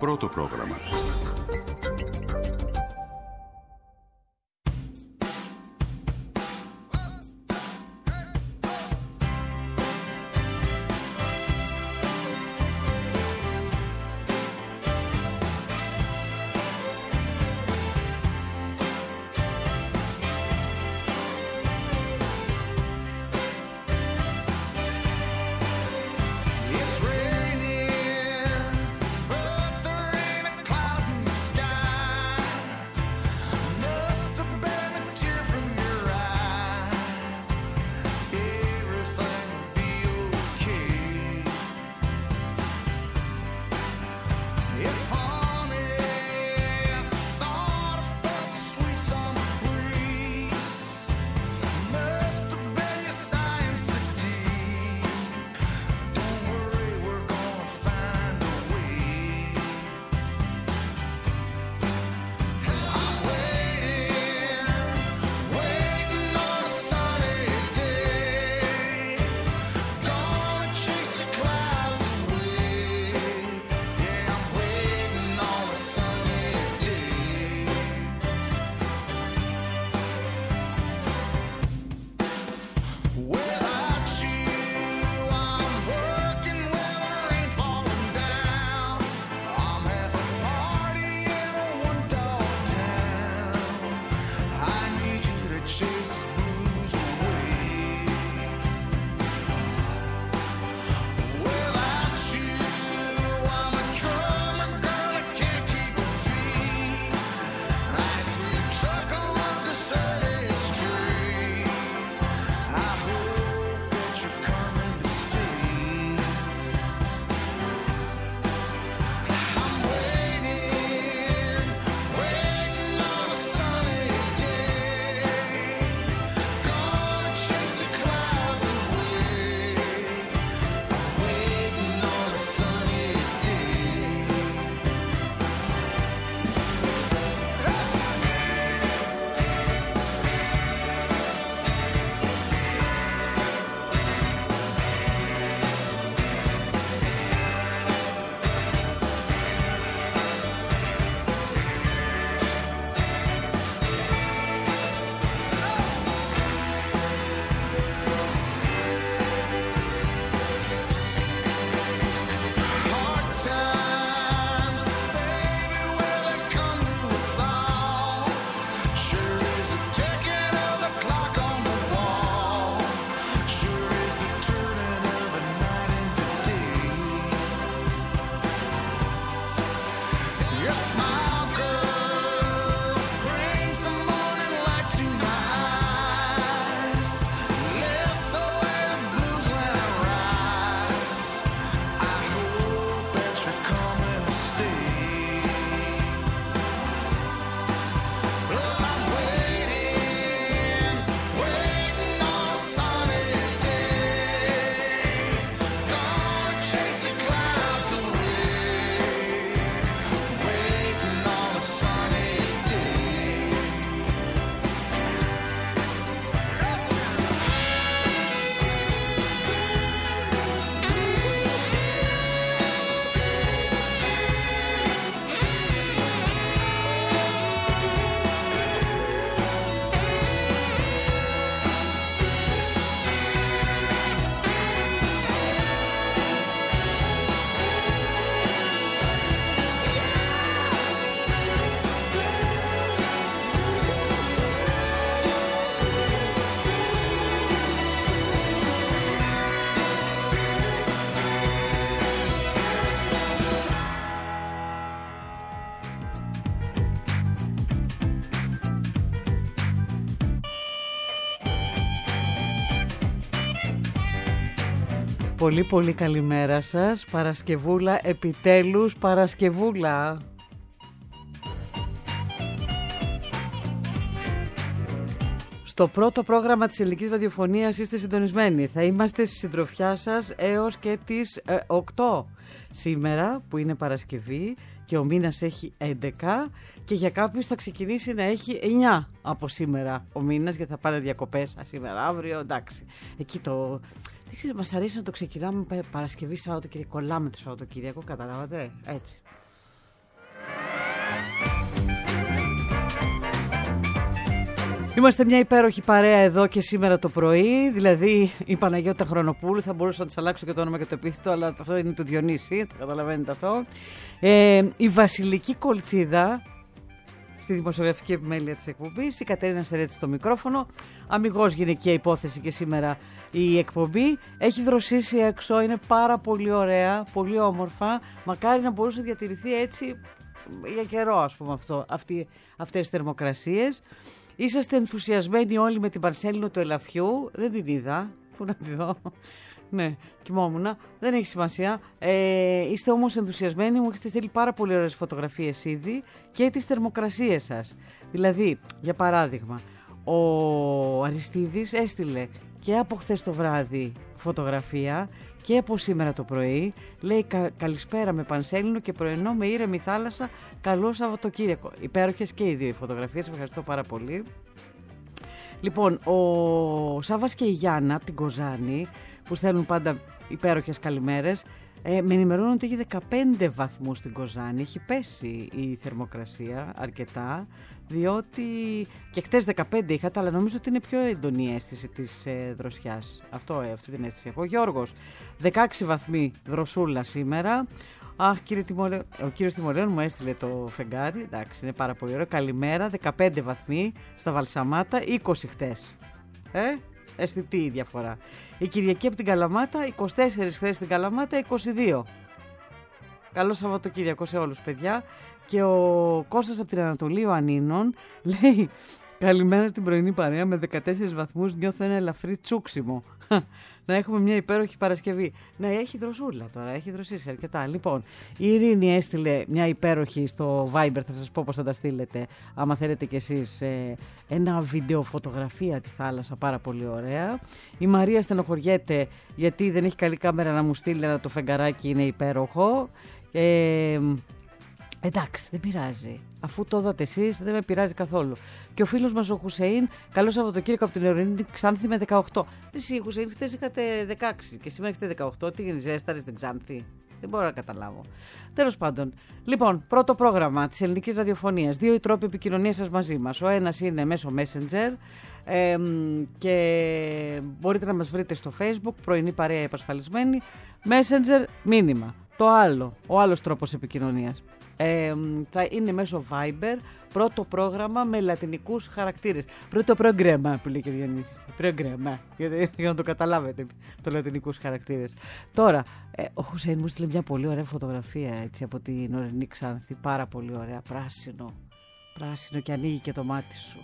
πρώτο πρόγραμμα. Πολύ πολύ καλημέρα σας. Παρασκευούλα, επιτέλους Παρασκευούλα. Στο πρώτο πρόγραμμα της ελληνικής ραδιοφωνίας είστε συντονισμένοι. Θα είμαστε στη συντροφιά σας έως και τις 8 σήμερα που είναι Παρασκευή και ο μήνας έχει 11 και για κάποιους θα ξεκινήσει να έχει 9 από σήμερα ο μήνας γιατί θα πάνε διακοπές σήμερα, αύριο, εντάξει. Εκεί το... Δεν ξέρω, μας αρέσει να το ξεκινάμε Παρασκευή, Σαββατοκύριακο, κολλάμε το Σαββατοκύριακο, καταλάβατε, έτσι. Είμαστε μια υπέροχη παρέα εδώ και σήμερα το πρωί. Δηλαδή η Παναγιώτα Χρονοπούλου, θα μπορούσα να της αλλάξω και το όνομα και το επίθετο, αλλά αυτό είναι του Διονύση, το καταλαβαίνετε αυτό. Η Βασιλική Κολτσίδα στη δημοσιογραφική επιμέλεια της εκπομπής, η Κατερίνα Στερέτη στο μικρόφωνο. Αμιγώς γυναικεία υπόθεση και σήμερα η εκπομπή. Έχει δροσίσει έξω, είναι πάρα πολύ ωραία, πολύ όμορφα. Μακάρι να μπορούσε να διατηρηθεί έτσι για καιρό, ας πούμε, αυτές τις θερμοκρασίες. Είσαστε ενθουσιασμένοι όλοι με την Παρσέλινο του Ελαφιού. Δεν την είδα. Πού να τη δω. Ναι, κοιμόμουνα. Δεν έχει σημασία. Είστε όμως ενθουσιασμένοι. Μου έχετε στείλει πάρα πολύ ωραίες φωτογραφίες ήδη και τις θερμοκρασίες σας. Δηλαδή, για παράδειγμα, ο Αριστίδης έστειλε και από χθες το βράδυ φωτογραφία και από σήμερα το πρωί. Λέει καλησπέρα με Πανσέλινο και πρωινό με ήρεμη θάλασσα. Καλό Σαββατοκύριακο. Υπέροχες και οι δύο οι φωτογραφίες. Ευχαριστώ πάρα πολύ. Λοιπόν, ο Σάββας και η Γιάννα από την Κοζάνη, που στέλνουν πάντα υπέροχες καλημέρες, με ενημερώνουν ότι έχει 15 βαθμούς στην Κοζάνη. Έχει πέσει η θερμοκρασία αρκετά, διότι και χτες 15 είχατε, αλλά νομίζω ότι είναι πιο έντονη η αίσθηση της δροσιάς. Αυτή την αίσθηση έχω. Γιώργος, 16 βαθμοί δροσούλα σήμερα. Αχ, ο κύριος Τιμολέων μου έστειλε το φεγγάρι. Εντάξει, είναι πάρα πολύ ωραίο. Καλημέρα, 15 βαθμοί στα Βαλσαμάτα, 20 χτες. Αισθητή η διαφορά. Η Κυριακή από την Καλαμάτα, 24 χθες στην Καλαμάτα, 22. Καλό Σαββατοκύριακο σε όλους, παιδιά. Και ο Κώστας από την Ανατολή, ο Ανίνων, λέει καλημέρα στην πρωινή παρέα, με 14 βαθμούς νιώθω ένα ελαφρύ τσούξιμο. Να έχουμε μια υπέροχη Παρασκευή. Ναι, έχει δροσούλα τώρα, έχει δροσίσει αρκετά. Λοιπόν, η Ειρήνη έστειλε μια υπέροχη στο Viber, θα σας πω πώς θα τα στείλετε, άμα θέλετε κι εσείς, ένα βίντεο φωτογραφία τη θάλασσα, πάρα πολύ ωραία. Η Μαρία στενοχωριέται γιατί δεν έχει καλή κάμερα να μου στείλει, αλλά το φεγγαράκι είναι υπέροχο. Εντάξει, δεν πειράζει. Αφού το είδατε εσείς, δεν με πειράζει καθόλου. Και ο φίλος μας ο Χουσέιν, καλό Σαββατοκύριακο από την Ειρήνη Ξάνθη με 18. Εσύ, Χουσέιν, χθες είχατε 16 και σήμερα έχετε 18. Τι γίνεται, ζέσταρες στην Ξάνθη? Δεν μπορώ να καταλάβω. Τέλος πάντων. Λοιπόν, πρώτο πρόγραμμα της ελληνικής ραδιοφωνίας. Δύο οι τρόποι επικοινωνίας σας μαζί μας. Ο ένας είναι μέσω Messenger και μπορείτε να μας βρείτε στο Facebook, πρωινή παρέα επασφαλισμένη. Messenger, μήνυμα. Ο άλλος τρόπος επικοινωνίας θα είναι μέσω Viber, πρώτο πρόγραμμα με λατινικούς χαρακτήρες. Πρώτο πρόγραμμα που λέει και ο Διονύσης. Πρόγραμμα, για να το καταλάβετε, το λατινικούς χαρακτήρες. Τώρα, ο Χουσέιν μου στείλε μια πολύ ωραία φωτογραφία έτσι, από την ορεινή Ξάνθη. Πάρα πολύ ωραία, πράσινο και ανοίγει και το μάτι σου.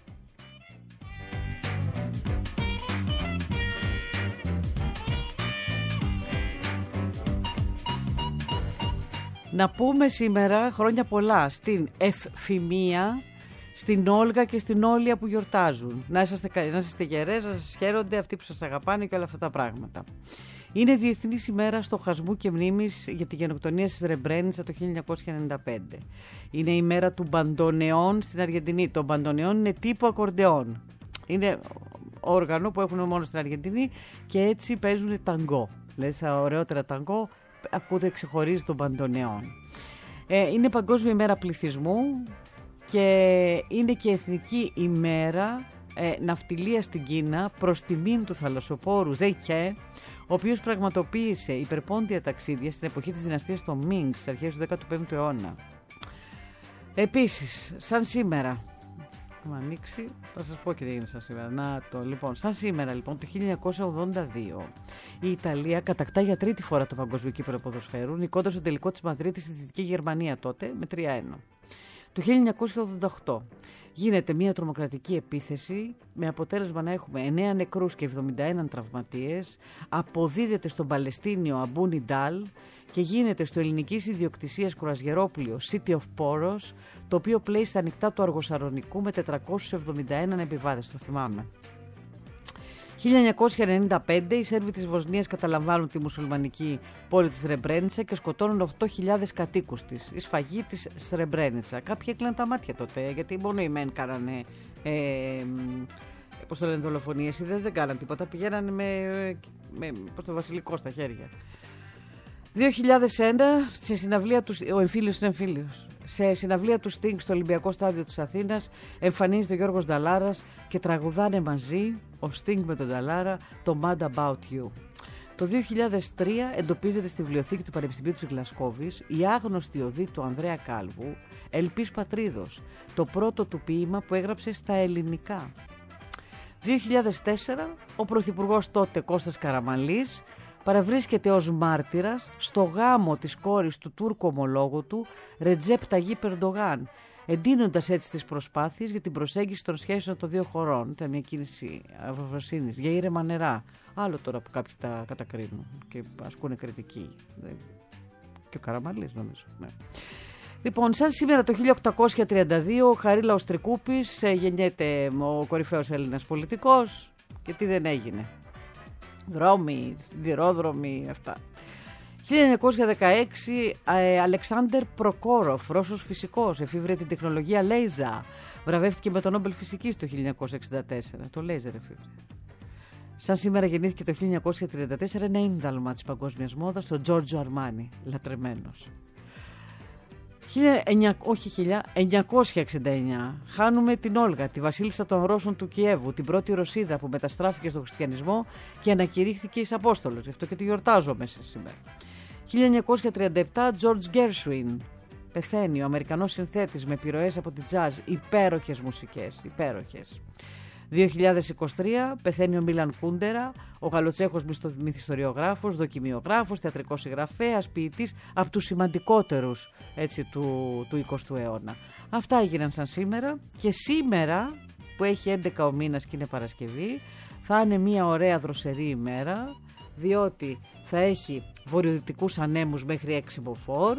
Να πούμε σήμερα χρόνια πολλά στην Ευφημία, στην Όλγα και στην Όλια που γιορτάζουν. Να είσαστε γερές, να σας χαίρονται αυτοί που σας αγαπάνε και όλα αυτά τα πράγματα. Είναι Διεθνής ημέρα στοχασμού και μνήμης για τη γενοκτονία στη Σρεμπρένιτσα το 1995. Είναι η μέρα του μπαντονεών στην Αργεντινή. Το μπαντονεών είναι τύπου ακορντεόν. Είναι όργανο που έχουν μόνο στην Αργεντινή και έτσι παίζουν ταγκό. Δηλαδή τα ωραιότερα ταγκό ακούτε, ξεχωρίζει τον μπαντονεόν. Είναι Παγκόσμια ημέρα πληθυσμού και είναι και Εθνική ημέρα ναυτιλίας στην Κίνα προς τιμήν του θαλασσοπόρου Ζέικε, ο οποίος πραγματοποίησε υπερπόντια ταξίδια στην εποχή της δυναστείας των Μινγκ στις αρχές του 15ου αιώνα. Επίσης, σαν σήμερα, θα ανοίξει, θα σας πω και τι έγινε σαν σήμερα. Σαν σήμερα λοιπόν το 1982 η Ιταλία κατακτά για τρίτη φορά το παγκόσμιο κύπελλο ποδοσφαίρου, νικώντας στο τελικό της Μαδρίτης στη Δυτική Γερμανία τότε με 3-1. Το 1988 γίνεται μια τρομοκρατική επίθεση με αποτέλεσμα να έχουμε 9 νεκρούς και 71 τραυματίες, αποδίδεται στον Παλαιστίνιο Αμπού Νιντάλ και γίνεται στο ελληνικής ιδιοκτησίας κουρασγερόπλοιο City of Poros, το οποίο πλέει στα ανοιχτά του Αργοσαρονικού με 471 επιβάτες, το θυμάμαι. 1995 οι Σέρβοι της Βοσνίας καταλαμβάνουν τη μουσουλμανική πόλη της Σρεμπρένιτσα και σκοτώνουν 8.000 κατοίκους της. Η σφαγή της Σρεμπρένιτσα. Κάποιοι έκλειναν τα μάτια τότε, γιατί μόνο οι μεν κάνανε δολοφονίες, οι δεν κάναν τίποτα, πηγαίνανε με το βασιλικό στα χέρια. 2001 στη συναυλία του, ο εμφύλιος είναι εμφύλιος. Σε συναυλία του Sting στο Ολυμπιακό Στάδιο της Αθήνας εμφανίζεται ο Γιώργος Νταλάρας και τραγουδάνε μαζί ο Sting με τον Νταλάρα το Mad About You. Το 2003 εντοπίζεται στη βιβλιοθήκη του Πανεπιστημίου της Γλασκόβης η άγνωστη οδή του Ανδρέα Κάλβου, Ελπής Πατρίδος, το πρώτο του ποίημα που έγραψε στα ελληνικά. 2004 ο πρωθυπουργός τότε Κώστας Καραμανλής παραβρίσκεται ως μάρτυρας στο γάμο της κόρης του Τούρκου ομολόγου του Ρετζέπ Ταγίπ Ερντογάν, εντείνοντας έτσι τις προσπάθειες για την προσέγγιση των σχέσεων των δύο χωρών. Ήταν μια κίνηση αφροσύνης για ήρεμα νερά. Άλλο τώρα που κάποιοι τα κατακρίνουν και ασκούν κριτική. Και ο Καραμανλής νομίζω. Ναι. Λοιπόν, σαν σήμερα το 1832 ο Χαρίλαος Τρικούπης γεννιέται ο κορυφαίος Έλληνας πολιτικός και τι δεν έγινε. Δρόμοι, σιδηρόδρομοι, αυτά. 1916 Αλεξάνδερ Προκόροφ, Ρώσος φυσικός, εφήβρε την τεχνολογία λέιζα. Βραβεύτηκε με το Νόμπελ Φυσικής το 1964. Το λέιζερ εφήβρε. Σαν σήμερα γεννήθηκε το 1934 ένα ίνδαλμα της παγκόσμιας μόδας, τον Τζόρτζο Αρμάνι, λατρεμένος. 1969 χάνουμε την Όλγα, τη βασίλισσα των Ρώσων του Κιέβου, την πρώτη Ρωσίδα που μεταστράφηκε στον χριστιανισμό και ανακηρύχθηκε εις Απόστολος, γι' αυτό και τη γιορτάζομαι σήμερα. 1937 George Gershwin, πεθαίνει, ο Αμερικανός συνθέτης με επιρροές από την τζάζ, υπέροχες μουσικές, υπέροχες. 2023 πεθαίνει ο Μίλαν Κούντερα, ο Γαλλοτσέχος μυθιστοριογράφος, δοκιμιογράφος, θεατρικός συγγραφέας, ποιητής, από τους σημαντικότερους έτσι, του 20ου αιώνα. Αυτά έγιναν σαν σήμερα και σήμερα που έχει 11 ο μήνας και είναι Παρασκευή θα είναι μια ωραία δροσερή ημέρα, διότι θα έχει βορειοδυτικούς ανέμους μέχρι 6 μποφόρ,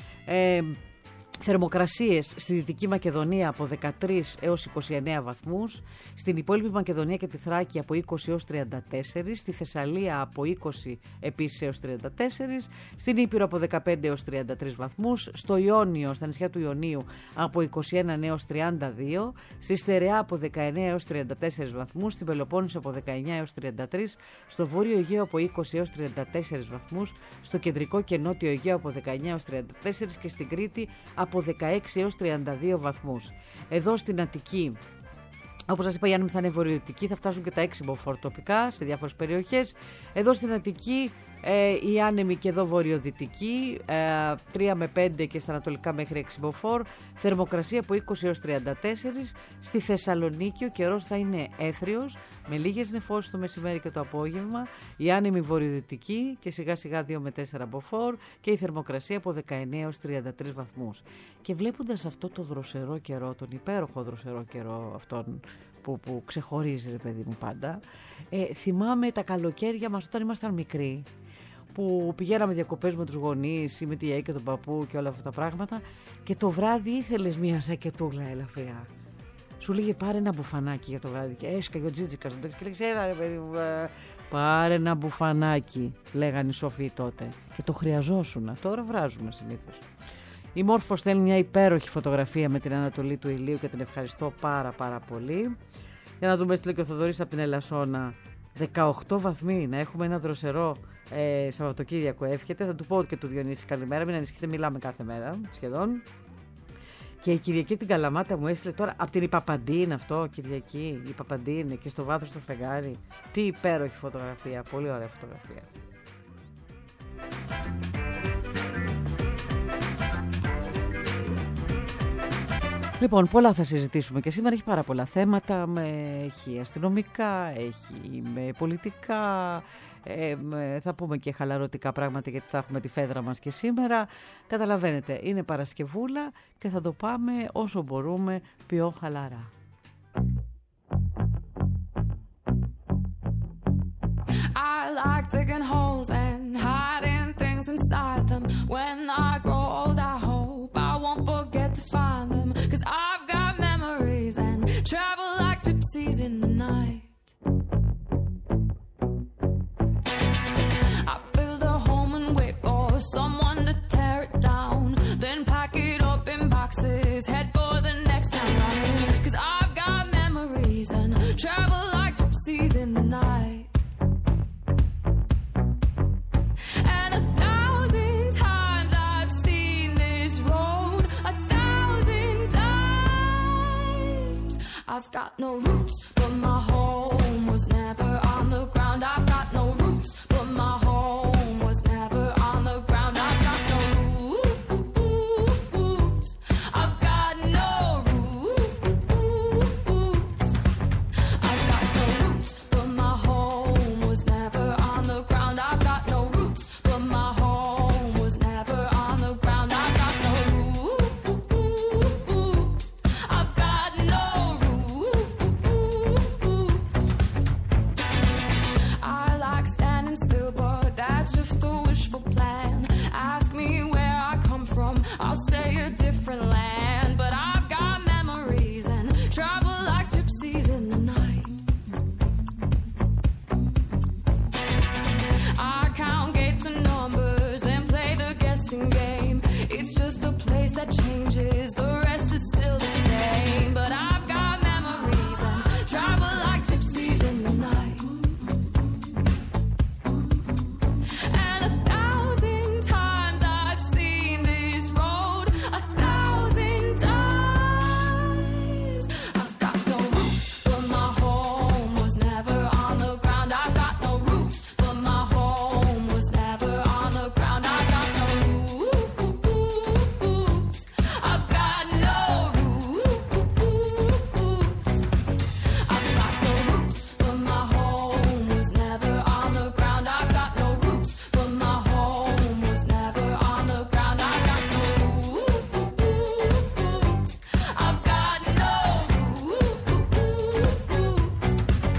θερμοκρασίες στη Δυτική Μακεδονία από 13 έως 29 βαθμούς, στην υπόλοιπη Μακεδονία και τη Θράκη από 20 έως 34, στη Θεσσαλία από 20 επίσης έως 34, στην Ήπειρο από 15 έως 33 βαθμούς, στο Ιόνιο, στα νησιά του Ιωνίου από 21 έως 32, στη Στερεά από 19 έως 34 βαθμούς, στην Πελοπόννησο από 19 έως 33, στο Βόρειο Αιγαίο από 20 έως 34 βαθμούς, στο Κεντρικό και Νότιο Αιγαίο από 19 έως 34 και στην Κρήτη από 16 έως 32 βαθμούς. Εδώ στην Αττική, όπως σας είπα, οι άνεμοι θα είναι βορειοδυτικοί, θα φτάσουν και τα 6 μποφόρ τοπικά σε διάφορες περιοχές. Εδώ στην Αττική οι άνεμοι και εδώ βορειοδυτικοί, 3 με 5 και στα ανατολικά μέχρι 6 μποφόρ, θερμοκρασία από 20 έως 34. Στη Θεσσαλονίκη ο καιρός θα είναι έθριος, με λίγες νεφώσεις το μεσημέρι και το απόγευμα, οι άνεμοι βορειοδυτικοί και σιγά σιγά 2 με 4 μποφόρ και η θερμοκρασία από 19 έως 33 βαθμούς. Και βλέποντας αυτό το δροσερό καιρό, τον υπέροχο δροσερό καιρό αυτόν που ξεχωρίζει ρε παιδί μου πάντα, θυμάμαι τα καλοκαίρια μας όταν ήμασταν μικροί, που πηγαίναμε διακοπές με τους γονείς ή με τη γιαγιά και τον παππού και όλα αυτά τα πράγματα και το βράδυ ήθελες μια σακετούλα ελαφριά. Σου λέγε πάρε ένα μπουφανάκι για το βράδυ και έσκαγε ο Τζίτζικας και λέγες έλα ρε παιδί μου, πάρε ένα μπουφανάκι, λέγανε οι σοφοί τότε και το χρειαζόσουνα. Τώρα βράζουμε συνήθως. Η Μόρφος στέλνει μια υπέροχη φωτογραφία με την Ανατολή του ηλίου και την ευχαριστώ πάρα πολύ. Για να δούμε, στείλει και ο Θοδωρής από την Ελασσόνα, 18 βαθμοί, να έχουμε ένα δροσερό Σαββατοκύριακο εύχεται. Θα του πω και του Διονύση καλημέρα, μην ανησυχείτε, μιλάμε κάθε μέρα σχεδόν. Και η Κυριακή από την Καλαμάτα μου έστειλε τώρα, από την Ιπαπαντή είναι αυτό, Κυριακή, η Ιπαπαντή είναι και στο βάθος το φεγγάρι. Τι υπέροχη φωτογραφία, πολύ ωραία φωτογραφία. Λοιπόν, πολλά θα συζητήσουμε και σήμερα, έχει πάρα πολλά θέματα, έχει αστυνομικά, έχει πολιτικά, θα πούμε και χαλαρωτικά πράγματα γιατί θα έχουμε τη φέδρα μας και σήμερα. Καταλαβαίνετε, είναι Παρασκευούλα και θα το πάμε όσο μπορούμε πιο χαλαρά. I like digging holes and hiding things inside them. When I grow old, I hope I won't forget to find them. 'Cause I've got memories and travel like gypsies in the night. I build a home and wait for someone to tear it down. Then pack it up in boxes, head for the next town running. 'Cause I've got memories and travel like gypsies in the night. And 1,000 times I've seen this road, 1,000 I've got no roots, but my home was never on the ground. I've got no roots, but my home was never on the ground. I've got no roots. I've got no roots. I've got no roots, but my home was never on the ground. I've got no roots, but my home was never on the ground. I've got no roots. I've got no roots. I like standing still, but that's just a wishful plan. Ask me where I come from, I'll say a different land. But I've got memories and travel like gypsies in the night. I count gates and numbers, then play the guessing game. It's just a place that changes, the rest is still the same. But I've got memories and travel like gypsies in the night. And 1,000 times I've seen this road, 1,000 times. I've got no roots, but my home was never on the ground. I've got no roots, but my home was never on the ground. I've got no roots. I've got no roots. I've got no roots, but my home was never on the ground. I've got no roots, but my home was never on the ground. I've got no roots. I've got no roots.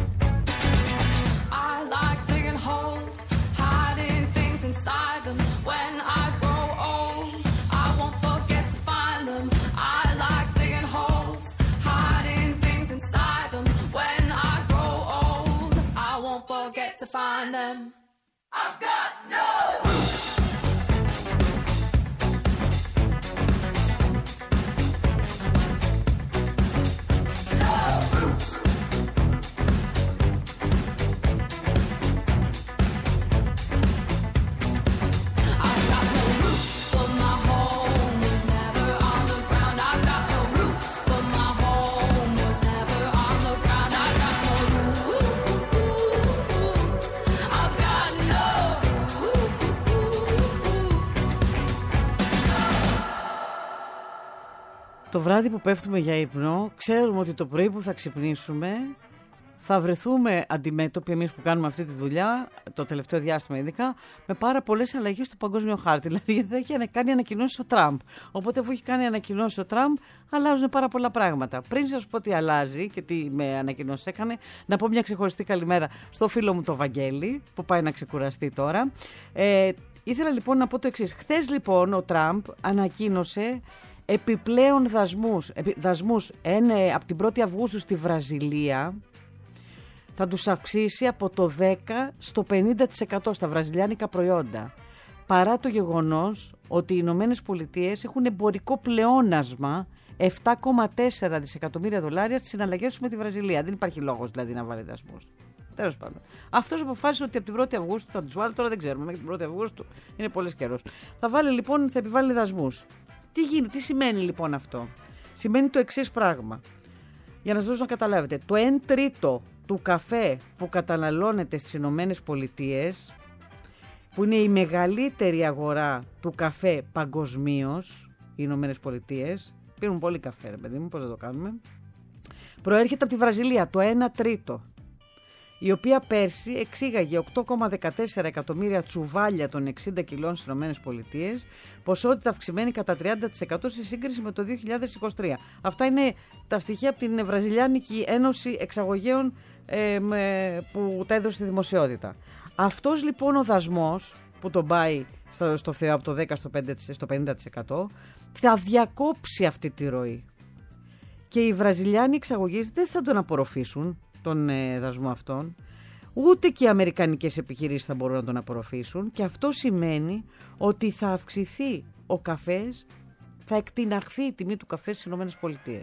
I like digging holes, hiding things inside them. When I grow old, I won't forget to find them. I like digging holes, hiding things inside them. When I grow old, I won't forget to find them. I've got no roots. No roots. I've got no roots, but my home was never on the ground. I've got no roots, but my home was never on the ground. I've got no roots. I've got no roots. Το βράδυ που πέφτουμε για ύπνο, ξέρουμε ότι το πρωί που θα ξυπνήσουμε θα βρεθούμε αντιμέτωποι, εμείς που κάνουμε αυτή τη δουλειά, το τελευταίο διάστημα ειδικά, με πάρα πολλές αλλαγές στο παγκόσμιο χάρτη. Δηλαδή δεν έχει κάνει ανακοινώσεις ο Τραμπ. Οπότε αφού έχει κάνει ανακοινώσεις ο Τραμπ, αλλάζουν πάρα πολλά πράγματα. Πριν σας πω τι αλλάζει και τι με ανακοινώσεις έκανε, να πω μια ξεχωριστή καλημέρα στο φίλο μου το Βαγγέλη, που πάει να ξεκουραστεί τώρα. Ήθελα λοιπόν να πω το εξής. Χθες λοιπόν ο Τραμπ ανακοίνωσε επιπλέον δασμούς από την 1η Αυγούστου στη Βραζιλία. Θα τους αυξήσει από το 10% στο 50% στα βραζιλιάνικα προϊόντα. Παρά το γεγονός ότι οι Ηνωμένες Πολιτείες έχουν εμπορικό πλεόνασμα 7,4 δισεκατομμύρια δολάρια στις συναλλαγές τους με τη Βραζιλία. Δεν υπάρχει λόγος δηλαδή να βάλει δασμούς. Τέλος πάντων. Αυτός αποφάσισε ότι από την 1η Αυγούστου θα τους βάλει, τώρα δεν ξέρουμε, μέχρι την 1η Αυγούστου είναι πολύς καιρός. Θα επιβάλλει δασμούς. Τι σημαίνει λοιπόν αυτό? Σημαίνει το εξής πράγμα. Για να σας δώσω να καταλάβετε, το 1/3 του καφέ που καταναλώνεται στις Ηνωμένες Πολιτείες, που είναι η μεγαλύτερη αγορά του καφέ παγκοσμίως, οι Ηνωμένες Πολιτείες, πίνουν πολύ καφέ ρε παιδί μου, πώς θα το κάνουμε, προέρχεται από τη Βραζιλία, το 1/3, η οποία πέρσι εξήγαγε 8,14 εκατομμύρια τσουβάλια των 60 κιλών στις ΗΠΑ, ποσότητα αυξημένη κατά 30% σε σύγκριση με το 2023. Αυτά είναι τα στοιχεία από την Βραζιλιάνικη Ένωση Εξαγωγέων που τα έδωσε στη δημοσιότητα. Αυτός λοιπόν ο δασμός που τον πάει στο Θεό από το 10% στο 50% θα διακόψει αυτή τη ροή. Και οι Βραζιλιάνοι εξαγωγείς δεν θα τον απορροφήσουν τον δασμό αυτόν, ούτε και οι αμερικανικές επιχειρήσεις θα μπορούν να τον απορροφήσουν, και αυτό σημαίνει ότι θα αυξηθεί ο καφές, θα εκτιναχθεί η τιμή του καφέ στις ΗΠΑ.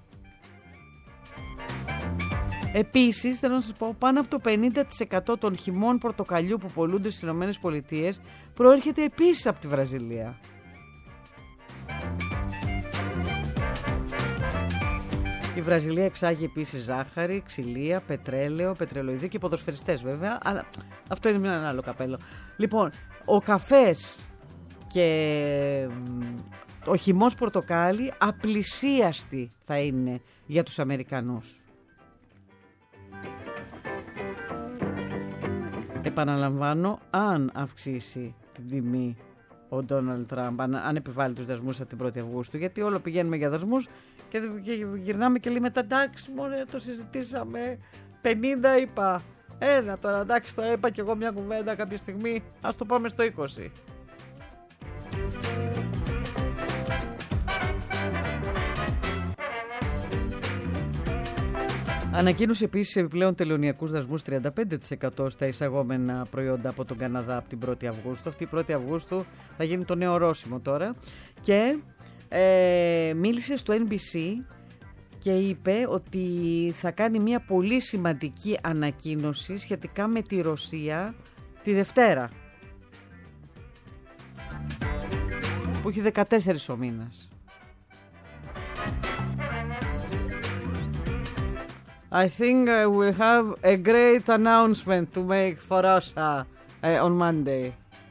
Επίσης, θέλω να σας πω, πάνω από το 50% των χυμών πορτοκαλιού που πωλούνται στις ΗΠΑ προέρχεται επίσης από τη Βραζιλία. Η Βραζιλία εξάγει επίσης ζάχαρη, ξυλία, πετρέλαιο, πετρελοειδή και ποδοσφαιριστές βέβαια, αλλά αυτό είναι ένα άλλο καπέλο. Λοιπόν, ο καφές και ο χυμός πορτοκάλι απλησίαστη θα είναι για τους Αμερικανούς. Επαναλαμβάνω, αν αυξήσει την τιμή ο Ντόναλντ Τραμπ, αν επιβάλλει τους δασμούς από την 1η Αυγούστου, γιατί όλο πηγαίνουμε για δασμούς και γυρνάμε και λέμε εντάξει μωρέ, το συζητήσαμε, 50 είπα, ένα τώρα, εντάξει τώρα είπα και εγώ μια κουβέντα κάποια στιγμή, ας το πάμε στο 20. Ανακοίνωσε επίσης επιπλέον τελωνειακούς δασμούς 35% στα εισαγόμενα προϊόντα από τον Καναδά από την 1η Αυγούστου. Αυτή η 1η Αυγούστου θα γίνει το νέο ορόσημο τώρα. Και μίλησε στο NBC και είπε ότι θα κάνει μια πολύ σημαντική ανακοίνωση σχετικά με τη Ρωσία τη Δευτέρα, που έχει 14 ο μήνας. I think we have a great announcement to make for Russia on Monday.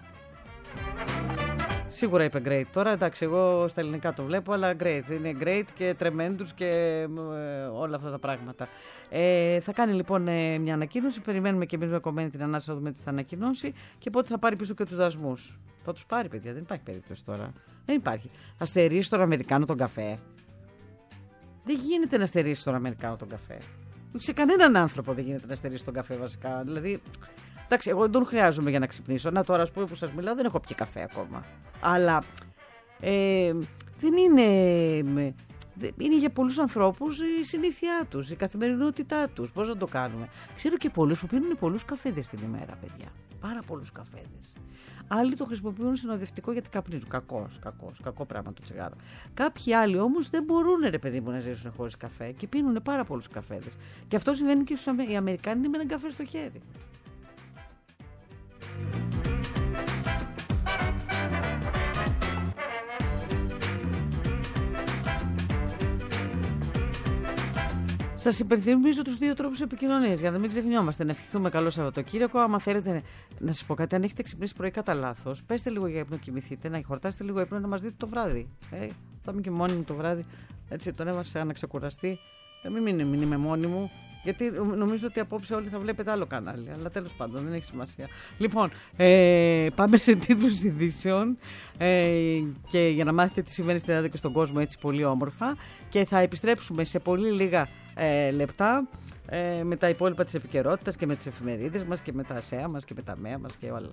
Σίγουρα είπε great τώρα, εντάξει, εγώ στα ελληνικά το βλέπω, αλλά great, είναι great και tremendous και όλα αυτά τα πράγματα. Θα κάνει λοιπόν μια ανακοίνωση, περιμένουμε και εμείς με κομμένη την ανάσα να δούμε τι θα ανακοινώσει και πότε θα πάρει πίσω και τους δασμούς. Θα τους πάρει, παιδιά, δεν υπάρχει περίπτωση τώρα. Δεν υπάρχει. Θα στερήσει τον Αμερικάνο τον καφέ. Δεν γίνεται να στερήσει τον Αμερικάνο τον καφέ. Σε κανέναν άνθρωπο δεν γίνεται να στερήσει τον καφέ βασικά. Δηλαδή, εντάξει, εγώ δεν τον χρειάζομαι για να ξυπνήσω. Να τώρα, ας πούμε, που σας μιλάω, δεν έχω πιει καφέ ακόμα. Αλλά δεν είναι. Είναι για πολλούς ανθρώπους η συνήθειά τους, η καθημερινότητά τους. Πώς να το κάνουμε. Ξέρω και πολλούς που πίνουν πολλούς καφέδες την ημέρα, παιδιά. Πάρα πολλούς καφέδες. Άλλοι το χρησιμοποιούν συνοδευτικό γιατί καπνίζουν. Κακό πράγμα το τσιγάρο. Κάποιοι άλλοι όμως δεν μπορούν, ρε παιδί μου, να ζήσουν χωρίς καφέ και πίνουν πάρα πολλούς καφέδες. Και αυτό συμβαίνει και στους οι Αμερικάνοι είναι με έναν καφέ στο χέρι. Σας υπενθυμίζω τους 2 τρόπους επικοινωνίας για να μην ξεχνιόμαστε. Να ευχηθούμε καλό Σαββατοκύριακο. Άμα θέλετε να σας πω κάτι, αν έχετε ξυπνήσει πρωί κατά λάθος, πέστε λίγο για ύπνο, κοιμηθείτε, να χορτάσετε λίγο ύπνο, να μας δείτε το βράδυ. Θα είμαι και μόνη μου το βράδυ. Έτσι τον έβασα να ξεκουραστεί. Μην είμαι μόνη μου, γιατί νομίζω ότι απόψε όλοι θα βλέπετε άλλο κανάλι. Αλλά τέλος πάντων δεν έχει σημασία. Λοιπόν, πάμε σε τίτλους ειδήσεων και για να μάθετε τι συμβαίνει στην Ελλάδα και στον κόσμο έτσι πολύ όμορφα. Και θα επιστρέψουμε σε πολύ λίγα λεπτά με τα υπόλοιπα της επικαιρότητας και με τις εφημερίδες μας και με τα ΑΣΕΑ μας και με τα ΜΕΑ μας και όλα.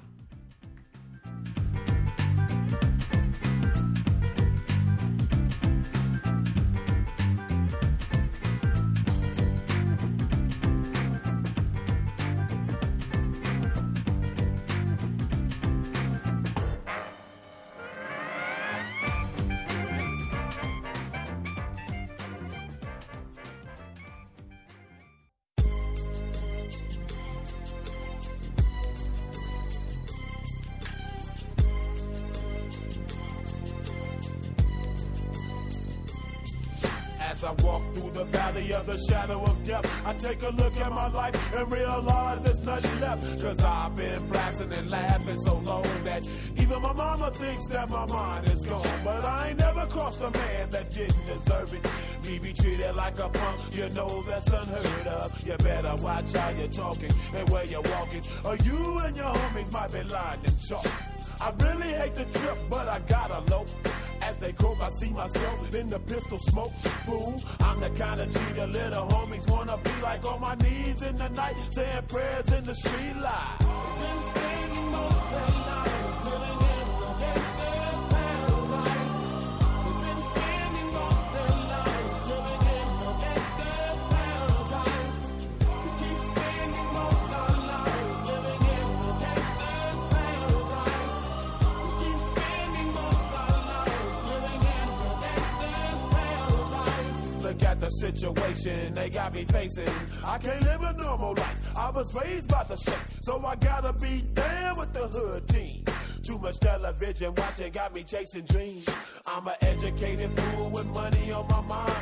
As I walk through the valley of the shadow of death, I take a look at my life and realize there's nothing left. Cause I've been blasting and laughing so long that even my mama thinks that my mind is gone. But I ain't never crossed a man that didn't deserve it. Me be treated like a punk, you know that's unheard of. You better watch how you're talking and where you're walking, or you and your homies might be lying in chalk. I really hate the trip, but I gotta low. As they croak, I see myself in the pistol smoke. Fool, I'm the kind of G the little homies wanna be like, on my knees in the night, saying prayers in the street light. Been spending most of their lives living in the gangster's paradise. Been spending most of their lives living in the gangster's paradise. We keep spending most of our lives living in the gangster's paradise. We keep spending most of our lives living in the gangster's paradise. Look at the situation they got me facing. I can't live a normal life. I was raised by the state, so I gotta be down with the hood team. Too much television watching got me chasing dreams. I'm an educated fool with money on my mind. Got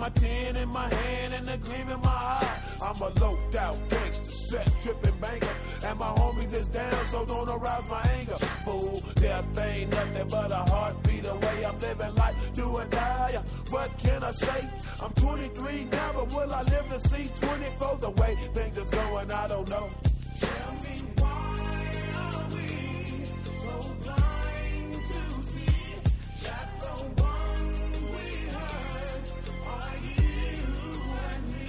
my 10 in my hand and a gleam in my eye. I'm a loped out gangster, set tripping banker, and my homies is down, so don't arouse my anger. Fool, death ain't nothing but a heartbeat away. I'm living life, do or die. What can I say? I'm 23 now, but will I live to see 24? The way things is going, I don't know. Tell me why are we so blind to see that the ones we hurt are you and me?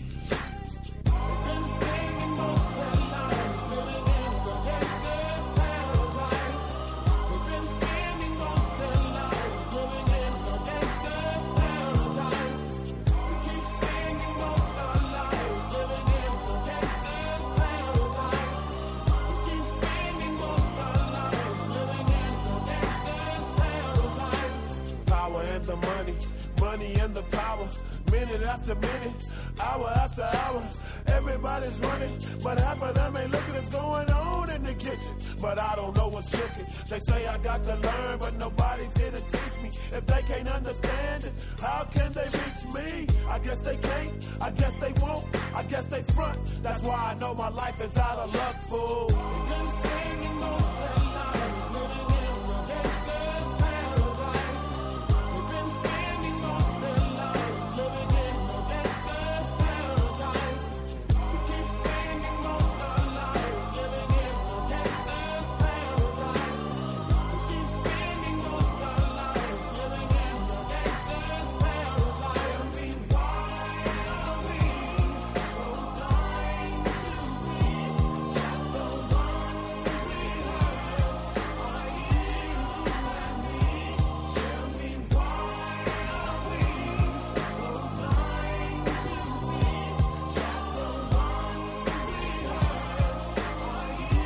We've been spending most of our lives living in the gangster's paradise. We've been spending most of our lives living in the gangster's paradise. We keep spending most of our lives living in the gangster's paradise. We keep spending most of our lives living in the gangster's paradise. Power and the money, money and the power. Minute after minute, hour after hour, everybody's running, but half of them ain't looking what's going on in the kitchen. But I don't know what's cooking. They say I got to learn, but nobody's here to teach me. If they can't understand it, how can they reach me? I guess they can't, I guess they won't, I guess they front. That's why I know my life is out of luck, fool. We've been spending most of our lives living in the gangster's paradise. We've been spending most of our lives living in the gangster's paradise. We keep spending most of our lives living in the gangster's paradise. We keep spending most of our lives living in the gangster's paradise. Tell me why are we so blind to see that the ones we hurt are you and me? Tell me why are we so blind to see that the ones we hurt are you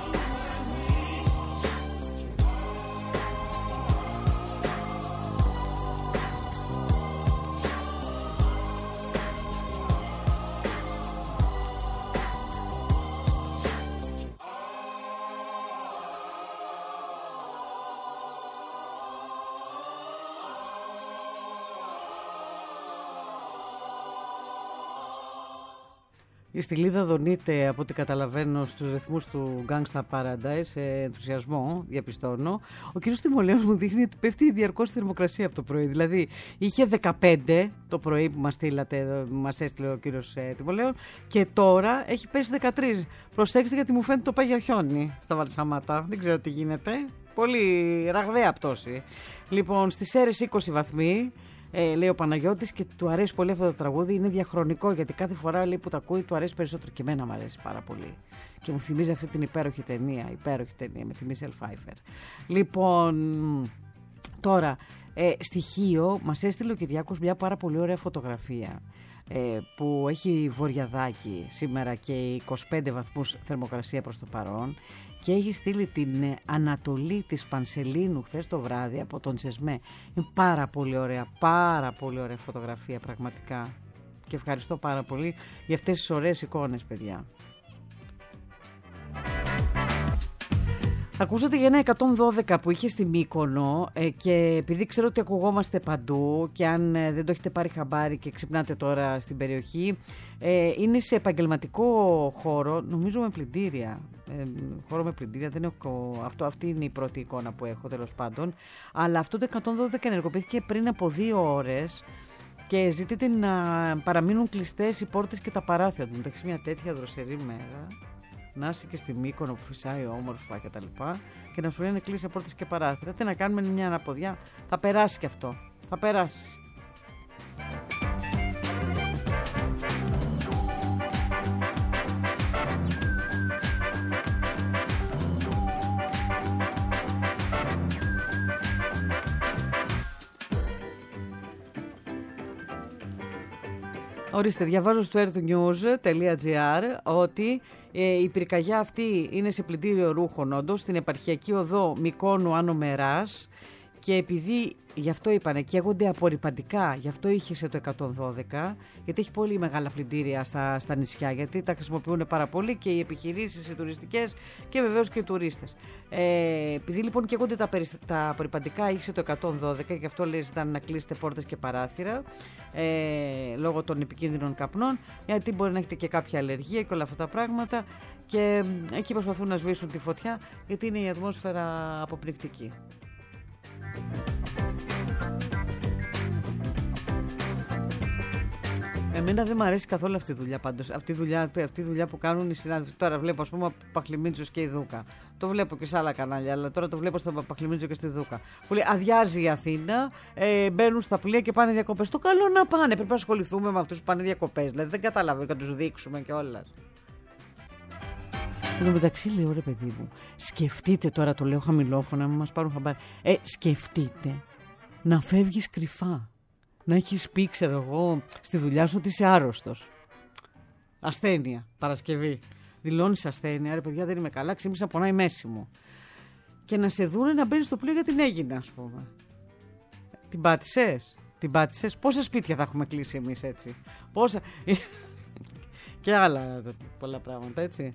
Η στυλίδα δονείται από ό,τι καταλαβαίνω στους ρυθμούς του Gangsta Paradise, σε ενθουσιασμό, διαπιστώνω. Ο κύριος Τιμολέος μου δείχνει ότι πέφτει διαρκώς η θερμοκρασία από το πρωί. Δηλαδή είχε 15 το πρωί που μας έστειλε ο κύριος Τιμολέος και τώρα έχει πέσει 13. Προσέξτε γιατί μου φαίνεται το πάει για χιόνι στα Βαλσαμάτα. Δεν ξέρω τι γίνεται. Πολύ ραγδαία πτώση. Λοιπόν, στις Σέρρες 20 βαθμοί. Λέει ο Παναγιώτης και του αρέσει πολύ αυτό το τραγούδι. Είναι διαχρονικό γιατί κάθε φορά λέει, που το ακούει του αρέσει περισσότερο και εμένα μου αρέσει πάρα πολύ. Και μου θυμίζει αυτή την υπέροχη ταινία με τη Μίσελ Φάιφερ. Λοιπόν, τώρα στοιχείο μας έστειλε ο Κυριάκος μια πάρα πολύ ωραία φωτογραφία που έχει βορειαδάκι σήμερα και 25 βαθμούς θερμοκρασία προς το παρόν και έχει στείλει την ανατολή της Πανσελίνου χθες το βράδυ από τον Τσεσμέ. Είναι πάρα πολύ ωραία φωτογραφία πραγματικά και ευχαριστώ πάρα πολύ για αυτές τις ωραίες εικόνες, παιδιά. Ακούσατε για ένα 112 που είχε στη Μύκονο και επειδή ξέρω ότι ακουγόμαστε παντού και αν δεν το έχετε πάρει χαμπάρι και ξυπνάτε τώρα στην περιοχή, είναι σε επαγγελματικό χώρο, νομίζω με πλυντήρια. Χώρο με πλυντήρια, δεν έχω, αυτή είναι η πρώτη εικόνα που έχω τέλος πάντων. Αλλά αυτό το 112 ενεργοποιήθηκε πριν από 2 ώρες και ζητείτε να παραμείνουν κλειστές οι πόρτες και τα παράθυρα του. Εντάξει, μια τέτοια δροσερή μέρα. Να είσαι και στη Μύκονο που φυσάει όμορφα και τα λοιπά και να σου λένε κλείσε πόρτες και παράθυρα. Τι να κάνουμε, μια αναποδιά. Θα περάσει κι αυτό. Θα περάσει. Ορίστε, διαβάζω στο earthnews.gr ότι η πυρκαγιά αυτή είναι σε πλυντήριο ρούχων όντως, στην επαρχιακή οδό Μυκόνου Άνω Μεράς Και επειδή, γι' αυτό είπανε, καίγονται απορρυπαντικά, γι' αυτό είχε το 112, γιατί έχει πολύ μεγάλα πλυντήρια στα νησιά, γιατί τα χρησιμοποιούν πάρα πολύ και οι επιχειρήσεις, οι τουριστικές και βεβαίως και οι τουρίστες. Επειδή λοιπόν καίγονται τα απορρυπαντικά, είχε το 112 και γι' αυτό λέει ήταν να κλείσετε πόρτες και παράθυρα, λόγω των επικίνδυνων καπνών, γιατί μπορεί να έχετε και κάποια αλλεργία και όλα αυτά τα πράγματα. Και εκεί προσπαθούν να σβήσουν τη φωτιά, γιατί είναι η ατμόσφαιρα αποπνικτική. Εμένα δεν μου αρέσει καθόλου αυτή η δουλειά πάντως. Αυτή η δουλειά που κάνουν οι συνάδελφοι. Τώρα βλέπω, ας πούμε, ο Παχλημίτσος και η Δούκα. Το βλέπω και σε άλλα κανάλια, αλλά τώρα το βλέπω στον Παχλημίτσο και στη Δούκα. Που λέει αδειάζει η Αθήνα, μπαίνουν στα πλοία και πάνε διακοπές. Το καλό να πάνε. Πρέπει να ασχοληθούμε με αυτούς που πάνε διακοπές. Δηλαδή δεν καταλαβαίνω, να τους δείξουμε κιόλας. Εν τω μεταξύ, λέω, ρε παιδί μου, σκεφτείτε τώρα, το λέω χαμηλόφωνα, μην μας πάρουν χαμπάρι. Σκεφτείτε να φεύγεις κρυφά. Να έχεις πει, ξέρω εγώ, στη δουλειά σου ότι είσαι άρρωστος. Ασθένεια, Παρασκευή. Δηλώνεις ασθένεια, ρε παιδιά, δεν είμαι καλά, ξύπνησα, πονάει η μέση μου. Και να σε δούνε να μπαίνεις στο πλοίο για την Αίγινα, ας πούμε. Την πάτησες. Πόσα σπίτια θα έχουμε κλείσει εμείς έτσι. Πόσα. Και άλλα πολλά πράγματα, έτσι.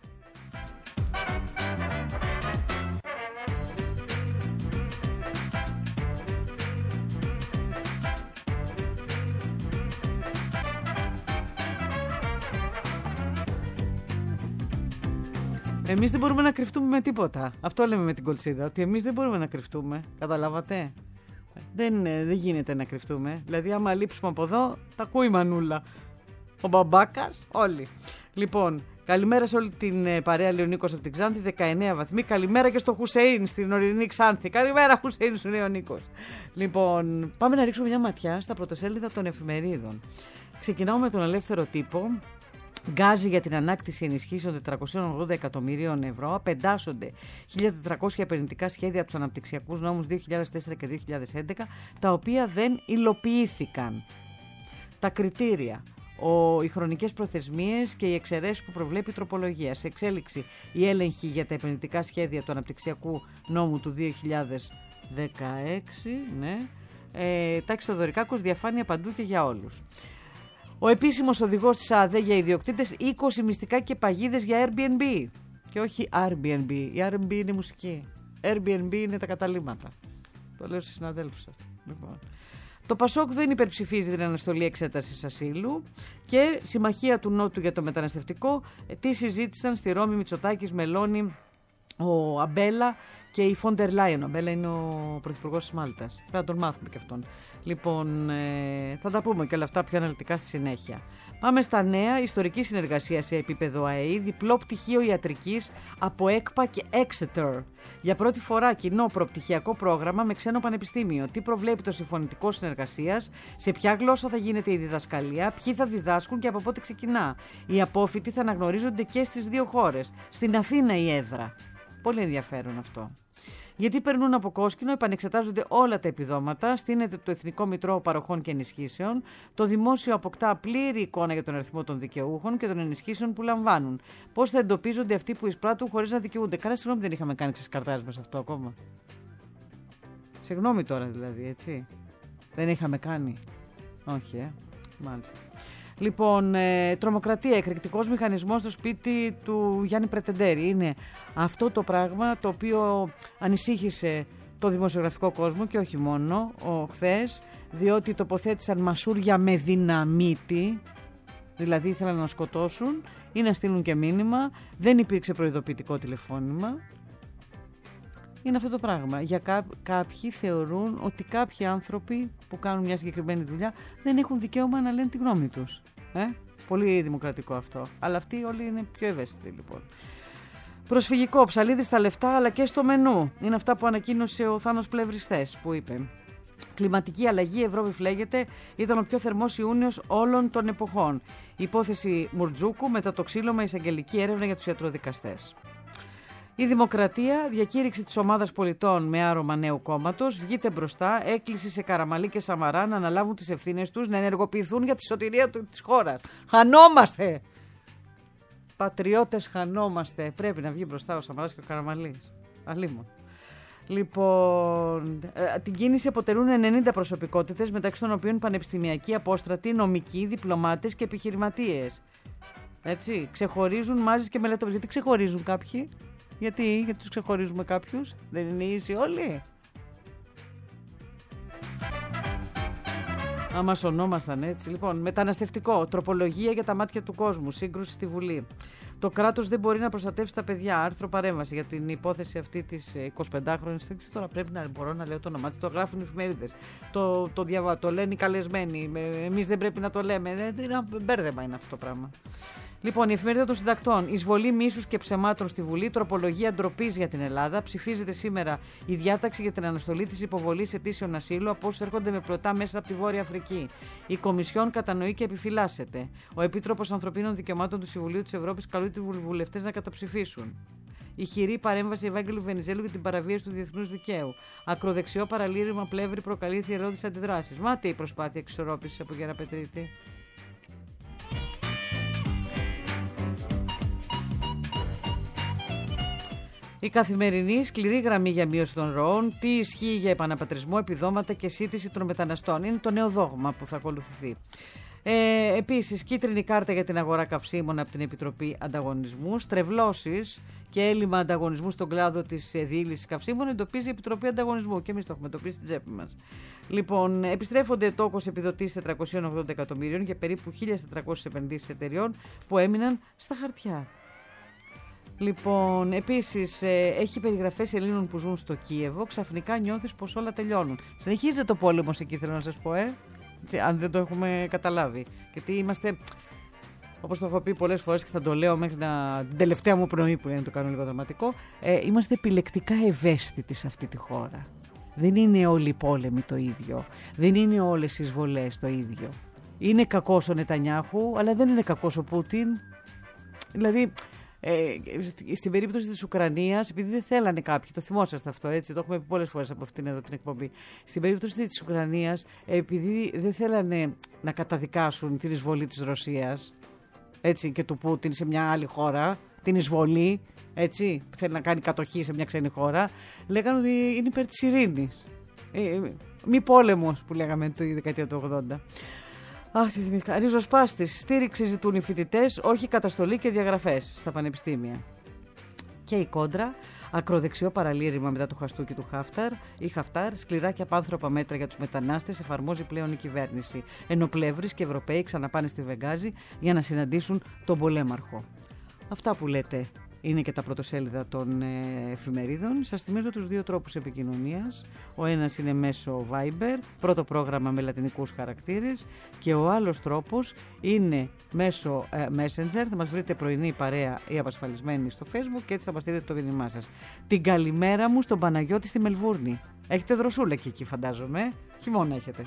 Εμείς δεν μπορούμε να κρυφτούμε με τίποτα. Αυτό λέμε με την κολτσίδα, ότι εμείς δεν μπορούμε να κρυφτούμε. Καταλάβατε? Δεν γίνεται να κρυφτούμε. Δηλαδή άμα λείψουμε από εδώ, τα ακούει η Μανούλα. Ο μπαμπάκας, όλοι. Λοιπόν, καλημέρα σε όλη την παρέα. Λεωνίκος από την Ξάνθη, 19 βαθμοί. Καλημέρα και στο Χουσέιν στην ορεινή Ξάνθη. Καλημέρα Χουσέιν στον Λεωνίκος. Λοιπόν, πάμε να ρίξουμε μια ματιά στα πρωτοσέλιδα των εφημερίδων. Ξεκινάω με τον Ελεύθερο Τύπο. Γκάζι για την ανάκτηση ενισχύσεων 480 εκατομμυρίων ευρώ. Απεντάσσονται 1.400 επενδυτικά σχέδια από τους αναπτυξιακούς νόμους 2004 και 2011, τα οποία δεν υλοποιήθηκαν. Τα κριτήρια, οι χρονικές προθεσμίες και οι εξαιρέσεις που προβλέπει η τροπολογία. Σε εξέλιξη η έλεγχη για τα επενδυτικά σχέδια του αναπτυξιακού νόμου του 2016. Ναι. Τάξη Θοδωρικάκος, διαφάνεια παντού και για όλους. Ο επίσημος οδηγός της ΑΔΕ για ιδιοκτήτες, 20 μυστικά και παγίδες για Airbnb. Και όχι Airbnb. Η Airbnb είναι μουσική. Airbnb είναι τα καταλήμματα. Το λέω στους συναδέλφους σας. Λοιπόν. Το Πασόκ δεν υπερψηφίζει την αναστολή εξέτασης ασύλου. Και Συμμαχία του Νότου για το μεταναστευτικό. Τι συζήτησαν στη Ρώμη Μητσοτάκης, Μελώνη, ο Αμπέλα και η Φόντερ Λάιον. Ο Αμπέλα είναι ο πρωθυπουργός της Μάλτας. Πρέπει να τον μάθουμε και αυτόν. Λοιπόν, θα τα πούμε και όλα αυτά πιο αναλυτικά στη συνέχεια. Πάμε στα νέα. Ιστορική συνεργασία σε επίπεδο ΑΕΗ. Διπλό πτυχίο ιατρικής από ΕΚΠΑ και Exeter. Για πρώτη φορά κοινό προπτυχιακό πρόγραμμα με ξένο πανεπιστήμιο. Τι προβλέπει το συμφωνητικό συνεργασίας, σε ποια γλώσσα θα γίνεται η διδασκαλία, ποιοι θα διδάσκουν και από πότε ξεκινά. Οι απόφοιτοι θα αναγνωρίζονται και στις δύο χώρες. Στην Αθήνα η έδρα. Πολύ ενδιαφέρον αυτό. Γιατί περνούν από κόσκινο, επανεξετάζονται όλα τα επιδόματα, στείνεται το Εθνικό Μητρό Παροχών και Ενισχύσεων, το δημόσιο αποκτά πλήρη εικόνα για τον αριθμό των δικαιούχων και των ενισχύσεων που λαμβάνουν. Πώς θα εντοπίζονται αυτοί που εισπράττουν χωρίς να δικαιούνται. Καλά, συγγνώμη, δεν είχαμε κάνει ξεσκαρτάρισμα σε αυτό ακόμα. Συγγνώμη τώρα δηλαδή, έτσι. Δεν είχαμε κάνει. Όχι, μάλιστα. Λοιπόν, τρομοκρατία, εκρηκτικός μηχανισμός στο σπίτι του Γιάννη Πρετεντέρη. Είναι αυτό το πράγμα το οποίο ανησύχησε το δημοσιογραφικό κόσμο και όχι μόνο χθες, διότι τοποθέτησαν μασούρια με δυναμίτη, δηλαδή ήθελαν να σκοτώσουν ή να στείλουν και μήνυμα, δεν υπήρξε προειδοποιητικό τηλεφώνημα. Είναι αυτό το πράγμα. Για κάποιοι θεωρούν ότι κάποιοι άνθρωποι που κάνουν μια συγκεκριμένη δουλειά δεν έχουν δικαίωμα να λένε τη γνώμη τους. Πολύ δημοκρατικό αυτό. Αλλά αυτοί όλοι είναι πιο ευαίσθητοι λοιπόν. Προσφυγικό, ψαλίδι στα λεφτά αλλά και στο μενού. Είναι αυτά που ανακοίνωσε ο Θάνος Πλεύρης χθες, που είπε: κλιματική αλλαγή, η Ευρώπη φλέγεται, ήταν ο πιο θερμός Ιούνιος όλων των εποχών. Υπόθεση Μουρτζούκου μετά το ξύλωμα, εισαγγελική έρευνα για τους ιατροδικαστές. Η Δημοκρατία, διακήρυξη της ομάδας πολιτών με άρωμα νέου κόμματος, βγείτε μπροστά, έκκληση σε Καραμαλή και Σαμαρά να αναλάβουν τις ευθύνες τους, να ενεργοποιηθούν για τη σωτηρία της χώρας. Χανόμαστε! Πατριώτες, χανόμαστε. Πρέπει να βγει μπροστά ο Σαμαράς και ο Καραμαλής. Αλίμον. Λοιπόν, την κίνηση αποτελούν 90 προσωπικότητες, μεταξύ των οποίων πανεπιστημιακοί, απόστρατοι, νομικοί, διπλωμάτες και επιχειρηματίες. Έτσι, ξεχωρίζουν μάζες και μελετώπες. Γιατί ξεχωρίζουν κάποιοι? Γιατί τους ξεχωρίζουμε κάποιους? Δεν είναι ίσοι όλοι? Άμα σωνόμασταν έτσι. Λοιπόν, μεταναστευτικό, τροπολογία για τα μάτια του κόσμου, σύγκρουση στη Βουλή. Το κράτος δεν μπορεί να προστατεύσει τα παιδιά. Άρθρο παρέμβαση για την υπόθεση αυτή της 25χρονης. Τώρα πρέπει να μπορώ να λέω το όνομά της. Το γράφουν οι εφημερίδες. Το λένε οι καλεσμένοι. Εμείς δεν πρέπει να το λέμε. Μπέρδεμα είναι αυτό το πράγμα. Λοιπόν, η εφημερίδα των συντακτών. Εισβολή μίσους και ψεμάτων στη Βουλή. Τροπολογία ντροπής για την Ελλάδα. Ψηφίζεται σήμερα η διάταξη για την αναστολή της υποβολής αιτήσεων ασύλου από όσους έρχονται με πλωτά μέσα από τη Βόρεια Αφρική. Η Κομισιόν κατανοεί και επιφυλάσσεται. Ο Επίτροπος Ανθρωπίνων Δικαιωμάτων του Συμβουλίου της Ευρώπης καλεί τους βουλευτές να καταψηφίσουν. Ηχηρή παρέμβαση Ευάγγελου Βενιζέλου για την παραβίαση του διεθνούς δικαίου. Ακροδεξιό παραλήρημα Πλεύρη προκαλεί θηριώδεις αντιδράσεις. Μάται η προσπάθεια εξισορρόπησης από Γεραπετρίτη. Η Καθημερινή, σκληρή γραμμή για μείωση των ροών, τι ισχύει για επαναπατρισμό, επιδόματα και σύντηση των μεταναστών. Είναι το νέο δόγμα που θα ακολουθηθεί. Επίσης, κίτρινη κάρτα για την αγορά καυσίμων από την Επιτροπή Ανταγωνισμού. Στρεβλώσεις και έλλειμμα ανταγωνισμού στον κλάδο της διήλυσης καυσίμων εντοπίζει η Επιτροπή Ανταγωνισμού και εμείς το έχουμε εντοπίσει στην τσέπη μας. Λοιπόν, επιστρέφονται τόκος επιδοτήσεις 480 εκατομμύριων για περίπου 1.400 επενδύσεις εταιριών που έμειναν στα χαρτιά. Λοιπόν, επίσης έχει περιγραφές Ελλήνων που ζουν στο Κίεβο. Ξαφνικά νιώθεις πως όλα τελειώνουν. Συνεχίζεται το πόλεμος εκεί, θέλω να σας πω, αν δεν το έχουμε καταλάβει. Γιατί είμαστε, όπως το έχω πει πολλές φορές και θα το λέω μέχρι την τελευταία μου πνοή που είναι το κάνω λίγο δραματικό, είμαστε επιλεκτικά ευαίσθητοι σε αυτή τη χώρα. Δεν είναι όλοι οι πόλεμοι το ίδιο. Δεν είναι όλες οι εισβολές το ίδιο. Είναι κακός ο Νετανιάχου, αλλά δεν είναι κακός ο Πούτιν. Δηλαδή, στην περίπτωση της Ουκρανίας, επειδή δεν θέλανε κάποιοι, το θυμόσαστε αυτό, έτσι, το έχουμε πει πολλές φορές από αυτήν εδώ την εκπομπή. Στην περίπτωση της Ουκρανίας, επειδή δεν θέλανε να καταδικάσουν την εισβολή της Ρωσίας, έτσι, και του Πούτιν σε μια άλλη χώρα, την εισβολή, έτσι, που θέλει να κάνει κατοχή σε μια ξένη χώρα, λέγανε ότι είναι υπέρ της ειρήνης. Μη πόλεμος που λέγαμε τη δεκαετία του 80. Αχ, τι θυμήθηκα. Ριζοσπάστης. Στήριξη ζητούν οι φοιτητές, όχι καταστολή και διαγραφές στα πανεπιστήμια. Και η κόντρα. Ακροδεξιό παραλήρημα μετά το χαστούκι του Χαφτάρ. Σκληρά και απάνθρωπα μέτρα για τους μετανάστες εφαρμόζει πλέον η κυβέρνηση. Ενώ Πλεύρης και Ευρωπαίοι ξαναπάνε στη Βεγγάζη για να συναντήσουν τον πολέμαρχο. Αυτά που λέτε είναι και τα πρωτοσέλιδα των εφημερίδων. Σας θυμίζω τους δύο τρόπους επικοινωνίας. Ο ένας είναι μέσω Viber, πρώτο πρόγραμμα με λατινικούς χαρακτήρες, και ο άλλος τρόπος είναι μέσω Messenger. Θα μας βρείτε πρωινή παρέα ή απασφαλισμένοι στο Facebook και έτσι θα μας στείλετε το μήνυμά σας. Την καλημέρα μου στον Παναγιώτη στη Μελβούρνη. Έχετε δροσούλα και εκεί φαντάζομαι. Χειμώνα έχετε.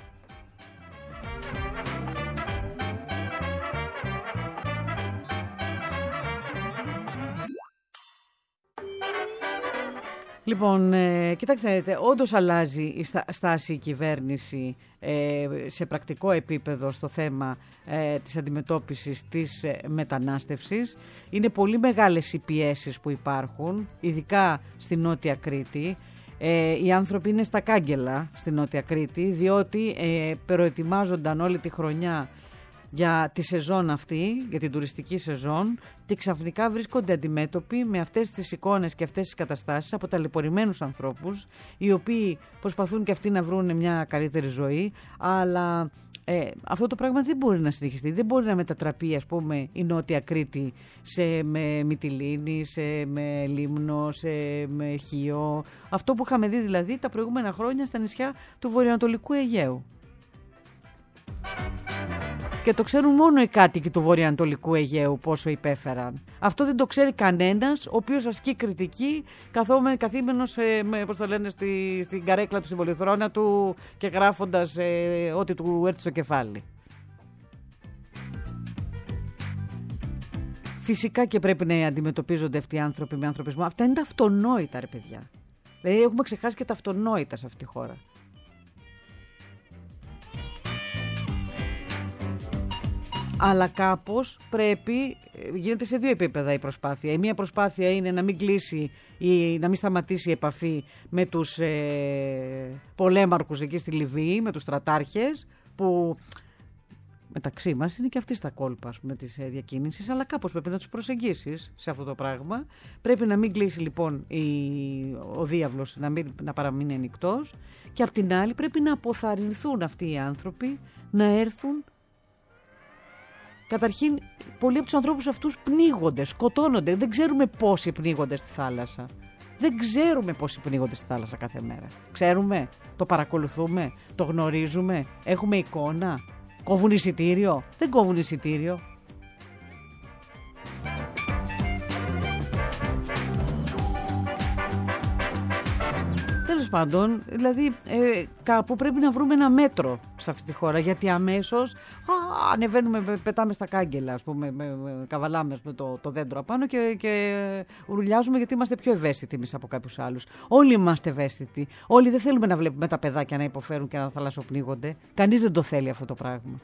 Λοιπόν, κοιτάξτε, όντως αλλάζει η στάση η κυβέρνηση σε πρακτικό επίπεδο στο θέμα της αντιμετώπισης της μετανάστευσης. Είναι πολύ μεγάλες οι πιέσεις που υπάρχουν, ειδικά στη Νότια Κρήτη. Οι άνθρωποι είναι στα κάγκελα στη Νότια Κρήτη, διότι προετοιμάζονταν όλη τη χρονιά για τη σεζόν αυτή, για την τουριστική σεζόν, και ξαφνικά βρίσκονται αντιμέτωποι με αυτές τις εικόνες και αυτές τις καταστάσεις από ταλαιπωρημένους ανθρώπους, οι οποίοι προσπαθούν και αυτοί να βρουν μια καλύτερη ζωή, αλλά αυτό το πράγμα δεν μπορεί να συνεχιστεί, δεν μπορεί να μετατραπεί, ας πούμε, η Νότια Κρήτη με Μυτιλήνη, με Λίμνο, με Χίο, αυτό που είχαμε δει δηλαδή τα προηγούμενα χρόνια στα νησιά του βορειοανατολικού Αιγαίου. Και το ξέρουν μόνο οι κάτοικοι του βορειοανατολικού Αιγαίου πόσο υπέφεραν. Αυτό δεν το ξέρει κανένας, ο οποίος ασκεί κριτική καθήμενος στην καρέκλα του, στην πολυθρόνα του και γράφοντας ό,τι του έρθει στο κεφάλι. Φυσικά και πρέπει να αντιμετωπίζονται αυτοί οι άνθρωποι με ανθρωπισμό. Αυτά είναι τα αυτονόητα, ρε παιδιά. Δηλαδή έχουμε ξεχάσει και τα αυτονόητα σε αυτή τη χώρα. Αλλά κάπως πρέπει, γίνεται σε δύο επίπεδα η προσπάθεια. Η μία προσπάθεια είναι να μην κλείσει ή να μην σταματήσει η επαφή με τους πολέμαρχους εκεί στη Λιβύη, με τους στρατάρχες, που μεταξύ μας είναι και αυτοί στα κόλπα με τις διακίνησεις, αλλά κάπως πρέπει να τους προσεγγίσεις σε αυτό το πράγμα. Πρέπει να μην κλείσει λοιπόν ο διάβλος, να παραμείνει ανοιχτός, και απ' την άλλη πρέπει να αποθαρρυνθούν αυτοί οι άνθρωποι να έρθουν. Καταρχήν, πολλοί από τους ανθρώπους αυτούς πνίγονται, σκοτώνονται. Δεν ξέρουμε πόσοι πνίγονται στη θάλασσα. Δεν ξέρουμε πόσοι πνίγονται στη θάλασσα κάθε μέρα. Ξέρουμε, το παρακολουθούμε, το γνωρίζουμε, έχουμε εικόνα. Κόβουν εισιτήριο, δεν κόβουν εισιτήριο. Τέλος πάντων, δηλαδή κάπου πρέπει να βρούμε ένα μέτρο σε αυτή τη χώρα, γιατί αμέσως ανεβαίνουμε, πετάμε στα κάγκελα, ας πούμε, καβαλάμε το δέντρο απάνω και ουρλιάζουμε, γιατί είμαστε πιο ευαίσθητοι εμείς από κάποιους άλλους. Όλοι είμαστε ευαίσθητοι. Όλοι δεν θέλουμε να βλέπουμε τα παιδάκια να υποφέρουν και να θαλασσοπνίγονται. Κανείς δεν το θέλει αυτό το πράγμα.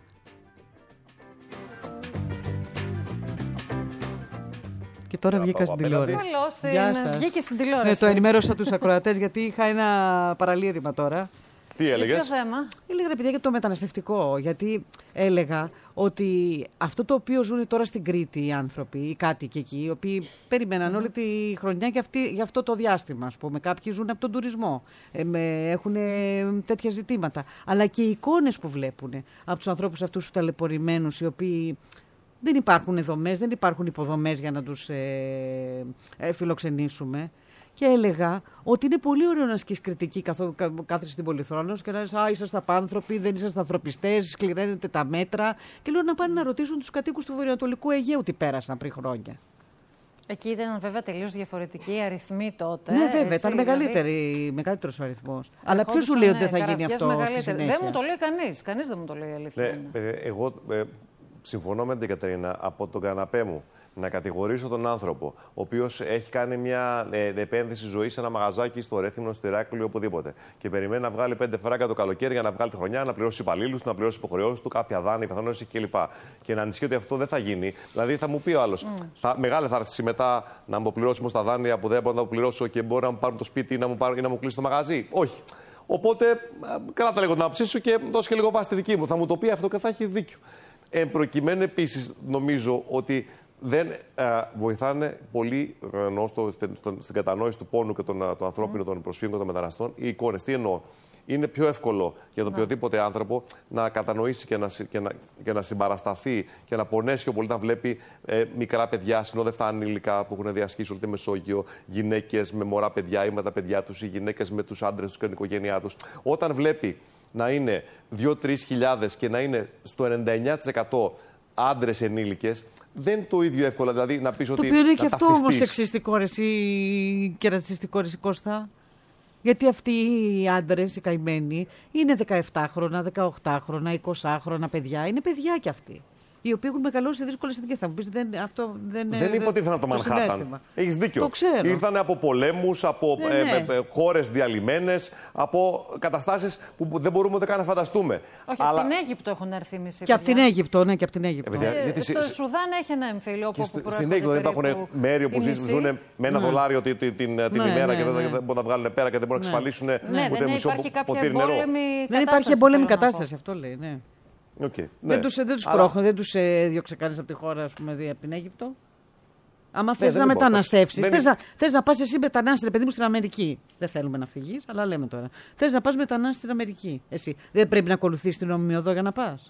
Και τώρα βγήκα στην τηλεόραση. Καλώς, βγήκε στην τηλεόραση. Το ενημέρωσα τους ακροατές, γιατί είχα ένα παραλήρημα τώρα. Τι έλεγες? Ποιο θέμα? Έλεγα, ρε παιδιά, για το μεταναστευτικό. Γιατί έλεγα ότι αυτό το οποίο ζουν τώρα στην Κρήτη οι άνθρωποι, οι κάτοικοι εκεί, οι οποίοι περιμέναν όλη τη χρονιά για αυτό το διάστημα, ας πούμε. Κάποιοι ζουν από τον τουρισμό, έχουν τέτοια ζητήματα. Αλλά και οι εικόνες που βλέπουν από τους ανθρώπους αυτούς τους ταλαιπωρημένους, οι οποίοι δεν υπάρχουν δομές, δεν υπάρχουν υποδομές για να τους φιλοξενήσουμε. Και έλεγα ότι είναι πολύ ωραίο να ασκείς κριτική κάθεσαι στην Πολυθρόνος και να λες είσαστε απάνθρωποι, δεν είσαστε ανθρωπιστές, σκληραίνετε τα μέτρα. Και λέω να πάνε να ρωτήσουν τους κατοίκους του Βορειοανατολικού Αιγαίου τι πέρασαν πριν χρόνια. Εκεί ήταν βέβαια τελείως διαφορετικοί οι αριθμοί τότε. Ναι, βέβαια, ήταν μεγαλύτερος ο αριθμός. Αλλά ποιος σου λέει ότι δεν θα γίνει αυτό στη συνέχεια? Δεν μου το λέει κανείς. Κανείς δεν μου το λέει, αλήθεια. Εγώ συμφωνώ με την Κατερίνα, από τον καναπέ μου να κατηγορήσω τον άνθρωπο, ο οποίος έχει κάνει μια επένδυση ζωής σε ένα μαγαζάκι στο Ρέθυμνο, στο Ηράκλειο, οπουδήποτε. Και περιμένει να βγάλει 5 φράγκα το καλοκαίρι για να βγάλει τη χρονιά, να πληρώσει υπαλλήλους, να πληρώσει υποχρεώσεις του, κάποια δάνεια, πιθανότητες κλπ. Και να ανησυχεί ότι αυτό δεν θα γίνει. Δηλαδή θα μου πει ο άλλος, μεγάλη θα έρθει μετά να μου πληρώσουμε στα δάνεια που δεν μπορώ να τα πληρώσω και μπορεί να μου πάρουν το σπίτι ή να μου κλείσει το μαγαζί. Όχι. Οπότε, καλά τα λέγω την άποψή σου και δώσε και λίγο βάση τη δική μου. Θα μου το πει αυτό και θα έχει δίκιο. Εν προκειμένου, επίσης, νομίζω ότι δεν βοηθάνε πολύ στην κατανόηση του πόνου και των ανθρώπινων, των προσφύγων, των μεταναστών οι εικόνες. Τι εννοώ? Είναι πιο εύκολο για τον οποιοδήποτε άνθρωπο να κατανοήσει και να συμπαρασταθεί και να πονέσει πιο πολύ όταν βλέπει μικρά παιδιά, συνόδευτα ανήλικα που έχουν διασχίσει όλη τη Μεσόγειο, γυναίκες με μωρά παιδιά ή με τα παιδιά τους, ή γυναίκες με τους άντρες τους και την οικογένειά τους. Όταν βλέπει να είναι 2-3 χιλιάδες και να είναι στο 99% άντρες ενήλικες, δεν είναι το ίδιο εύκολο. Δηλαδή να πεις ότι. Το οποίο είναι και αυτό όμως σεξιστικό και ρατσιστικό, Κώστα. Γιατί αυτοί οι άντρες, οι καημένοι, είναι 17χρονα, 18χρονα, 20χρονα παιδιά. Είναι παιδιά κι αυτοί. Οι οποίοι έχουν μεγαλώσει σε δύσκολες συνθήκες. Θα μου πεις, δεν είπα ότι ήρθαν από το Μανχάταν. Έχεις δίκιο. Το ξέρω. Ήρθαν από πολέμους, από χώρες διαλυμένες, από καταστάσεις που δεν μπορούμε ούτε καν να φανταστούμε. Όχι, από την Αίγυπτο έχουν έρθει μισή. Και από την Αίγυπτο, ναι, και από την Αίγυπτο. Στο Σουδάν έχει ένα εμφύλιο όπου στην Αίγυπτο δεν υπάρχουν μέρη όπου ζουν με $1 την ημέρα και δεν μπορούν να βγάλουν πέρα και δεν μπορούν να εξασφαλίσουν ούτε μισό ποτήρι νερό. Δεν υπάρχει εμπόλεμη κατάσταση, αυτό λέει, ναι. Okay, δεν τους πρόχνουν, δεν τους διώξε κανείς από τη χώρα, ας πούμε, από την Αίγυπτο. Άμα θες να μεταναστεύσεις, θες να πας εσύ μετανάστη, παιδί μου, στην Αμερική. Δεν θέλουμε να φύγεις, αλλά λέμε τώρα. Θες να πας μετανάστη στην Αμερική. Εσύ δεν πρέπει να ακολουθείς την νόμιμη οδό για να πας?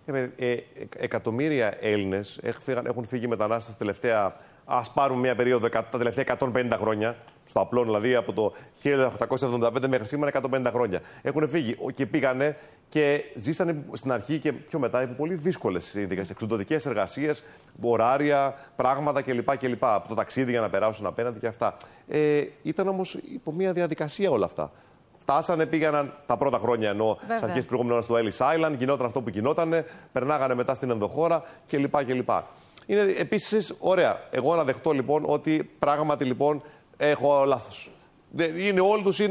Εκατομμύρια Έλληνες έχουν φύγει μετανάστες τελευταία. Ας πάρουμε μια περίοδο τα τελευταία 150 χρόνια. Στο απλό, δηλαδή από το 1875 μέχρι σήμερα, 150 χρόνια. Έχουν φύγει και πήγανε και ζήσανε στην αρχή και πιο μετά υπό πολύ δύσκολες συνθήκες. Εξοντωτικές εργασίες, ωράρια, πράγματα κλπ. Από το ταξίδι για να περάσουν απέναντι και αυτά. Ήταν όμως υπό μια διαδικασία όλα αυτά. Φτάσανε, πήγαιναν τα πρώτα χρόνια ενώ στις αρχές του προηγούμενου στο Ellis Island, γινόταν αυτό που γινότανε, περνάγανε μετά στην ενδοχώρα κλπ. Είναι επίσης ωραία. Εγώ να δεχτώ λοιπόν ότι πράγματι λοιπόν έχω λάθος.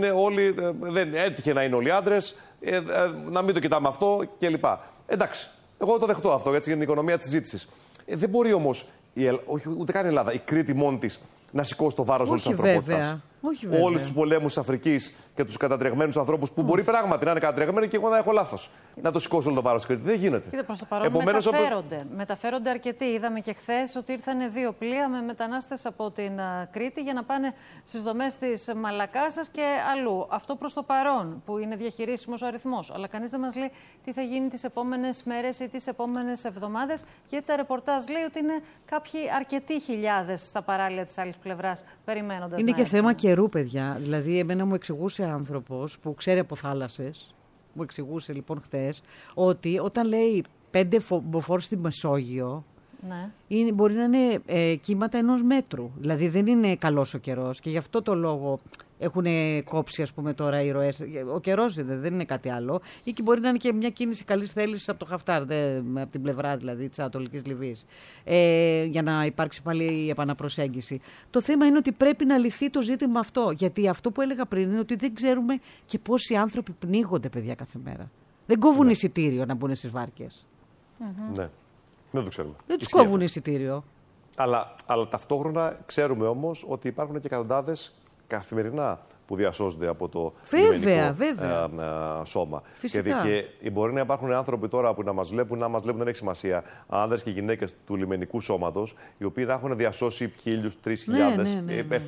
Δεν έτυχε να είναι όλοι άντρες, να μην το κοιτάμε αυτό κλπ. Εντάξει, Εγώ το δεχτώ αυτό, έτσι, για την οικονομία της ζήτησης. Δεν μπορεί όμως, ούτε καν η Ελλάδα, η Κρήτη μόνη της, να σηκώσει το βάρος όλης της ανθρωπότητας. Όλους τους πολέμους της Αφρικής και τους κατατρεγμένους ανθρώπους που μπορεί πράγματι να είναι κατατρεγμένοι και εγώ να έχω λάθος. Να το σηκώσει όλο το βάρος της Κρήτης. Δεν γίνεται. Κοίτα, προς το παρόν μεταφέρονται αρκετοί. Είδαμε και χθες ότι ήρθαν 2 πλοία με μετανάστες από την Κρήτη για να πάνε στις δομές της Μαλακάσας και αλλού. Αυτό προς το παρόν, που είναι διαχειρίσιμος ο αριθμός. Αλλά κανείς δεν μας λέει τι θα γίνει τις επόμενες μέρες ή τις επόμενες εβδομάδες, γιατί τα ρεπορτάζ λέει ότι είναι κάποιοι αρκετοί χιλιάδες στα παράλια της άλλης πλευράς περιμένοντας. Είναι και θέμα καιρού, παιδιά. Δηλαδή, εμένα μου εξηγούσε άνθρωπος που ξέρει από θάλασσες, μου εξηγούσε λοιπόν χθες, ότι όταν λέει 5 μποφόρ στη Μεσόγειο, ναι, μπορεί να είναι κύματα 1 μέτρου. Δηλαδή δεν είναι καλός ο καιρός και γι' αυτό το λόγο έχουν κόψει, ας πούμε, τώρα οι ροές. Ο καιρός δεν είναι κάτι άλλο. Ή και μπορεί να είναι και μια κίνηση καλής θέλησης από το Χαφτάρ, από την πλευρά δηλαδή της Ανατολικής Λιβύης, για να υπάρξει πάλι η επαναπροσέγγιση. Το θέμα είναι ότι πρέπει να λυθεί το ζήτημα αυτό. Γιατί αυτό που έλεγα πριν είναι ότι δεν ξέρουμε και πόσοι άνθρωποι πνίγονται, παιδιά, κάθε μέρα. Δεν κόβουν εισιτήριο να μπουν στις βάρκες. Ναι. Δεν το ξέρουμε. Δεν τους κόβουν εισιτήριο. Αλλά ταυτόχρονα ξέρουμε όμως ότι υπάρχουν και εκατοντάδες καθημερινά που διασώζονται από το λιμενικό σώμα. Φυσικά. Και μπορεί να υπάρχουν άνθρωποι τώρα που να μας βλέπουν δεν έχει σημασία. Άνδρες και γυναίκες του λιμενικού σώματος, οι οποίοι να έχουν διασώσει 1.000, 3.000,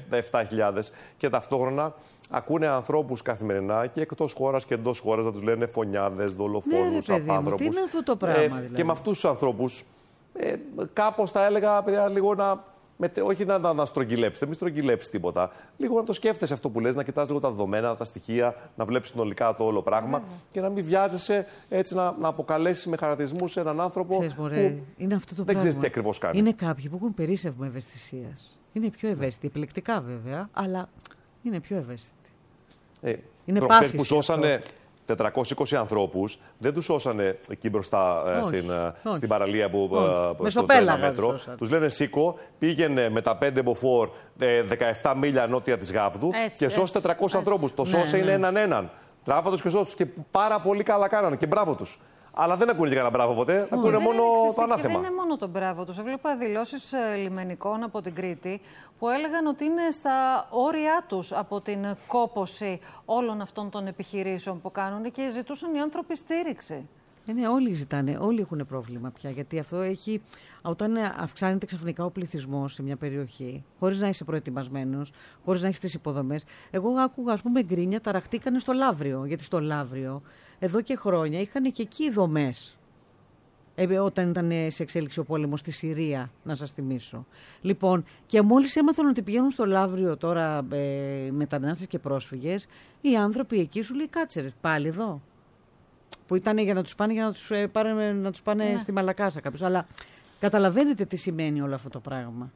7.000 και ταυτόχρονα ακούνε ανθρώπους καθημερινά και εκτός χώρας και εντός χώρας να τους λένε φωνιάδες, δολοφόνους, απάνθρωπους. Τι είναι αυτό το πράγμα, δηλαδή. Και με αυτούς τους ανθρώπους, κάπως θα έλεγα, παιδιά, λίγο όχι να στρογγυλέψετε, μην στρογγυλέψεις τίποτα. Λίγο να το σκέφτεσαι αυτό που λες, να κοιτάς λίγο τα δεδομένα, τα στοιχεία, να βλέπεις συνολικά το όλο πράγμα και να μην βιάζεσαι έτσι να αποκαλέσεις με χαρακτηρισμούς έναν άνθρωπο. Ξέρεις, μωρέ, είναι αυτό το δεν ξέρεις τι ακριβώς κάνει. Είναι κάποιοι που έχουν περίσσευμα ευαισθησίας. Είναι πιο ευαίσθητοι, επιλεκτικά βέβαια, αλλά είναι πιο ευαίσθητοι. Είναι πάθηση που σώσανε 420 ανθρώπους, δεν τους σώσανε εκεί μπροστά στην παραλία που στο μέτρο. Τους λένε σήκω, πήγαινε με τα 5 μποφόρ 17 μίλια νότια της Γάβδου και σώσε 400 ανθρώπους. Το σώσε είναι έναν. Τράβα τους και σώσε τους και πάρα πολύ καλά κάνανε και μπράβο τους. Αλλά δεν ακούνε και κανένα μπράβο ποτέ, ακούνε μόνο το ανάθεμα. Δεν είναι μόνο το μπράβο τους. Έβλεπα δηλώσεις λιμενικών από την Κρήτη που έλεγαν ότι είναι στα όρια τους από την κόπωση όλων αυτών των επιχειρήσεων που κάνουν και ζητούσαν οι άνθρωποι στήριξη. Ναι, όλοι ζητάνε, όλοι έχουν πρόβλημα πια. Γιατί αυτό έχει, όταν αυξάνεται ξαφνικά ο πληθυσμός σε μια περιοχή, χωρίς να είσαι προετοιμασμένος, χωρίς να έχεις τις υποδομές. Εγώ άκουγα, ας πούμε, γκρίνια, ταραχτήκανε στο Λαύριο. Γιατί στο Λαύριο, εδώ και χρόνια, είχαν και εκεί δομές. Όταν ήταν σε εξέλιξη ο πόλεμος στη Συρία, να σας θυμίσω. Λοιπόν, και μόλις έμαθαν ότι πηγαίνουν στο Λαύριο τώρα μετανάστες και πρόσφυγες, οι άνθρωποι εκεί σου λέει κάτσε, πάλι εδώ. Που ήταν για να τους πάνε, να τους πάνε στη Μαλακάσα κάποιος. Αλλά καταλαβαίνετε τι σημαίνει όλο αυτό το πράγμα.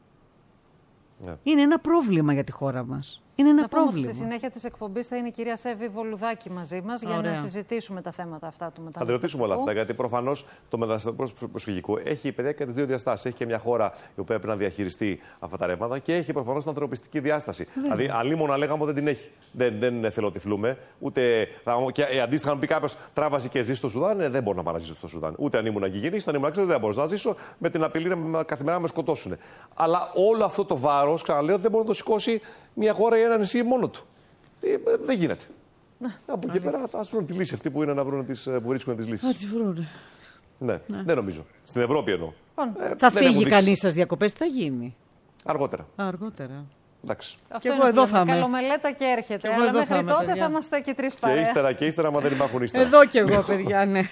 Είναι ένα πρόβλημα για τη χώρα μας. Είναι ένα πρόβλημα. Στη συνέχεια της εκπομπής θα είναι η κυρία Σέβη Βολουδάκη μαζί μας για να συζητήσουμε τα θέματα αυτά του μεταναστευτικού. Θα τη ρωτήσουμε όλα αυτά, γιατί προφανώς το μεταναστευτικό προσφυγικό έχει παιδιά και τις δύο διαστάσεις. Έχει και μια χώρα η οποία πρέπει να διαχειριστεί αυτά τα ρεύματα και έχει προφανώς την ανθρωπιστική διάσταση. Δηλαδή, αλλήμον να λέγαμε ότι δεν την έχει. Δεν θελοτυφλούμε. Ούτε. Και αντίστοιχα, αν πει κάποιος τράβασε και ζει στο Σουδάν, δεν μπορώ να πάω να ζήσω στο Σουδάν. Ούτε αν ήμουν γηγενής, αν ήμουν αξιός, δεν μπορώ να ζήσω με την απειλή καθημερινά να με σκοτώσουν. Αλλά όλο αυτό το βάρος, ξαναλέω, δεν μπορεί να το σηκώσει μια χώρα ή ένα νησί μόνο του. Δεν γίνεται. Από εκεί πέρα ας βρουν τη λύση αυτή που είναι που βρίσκουν τις λύσεις. Να τις βρουν. Ναι, δεν νομίζω. Στην Ευρώπη εννοώ. Θα φύγει κανείς στις διακοπές, τι θα γίνει. Αργότερα. Εντάξει. Αυτό και εγώ εδώ θα είμαι. Καλομελέτα και έρχεται. Και αλλά μέχρι τότε παιδιά. Θα είμαστε και 3 παρέα. Και ύστερα, άμα δεν υπάρχουν ύστερα. Εδώ κι εγώ, παιδιά, ναι.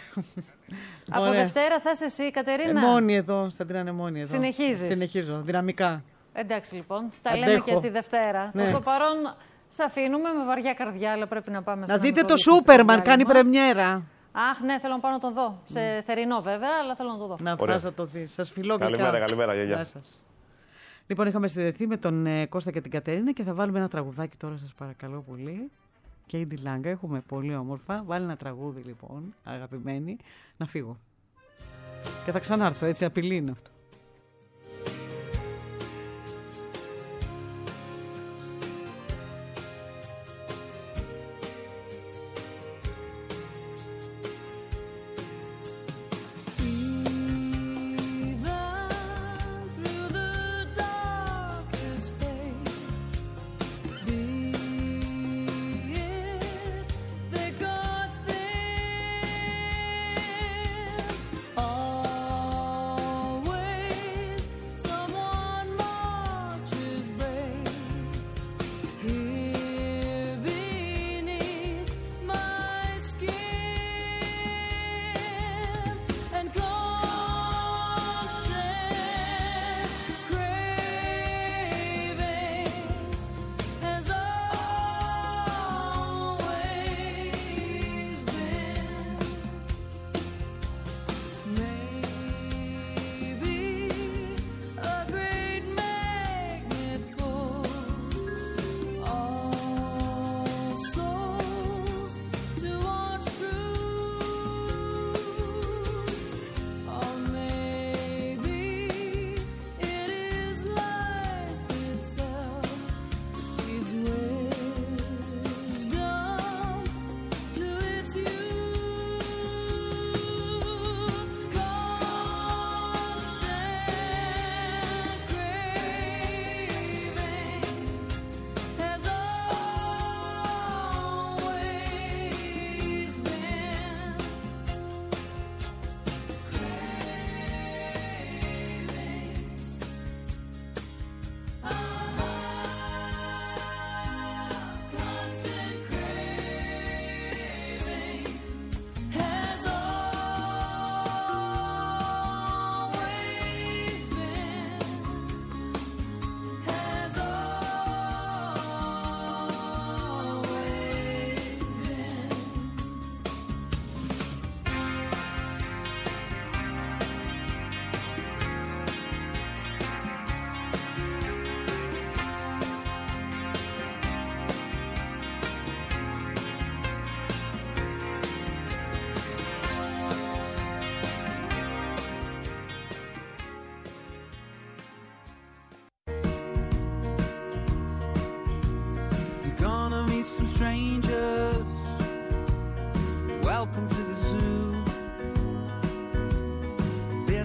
Από Δευτέρα θα είσαι εσύ, Κατερίνα. Μόνη εδώ, στα την μόνη εδώ. Συνεχίζω, δυναμικά. Εντάξει λοιπόν, τα λέμε και τη Δευτέρα. Ναι. Στο παρόν, σε αφήνουμε με βαριά καρδιά, αλλά πρέπει να πάμε. Να δείτε το Σούπερμαν, κάνει πρεμιέρα. Αχ, ναι, θέλω να πάω να τον δω. Σε θερινό βέβαια, αλλά θέλω να τον δω. Να πας να το δεις. Σας φιλώ και καλημέρα, γεια σας. Λοιπόν, είχαμε συνδεθεί με τον Κώστα και την Κατερίνα και θα βάλουμε ένα τραγουδάκι τώρα, σας παρακαλώ πολύ. Και η Ντιλάγκα, έχουμε πολύ όμορφα. Βάλει ένα τραγούδι λοιπόν, αγαπημένη, να φύγω. Και θα ξανάρθω, έτσι, απειλή είναι αυτό.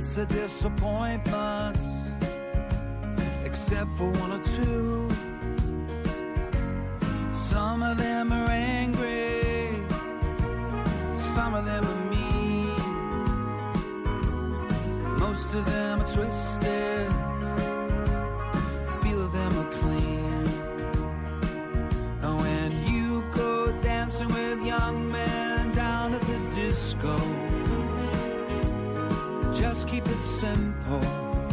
lots of disappointments, except for one or two. Some of them are angry, some of them are mean, most of them are twisted, few of them are clean. And when you go dancing with young men down at the disco, just keep it simple.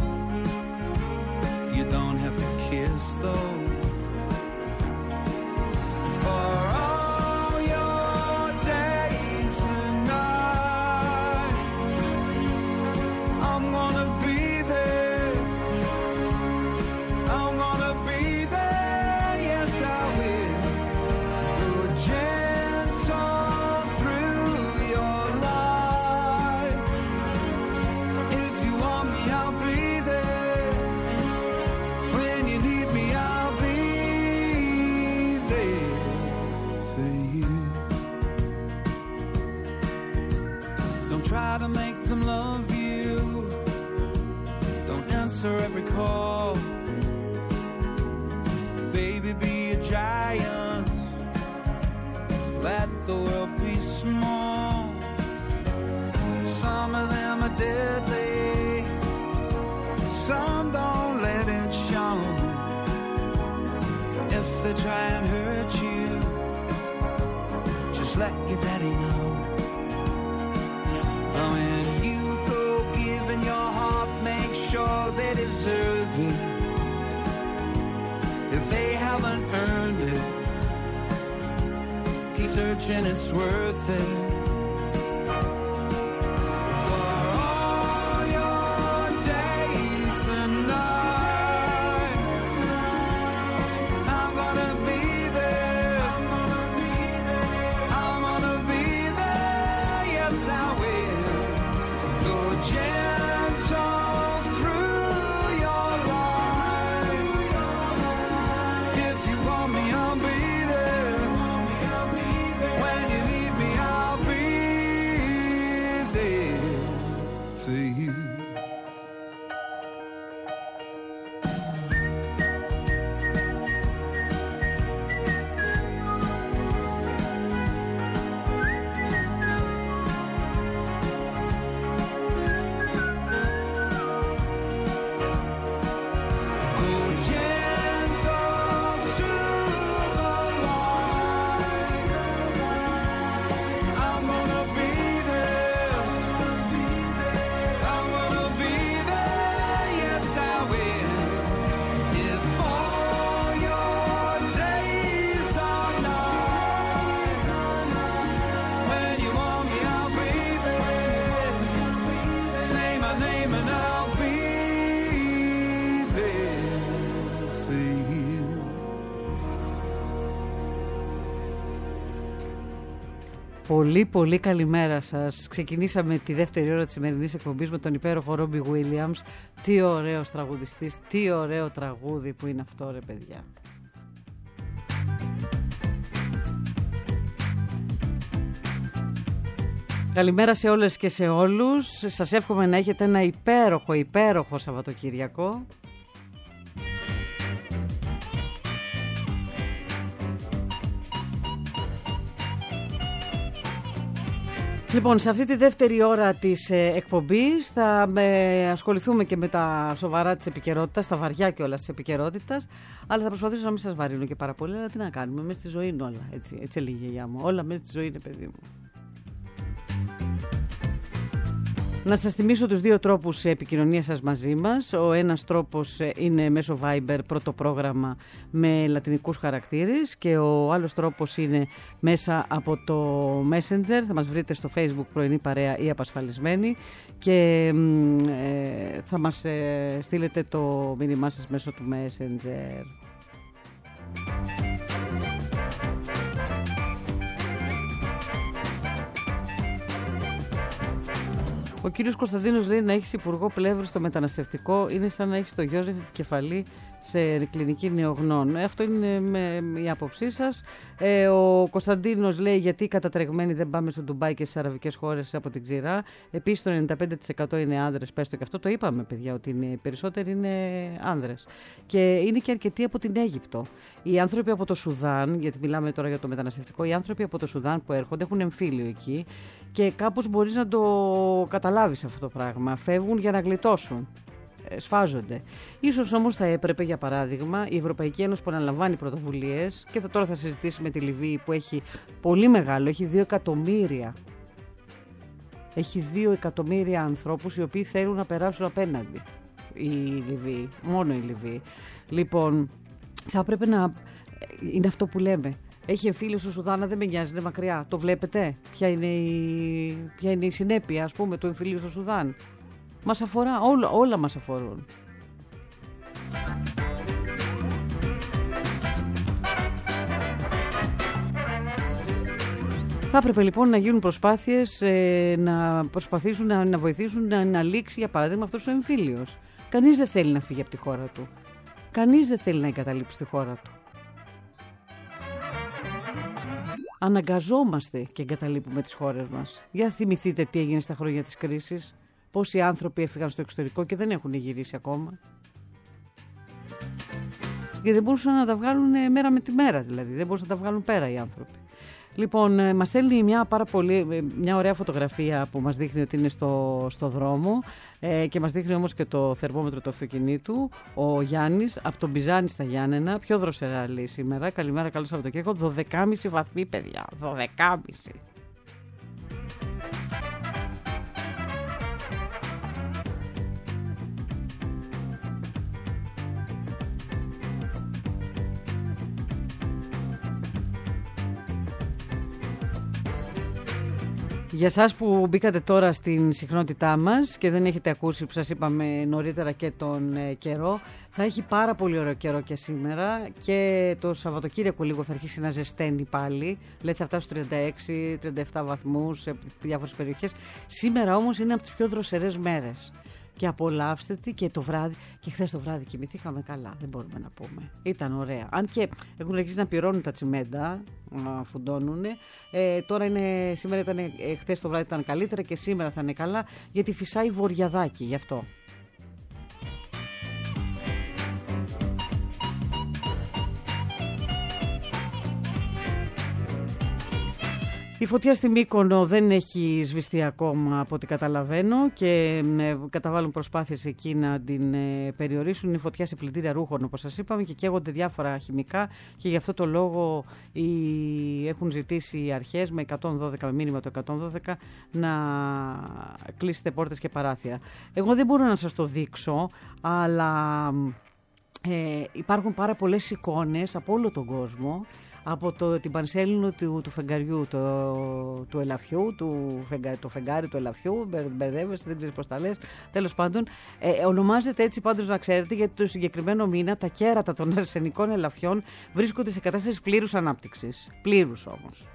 You don't have to kiss though. For all your days and nights, I'm gonna be there. I'm gonna be there, yes I will. Go gentle through your life. If you want me, I'll be there. When you need me, I'll be there for you. Don't try to make them love you. Don't answer every call. Baby, be a giant. Let the world be small. Some of them are deadly, some don't let it show. If they try and hurt you, just let your daddy know. When you go giving your heart, make sure they deserve it. If they haven't earned it, keep searching, it's worth it. For all your days and nights, I'm gonna be there. I'm gonna be there, yes I will. Go gentle through your life. If you want me, I'll be there. When you need me, I'll be there for you. Go gentle through the light. I'm gonna be there. I'm gonna be there, yes I will. If all your days are nights, when you want me, I'll be there. Say my name and I'll be there for you. Πολύ πολύ καλημέρα σας. Ξεκινήσαμε τη δεύτερη ώρα της σημερινής εκπομπής με τον υπέροχο Ρόμπι Γουίλιαμς. Τι ωραίος τραγουδιστής, τι ωραίο τραγούδι που είναι αυτό ρε παιδιά. Καλημέρα σε όλες και σε όλους. Σας εύχομαι να έχετε ένα υπέροχο Σαββατοκύριακο. Λοιπόν, σε αυτή τη δεύτερη ώρα της εκπομπής θα ασχοληθούμε και με τα σοβαρά της επικαιρότητας, τα βαριά κιόλας της επικαιρότητας, αλλά θα προσπαθήσω να μην σας βαρύνω και πάρα πολύ, αλλά τι να κάνουμε, μέσα στη ζωή είναι όλα, έτσι έλεγε η γιαγιά μου, όλα μέσα στη ζωή είναι παιδί μου. Να σας θυμίσω τους δύο τρόπους επικοινωνίας σας μαζί μας. Ο ένας τρόπος είναι μέσω Viber, πρώτο πρόγραμμα με λατινικούς χαρακτήρες, και ο άλλος τρόπος είναι μέσα από το Messenger. Θα μας βρείτε στο Facebook Πρωινή Παρέα ή Απασφαλισμένη και θα μας στείλετε το μήνυμά σας μέσω του Messenger. Ο κύριος Κωνσταντίνος λέει να έχεις υπουργό πλεύρη στο μεταναστευτικό είναι σαν να έχεις το Γιώζεφ κεφαλή σε κλινική νεογνών. Αυτό είναι η άποψή σας. Ο Κωνσταντίνος λέει γιατί κατατρεγμένοι δεν πάμε στο Ντουμπάι και στις αραβικές χώρες από την ξηρά. Επίσης το 95% είναι άνδρες. Πες το και αυτό το είπαμε, παιδιά, ότι οι περισσότεροι είναι άνδρες. Και είναι και αρκετοί από την Αίγυπτο. Οι άνθρωποι από το Σουδάν, γιατί μιλάμε τώρα για το μεταναστευτικό, οι άνθρωποι από το Σουδάν που έρχονται έχουν εμφύλιο εκεί και κάπως μπορείς να το καταλάβεις αυτό το πράγμα. Φεύγουν για να γλιτώσουν. Σφάζονται. Ίσως όμως θα έπρεπε, για παράδειγμα, η Ευρωπαϊκή Ένωση που αναλαμβάνει πρωτοβουλίες και τώρα θα συζητήσει με τη Λιβύη που έχει πολύ μεγάλο, έχει 2 εκατομμύρια. Έχει 2 εκατομμύρια ανθρώπους οι οποίοι θέλουν να περάσουν απέναντι. Η Λιβύη, μόνο η Λιβύη. Λοιπόν, θα έπρεπε να... Είναι αυτό που λέμε. Έχει εμφύλιο στο Σουδάνα, δεν με νοιάζει, είναι μακριά. Το βλέπετε, ποια είναι η συνέπεια, ας πούμε, του εμφυλίου στο Σουδάν. Μας αφορά, όλα μας αφορούν. Θα έπρεπε λοιπόν να γίνουν προσπάθειες να προσπαθήσουν να βοηθήσουν να λήξει, για παράδειγμα, αυτός ο εμφύλιος. Κανείς δεν θέλει να φύγει από τη χώρα του. Κανείς δεν θέλει να εγκαταλείψει τη χώρα του. Αναγκαζόμαστε και εγκαταλείπουμε τις χώρες μας. Για θυμηθείτε τι έγινε στα χρόνια της κρίσης. Πόσοι άνθρωποι έφυγαν στο εξωτερικό και δεν έχουν γυρίσει ακόμα. Γιατί δεν μπορούσαν να τα βγάλουν μέρα με τη μέρα, δηλαδή. Δεν μπορούσαν να τα βγάλουν πέρα οι άνθρωποι. Λοιπόν, μας στέλνει μια ωραία φωτογραφία που μας δείχνει ότι είναι στο δρόμο και μας δείχνει όμως και το θερμόμετρο του αυτοκινήτου. Ο Γιάννης από τον Μπιζάνη στα Γιάννενα, πιο δροσερά λέει σήμερα. Καλημέρα, καλό Σαββατοκύριακο. 12,5 βαθμοί, παιδιά. 12,5. Για εσάς που μπήκατε τώρα στην συχνότητά μας και δεν έχετε ακούσει που σας είπαμε νωρίτερα και τον καιρό, θα έχει πάρα πολύ ωραίο καιρό και σήμερα και το Σαββατοκύριακο λίγο θα αρχίσει να ζεσταίνει πάλι. Λέτε θα φτάσει στους 36-37 βαθμούς σε διάφορες περιοχές. Σήμερα όμως είναι από τις πιο δροσερές μέρες. Και απολαύστε τη και το βράδυ. Και χθες το βράδυ κοιμηθήκαμε καλά. Δεν μπορούμε να πούμε. Ήταν ωραία. Αν και έχουν αρχίσει να πυρώνουν τα τσιμέντα, να φουντώνουν. Χθες το βράδυ ήταν καλύτερα και σήμερα θα είναι καλά. Γιατί φυσάει βορειαδάκι γι' αυτό. Η φωτιά στη Μύκονο δεν έχει σβηστεί ακόμα από ό,τι καταλαβαίνω και καταβάλουν προσπάθειες εκεί να την περιορίσουν. Είναι φωτιά σε πλυντήρια ρούχων όπως σας είπαμε και καίγονται διάφορα χημικά και γι' αυτό το λόγο έχουν ζητήσει οι αρχές με μήνυμα το 112 να κλείσετε πόρτες και παράθυρα. Εγώ δεν μπορώ να σας το δείξω, αλλά υπάρχουν πάρα πολλές εικόνες από όλο τον κόσμο. Από την πανσέλινο του φεγγαριού, του ελαφιού, το φεγγάρι του ελαφιού, μπερδεύεστε, δεν ξέρεις πώς τα λες. Τέλος πάντων, ονομάζεται έτσι πάντως να ξέρετε, γιατί το συγκεκριμένο μήνα τα κέρατα των αρσενικών ελαφιών βρίσκονται σε κατάσταση πλήρους ανάπτυξης. Πλήρους όμως.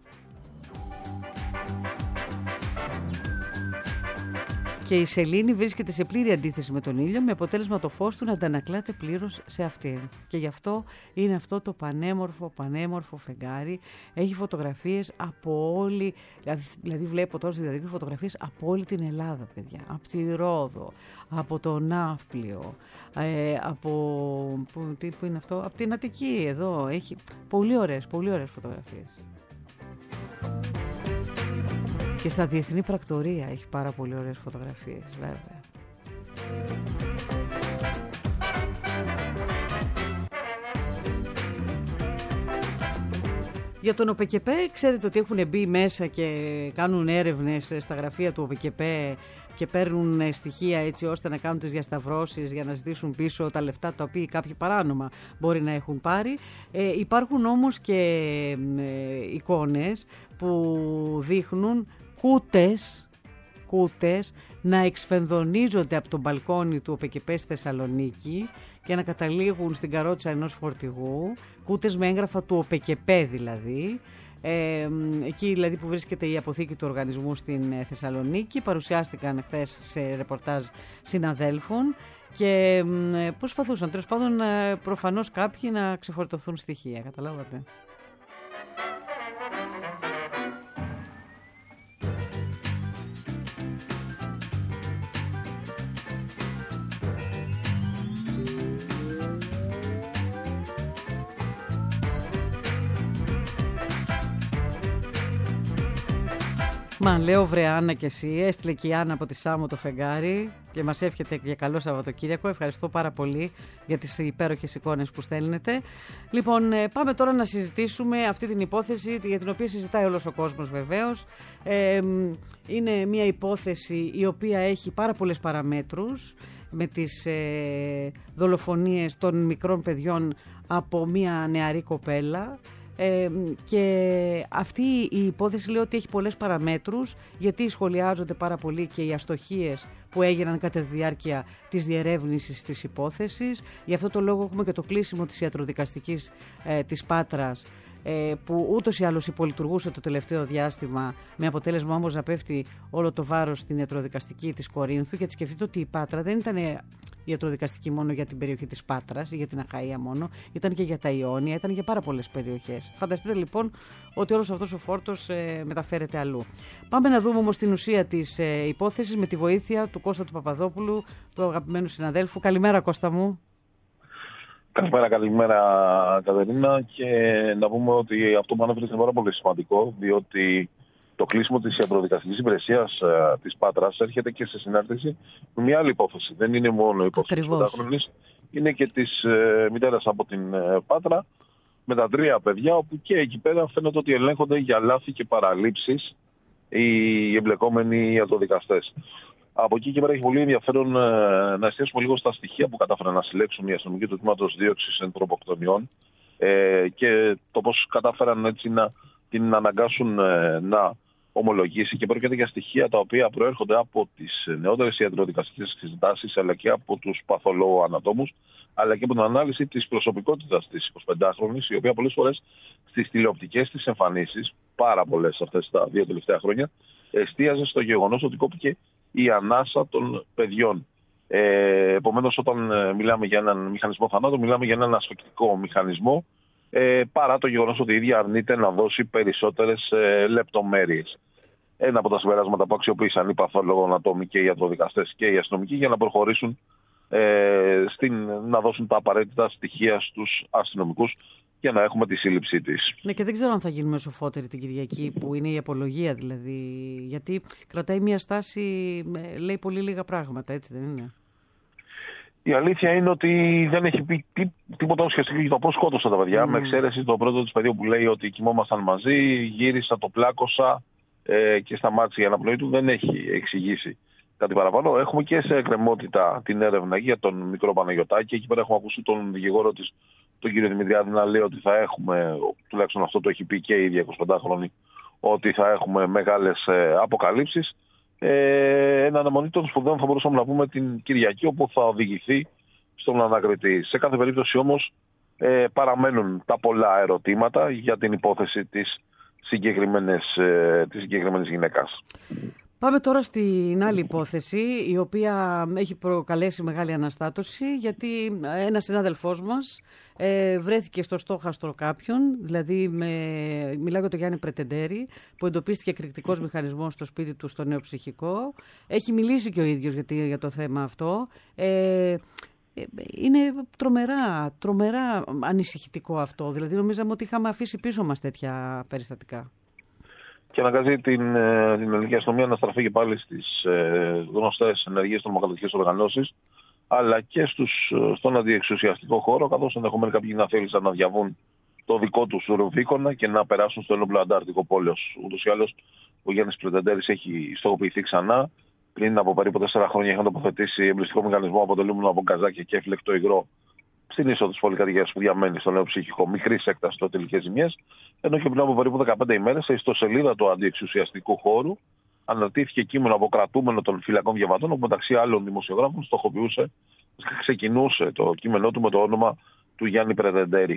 Και η σελήνη βρίσκεται σε πλήρη αντίθεση με τον ήλιο, με αποτέλεσμα το φως του να αντανακλάται πλήρως σε αυτήν. Και γι' αυτό είναι αυτό το πανέμορφο φεγγάρι. Έχει φωτογραφίες από όλη, δηλαδή βλέπω τώρα στη διαδίκτυο φωτογραφίες από όλη την Ελλάδα, παιδιά. Από τη Ρόδο, από το Ναύπλιο, πού είναι αυτό, από την Αττική εδώ. Έχει πολύ ωραίες φωτογραφίες. Και στα διεθνή πρακτορία έχει πάρα πολύ ωραίες φωτογραφίες, βέβαια. Για τον ΟΠΕΚΕΠΕ, ξέρετε ότι έχουν μπει μέσα και κάνουν έρευνες στα γραφεία του ΟΠΕΚΕΠΕ και παίρνουν στοιχεία έτσι ώστε να κάνουν τις διασταυρώσεις για να ζητήσουν πίσω τα λεφτά τα οποία κάποιοι παράνομα μπορεί να έχουν πάρει. Υπάρχουν όμως και εικόνες που δείχνουν κούτες να εξφενδονίζονται από τον μπαλκόνι του ΟΠΕΚΕΠΕ στη Θεσσαλονίκη και να καταλήγουν στην καρότσα ενός φορτηγού, κούτες με έγγραφα του ΟΠΕΚΕΠΕ δηλαδή, εκεί δηλαδή που βρίσκεται η αποθήκη του οργανισμού στην Θεσσαλονίκη. Παρουσιάστηκαν χθες σε ρεπορτάζ συναδέλφων και προσπαθούσαν τέλος πάντων προφανώς κάποιοι να ξεφορτωθούν στοιχεία. Καταλάβατε. Μα λέω βρε Άννα και εσύ, έστειλε και η Άννα από τη Σάμο το φεγγάρι και μας εύχεται για καλό Σαββατοκύριακο. Ευχαριστώ πάρα πολύ για τις υπέροχες εικόνες που στέλνετε. Λοιπόν, πάμε τώρα να συζητήσουμε αυτή την υπόθεση για την οποία συζητάει όλος ο κόσμος βεβαίως. Είναι μια υπόθεση η οποία έχει πάρα πολλές παραμέτρους με τις δολοφονίες των μικρών παιδιών από μια νεαρή κοπέλα. Και αυτή η υπόθεση λέω ότι έχει πολλές παραμέτρους, γιατί σχολιάζονται πάρα πολύ και οι αστοχίες που έγιναν κατά τη διάρκεια της διερεύνησης της υπόθεσης. Γι' αυτό το λόγο έχουμε και το κλείσιμο της ιατροδικαστικής της Πάτρας, που ούτως ή άλλως υπολειτουργούσε το τελευταίο διάστημα, με αποτέλεσμα όμως να πέφτει όλο το βάρος στην ιατροδικαστική της Κορίνθου. Γιατί σκεφτείτε ότι η Πάτρα δεν ήταν ιατροδικαστική μόνο για την περιοχή της Πάτρας ή για την Αχαΐα μόνο, ήταν και για τα Ιόνια, ήταν για πάρα πολλές περιοχές. Φανταστείτε λοιπόν ότι όλος αυτός ο φόρτος μεταφέρεται αλλού. Πάμε να δούμε όμως την ουσία της υπόθεσης με τη βοήθεια του Κώστα του Παπαδόπουλου, του αγαπημένου συναδέλφου. Καλημέρα Κώστα μου. Καλημέρα Κατερίνα, και να πούμε ότι αυτό που ανέφερες είναι πάρα πολύ σημαντικό, διότι το κλείσιμο της ιατροδικαστικής υπηρεσίας της Πάτρας έρχεται και σε συνάρτηση με μια άλλη υπόθεση. Δεν είναι μόνο η υπόθεση της 5χρονης, είναι και της μητέρας από την Πάτρα με τα 3 παιδιά, όπου και εκεί πέρα φαίνεται ότι ελέγχονται για λάθη και παραλήψεις οι εμπλεκόμενοι ιατροδικαστές. Από εκεί και πέρα έχει πολύ ενδιαφέρον να εστιάσουμε λίγο στα στοιχεία που κατάφεραν να συλλέξουν οι αστυνομικοί του τμήματος δίωξης ανθρωποκτονιών και το πώς κατάφεραν έτσι να την αναγκάσουν να ομολογήσει, και πρόκειται για στοιχεία τα οποία προέρχονται από τις νεότερες ιατροδικαστικές εξετάσεις, αλλά και από τους παθολόγο-ανατόμους, αλλά και από την ανάλυση της προσωπικότητας της 25χρονης, η οποία πολλές φορές στις τηλεοπτικές της εμφανίσεις, πάρα πολλές αυτές τα 2 τελευταία χρόνια, εστίαζε στο γεγονός ότι κόπηκε η ανάσα των παιδιών. Επομένως, όταν μιλάμε για έναν μηχανισμό θανάτου, μιλάμε για έναν ασφυκτικό μηχανισμό, παρά το γεγονός ότι η ίδια αρνείται να δώσει περισσότερες λεπτομέρειες. Ένα από τα συμπεράσματα που αξιοποίησαν οι παθολόγο-ανατόμοι και οι ιατροδικαστές και οι αστυνομικοί για να προχωρήσουν να δώσουν τα απαραίτητα στοιχεία στους αστυνομικούς για να έχουμε τη σύλληψή της. Ναι, και δεν ξέρω αν θα γίνουμε σοφότεροι την Κυριακή, που είναι η απολογία δηλαδή, γιατί κρατάει μια στάση, λέει πολύ λίγα πράγματα, έτσι δεν είναι? Η αλήθεια είναι ότι δεν έχει πει τίποτα ουσιαστικό για το πώς σκότωσα τα παιδιά, με εξαίρεση το πρώτο της παιδί που λέει ότι κοιμόμασταν μαζί, γύρισα, το πλάκωσα και σταμάτησε η αναπνοή του. Δεν έχει εξηγήσει κάτι παραπάνω. Έχουμε και σε εκκρεμότητα την έρευνα για τον μικρό Παναγιωτάκη. Εκεί πέρα έχουμε ακούσει τον δικηγόρο της, τον κύριο Δημητριάδη, να λέει ότι θα έχουμε, τουλάχιστον αυτό το έχει πει και η ίδια 25χρονη, ότι θα έχουμε μεγάλες αποκαλύψεις. Εν αναμονή των σπουδών θα μπορούσαμε να πούμε την Κυριακή, όπου θα οδηγηθεί στον ανακριτή. Σε κάθε περίπτωση όμως παραμένουν τα πολλά ερωτήματα για την υπόθεση της συγκεκριμένης γυναίκας. Πάμε τώρα στην άλλη υπόθεση, η οποία έχει προκαλέσει μεγάλη αναστάτωση, γιατί ένας συνάδελφός μας βρέθηκε στο στόχαστρο κάποιον, δηλαδή μιλάω για τον Γιάννη Πρετεντέρη, που εντοπίστηκε εκρηκτικός μηχανισμός στο σπίτι του στο νεοψυχικό. Έχει μιλήσει και ο ίδιος για το θέμα αυτό. Είναι τρομερά ανησυχητικό αυτό. Δηλαδή νομίζαμε ότι είχαμε αφήσει πίσω μας τέτοια περιστατικά. Και αναγκάζει την ελληνική αστυνομία να στραφεί και πάλι στις γνωστές ενεργείες τρομοκρατικές οργανώσεις, αλλά και στον αντιεξουσιαστικό χώρο, καθώς ενδεχομένως κάποιοι να θέλησαν να διαβούν το δικό τους ρουβίκονα και να περάσουν στο ένοπλο αντάρτικο πόλεως. Ούτως ή άλλως, ο Γιάννης Πρετεντέρης έχει στοχοποιηθεί ξανά. Πριν από περίπου 4 χρόνια είχαν τοποθετήσει εμπριστικό μηχανισμό αποτελούμενο από γκαζάκια και έφλεκτο υγρό στην είσοδο της πολυκατοικίας που διαμένει στο νεοψυχικό, μικρής έκτασης τελικές ζημιές. Ενώ και πριν από περίπου 15 ημέρες, σε ιστοσελίδα του αντιεξουσιαστικού χώρου αναρτήθηκε κείμενο από κρατούμενο των φυλακών διαβατών, όπου μεταξύ άλλων δημοσιογράφων ξεκινούσε το κείμενό του με το όνομα του Γιάννη Πρετεντέρη.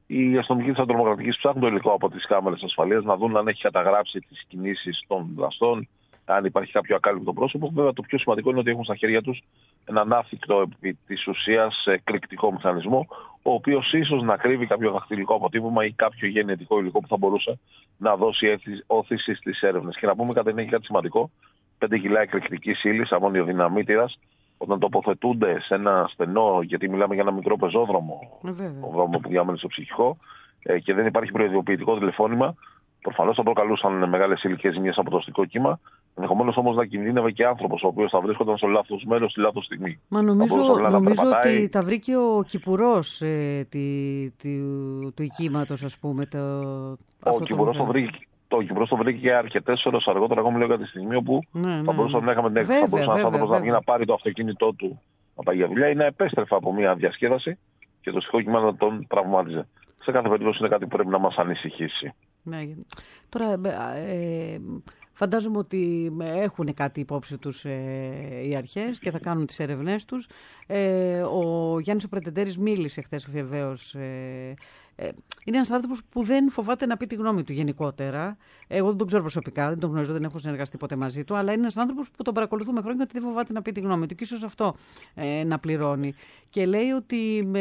Οι αστυνομικοί της Αντιτρομοκρατικής ψάχνουν το υλικό από τις κάμερες ασφαλείας, να δουν αν έχει καταγράψει τις κινήσεις των δραστών, αν υπάρχει κάποιο ακάλυπτο πρόσωπο. Βέβαια, το πιο σημαντικό είναι ότι έχουν στα χέρια τους έναν άθικτο επί της ουσίας εκρηκτικό μηχανισμό, ο οποίος ίσως να κρύβει κάποιο δαχτυλικό αποτύπωμα ή κάποιο γενετικό υλικό που θα μπορούσε να δώσει όθηση στις έρευνες. Και να πούμε κάτι σημαντικό: 5 κιλά εκρηκτικής ύλης αμμονιοδυναμίτιδας, όταν τοποθετούνται σε ένα στενό, γιατί μιλάμε για ένα μικρό πεζόδρομο, ο δρόμο που διάμενε στο ψυχικό, και δεν υπάρχει προειδοποιητικό τηλεφώνημα, προφανώς θα προκαλούσαν μεγάλες υλικές ζημιές από το αστικό κύμα. Ενδεχομένως όμως να κινδύνευε και άνθρωπος, ο οποίος θα βρίσκονταν στο λάθος μέρος στη λάθος στιγμή. Μα νομίζω ότι τα βρήκε ο κυπουρός του οικήματος, ας πούμε. Ο κυπουρός το βρήκε και αρκετές ώρες αργότερα, ακόμη λέγα τη στιγμή όπου θα μπορούσαμε να είχαμε την έκθεση. Θα μπορούσε ένας άνθρωπος να βγει να πάρει το αυτοκίνητό του να πάει για δουλειά ή να επέστρεφε από μια διασκέδαση και το αστικό κύμα να τον τραυμάτιζε. Σε κάθε περίπτωση είναι κάτι που πρέπει να μας ανησυχήσει. Ναι. Τώρα, φαντάζομαι ότι έχουν κάτι υπόψη τους οι αρχές και θα κάνουν τις έρευνές τους. Ο Γιάννης ο Πρετεντέρης μίλησε χθες βεβαίως. Είναι ένας άνθρωπος που δεν φοβάται να πει τη γνώμη του γενικότερα. Εγώ δεν τον ξέρω προσωπικά, δεν τον γνωρίζω, δεν έχω συνεργαστεί ποτέ μαζί του, αλλά είναι ένας άνθρωπος που τον παρακολουθούμε χρόνια ότι δεν φοβάται να πει τη γνώμη του και ίσως αυτό να πληρώνει. Και λέει ότι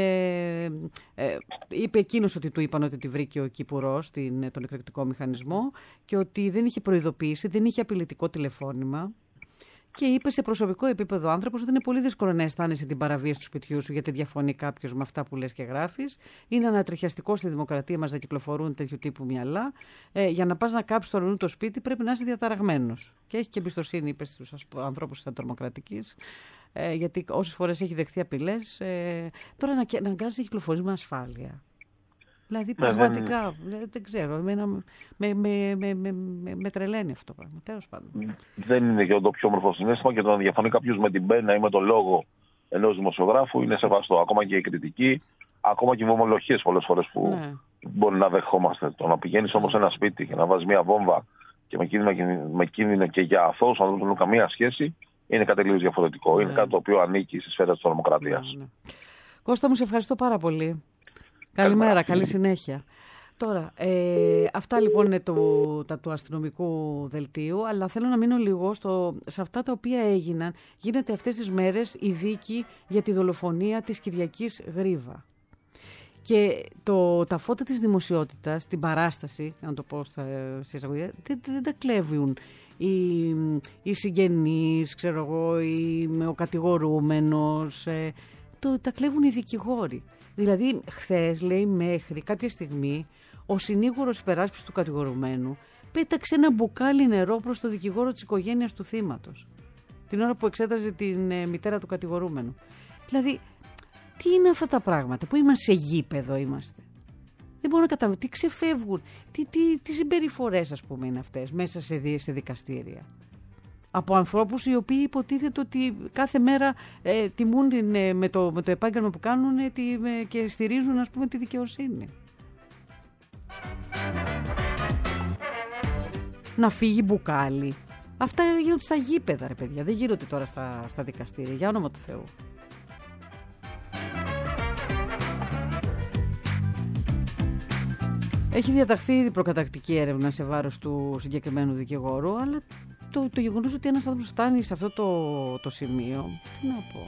είπε εκείνος ότι του είπαν ότι τη βρήκε ο κυπουρός τον εκρηκτικό μηχανισμό και ότι δεν είχε προειδοποιήσει, δεν είχε απειλητικό τηλεφώνημα. Και είπε σε προσωπικό επίπεδο άνθρωπος ότι είναι πολύ δύσκολο να αισθάνεσαι την παραβίαση του σπιτιού σου γιατί διαφωνεί κάποιος με αυτά που λες και γράφεις. Είναι ανατριχιαστικό στη δημοκρατία μας να κυκλοφορούν τέτοιου τύπου μυαλά. Για να πας να κάψεις το ρολού το σπίτι πρέπει να είσαι διαταραγμένος. Και έχει και εμπιστοσύνη, είπε στους ανθρώπους της Αντιτρομοκρατικής, γιατί όσες φορές έχει δεχθεί απειλές. Τώρα να αγκάζει να κυκλοφορείς με ασφάλεια. Δηλαδή πραγματικά δεν ξέρω, με τρελαίνει αυτό το πράγμα. Τέλος πάντων. Δεν είναι και το πιο όμορφο συναίσθημα και το να διαφωνεί κάποιος με την πένα ή με τον λόγο ενός δημοσιογράφου είναι σεβαστό. Ακόμα και η κριτική, ακόμα και οι βομολογίες πολλές φορές που μπορεί να δεχόμαστε. Το να πηγαίνεις όμως σε ένα σπίτι και να βάζεις μια βόμβα και με κίνδυνο και για αθώους ανθρώπους που δεν έχουν καμία σχέση είναι κάτι τελείως διαφορετικό. Είναι κάτι το οποίο ανήκει στη σφαίρα της τρομοκρατίας. Κώστα μου, σε ευχαριστώ πάρα πολύ. Καλημέρα, καλή συνέχεια. Τώρα, αυτά λοιπόν είναι του αστυνομικού δελτίου, αλλά θέλω να μείνω λίγο σε αυτά τα οποία έγιναν. Γίνεται αυτές τις μέρες η δίκη για τη δολοφονία της Κυριακής Γρίβα. Και τα φώτα της δημοσιότητας, την παράσταση, να το πω σε εισαγωγή, δεν τα κλέβουν οι συγγενείς, ξέρω εγώ, ο κατηγορούμενος, τα κλέβουν οι δικηγόροι. Δηλαδή, χθες, λέει, μέχρι κάποια στιγμή, ο συνήγορος υπεράσπισης του κατηγορουμένου πέταξε ένα μπουκάλι νερό προς το δικηγόρο της οικογένειας του θύματος, την ώρα που εξέταζε την μητέρα του κατηγορούμενου. Δηλαδή, τι είναι αυτά τα πράγματα, που είμαστε σε γήπεδο είμαστε. Δεν μπορώ να καταλάβω, τι ξεφεύγουν, τι συμπεριφορές, ας πούμε, είναι αυτές μέσα σε δικαστήρια. Από ανθρώπους οι οποίοι υποτίθεται ότι κάθε μέρα τιμούν με το επάγγελμα που κάνουν και στηρίζουν, ας πούμε, τη δικαιοσύνη. Να φύγει μπουκάλι. Αυτά γίνονται στα γήπεδα, ρε παιδιά. Δεν γίνονται τώρα στα δικαστήρια. Για όνομα του Θεού. Έχει διαταχθεί ήδη προκαταρκτική έρευνα σε βάρος του συγκεκριμένου δικηγόρου, αλλά το γεγονός ότι ένας άνθρωπος φτάνει σε αυτό το σημείο, τι να πω.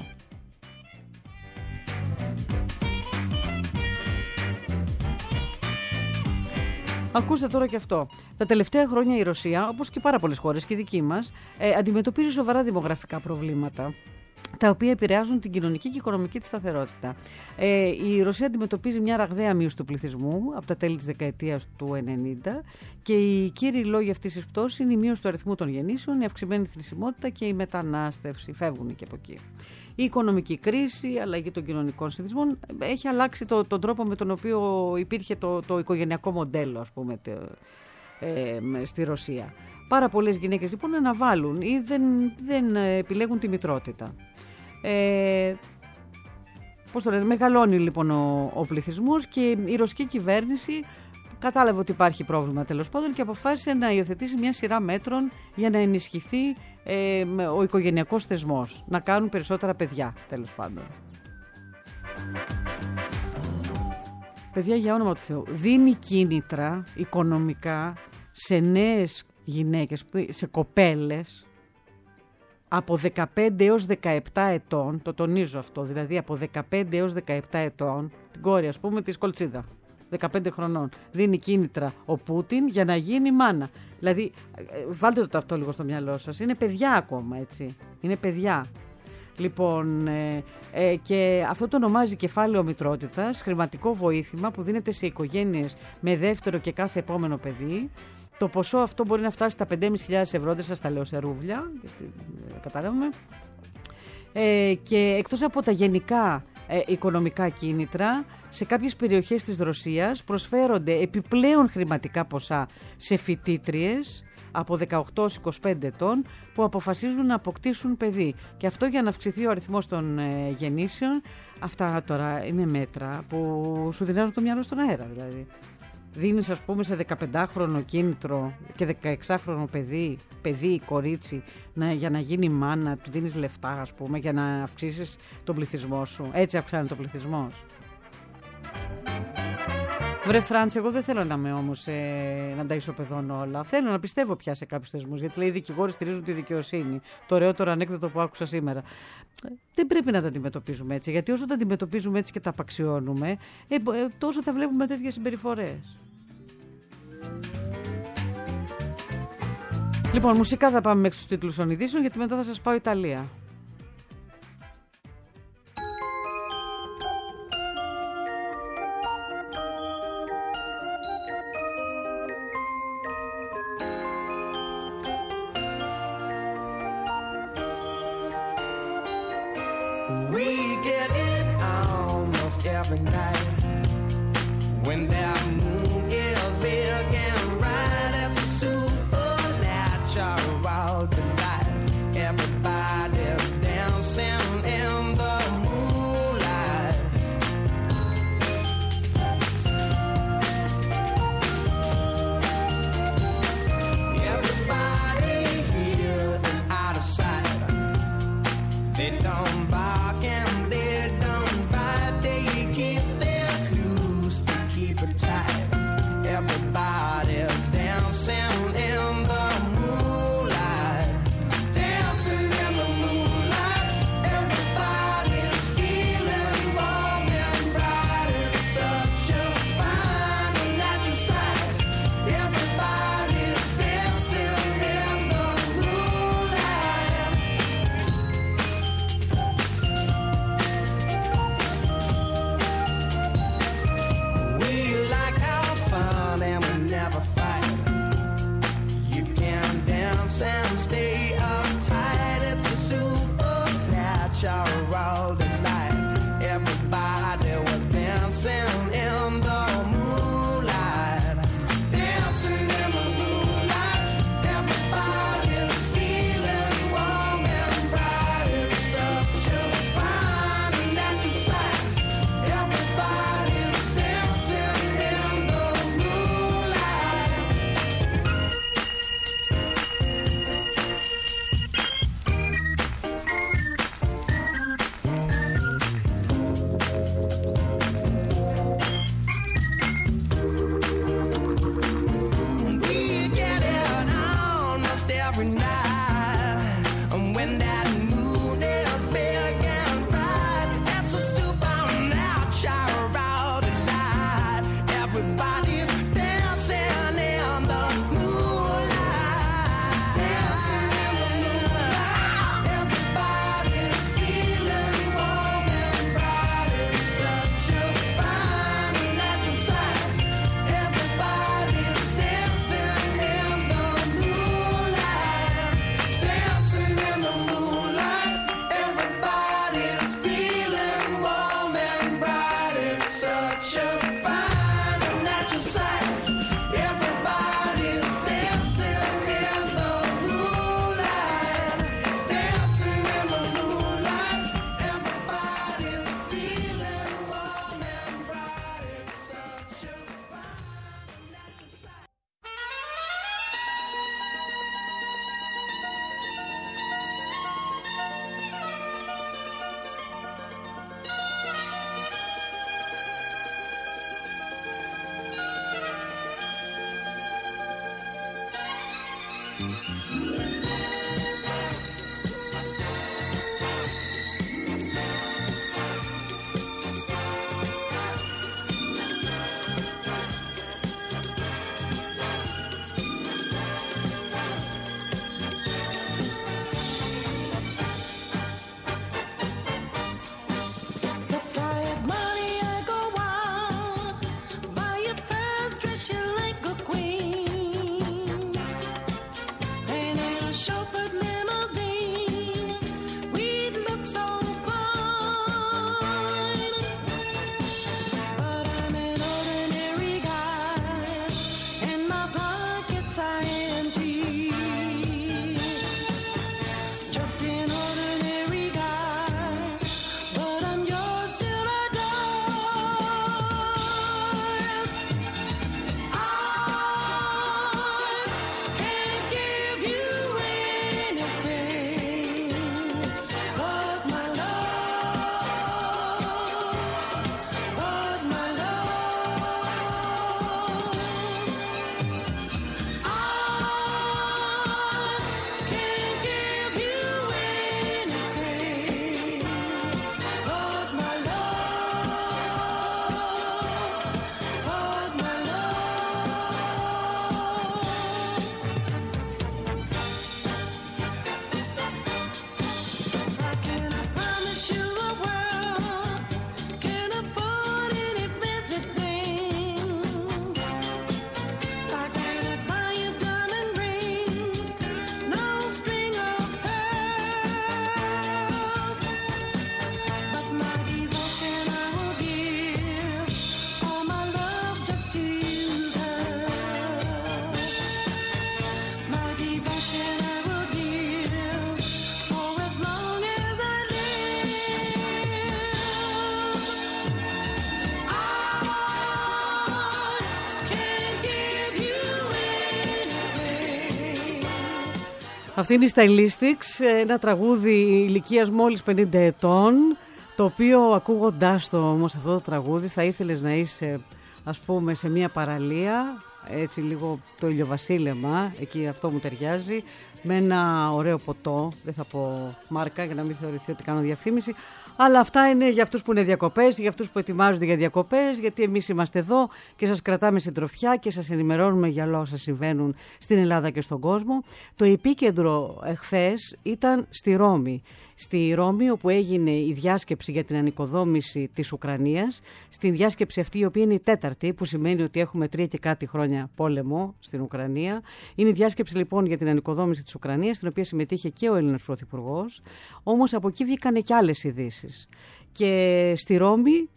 Ακούστε τώρα και αυτό. Τα τελευταία χρόνια η Ρωσία, όπως και πάρα πολλές χώρες και η δική μας, αντιμετωπίζει σοβαρά δημογραφικά προβλήματα, τα οποία επηρεάζουν την κοινωνική και οικονομική της σταθερότητα. Η Ρωσία αντιμετωπίζει μια ραγδαία μείωση του πληθυσμού από τα τέλη της δεκαετίας του 90 και οι κύριοι λόγοι αυτής της πτώσης είναι η μείωση του αριθμού των γεννήσεων, η αυξημένη θνησιμότητα και η μετανάστευση. Φεύγουν και από εκεί. Η οικονομική κρίση, η αλλαγή των κοινωνικών συνηθισμών έχει αλλάξει τον τρόπο με τον οποίο υπήρχε το οικογενειακό μοντέλο, ας πούμε, στη Ρωσία. Πάρα πολλές γυναίκες λοιπόν αναβάλουν ή δεν επιλέγουν τη μητρότητα. Πώς το λένε, μεγαλώνει λοιπόν ο πληθυσμός και η ρωσική κυβέρνηση κατάλαβε ότι υπάρχει πρόβλημα τέλος πάντων και αποφάσισε να υιοθετήσει μια σειρά μέτρων για να ενισχυθεί ο οικογενειακός θεσμός, να κάνουν περισσότερα παιδιά τέλος πάντων. παιδιά, για όνομα του Θεού, δίνει κίνητρα οικονομικά σε νέες γυναίκες, σε κοπέλες από 15 έως 17 ετών, το τονίζω αυτό, δηλαδή από 15 έως 17 ετών, την κόρη ας πούμε της Κολτσίδα, 15 χρονών, δίνει κίνητρα ο Πούτιν για να γίνει μάνα. Δηλαδή, βάλτε το αυτό λίγο στο μυαλό σας, είναι παιδιά ακόμα, έτσι, είναι παιδιά. Λοιπόν, και αυτό το ονομάζει κεφάλαιο μητρότητας, χρηματικό βοήθημα που δίνεται σε οικογένειες με δεύτερο και κάθε επόμενο παιδί. Το ποσό αυτό μπορεί να φτάσει στα 5.500 ευρώ, δεν σας τα λέω σε ρούβλια, γιατί κατάλαβαμε. Και εκτός από τα γενικά οικονομικά κίνητρα, σε κάποιες περιοχές της Ρωσίας προσφέρονται επιπλέον χρηματικά ποσά σε φοιτήτριες από 18-25 ετών που αποφασίζουν να αποκτήσουν παιδί. Και αυτό για να αυξηθεί ο αριθμός των γεννήσεων. Αυτά τώρα είναι μέτρα που σου δίνουν το μυαλό στον αέρα, δηλαδή. Δίνεις ας πούμε σε 15χρονο κίνητρο και 16χρονο παιδί, κορίτσι, για να γίνει μάνα, του δίνεις λεφτά ας πούμε για να αυξήσεις τον πληθυσμό σου. Έτσι αυξάνει τον πληθυσμός. Βρε Φραντς, εγώ δεν θέλω να είμαι όμως να τα ισοπεδώνω όλα. Θέλω να πιστεύω πια σε κάποιους θεσμούς. Γιατί λέει οι δικηγόροι στηρίζουν τη δικαιοσύνη. Το ωραιότερο ανέκδοτο που άκουσα σήμερα. Δεν πρέπει να τα αντιμετωπίζουμε έτσι. Γιατί όσο τα αντιμετωπίζουμε έτσι και τα απαξιώνουμε, τόσο θα βλέπουμε τέτοιες συμπεριφορές. Λοιπόν, μουσικά θα πάμε μέχρι στους τίτλους των ειδήσεων, γιατί μετά θα σας πάω Ιταλία. We get it almost every night when that moon is big and bright. It's a supernatural delight. Everybody's dancing in the moonlight. Everybody here is out of sight. They don't bark and they don't bite. They keep their fuse to keep it tight. Everybody's dancing in the moonlight. Dancing in the moonlight. Everybody's feeling warm and bright. It's such a fine and natural sight. Everybody's dancing in the moonlight. We like our fun and we never fight. You can dance and stay uptight. It's a supernatural delight. Everybody was dancing in the moonlight. Dancing in the moonlight. Everybody's feeling warm and bright. It's such a fine and natural sight. Everybody's dancing in the moonlight. Αυτή είναι η Stylistics, ένα τραγούδι ηλικίας μόλις 50 ετών, το οποίο ακούγοντάς το όμως αυτό το τραγούδι θα ήθελες να είσαι, ας πούμε, σε μια παραλία, έτσι λίγο το ηλιοβασίλεμα, εκεί αυτό μου ταιριάζει, με ένα ωραίο ποτό, δεν θα πω μάρκα για να μην θεωρηθεί ότι κάνω διαφήμιση, αλλά αυτά είναι για αυτούς που είναι διακοπές, για αυτούς που ετοιμάζονται για διακοπές, γιατί εμείς είμαστε εδώ και σας κρατάμε συντροφιά και σας ενημερώνουμε για όλα όσα συμβαίνουν στην Ελλάδα και στον κόσμο. Το επίκεντρο εχθές ήταν στη Ρώμη. Στη Ρώμη, όπου έγινε η διάσκεψη για την ανοικοδόμηση της Ουκρανίας, στην διάσκεψη αυτή η οποία είναι η τέταρτη, που σημαίνει ότι έχουμε 3 και κάτι χρόνια πόλεμο στην Ουκρανία. Είναι η διάσκεψη λοιπόν για την ανοικοδόμηση της Ουκρανίας, στην οποία συμμετείχε και ο Έλληνας Πρωθυπουργός. Όμως από εκεί βγήκανε και άλλες ειδήσεις. Και στη Ρώμη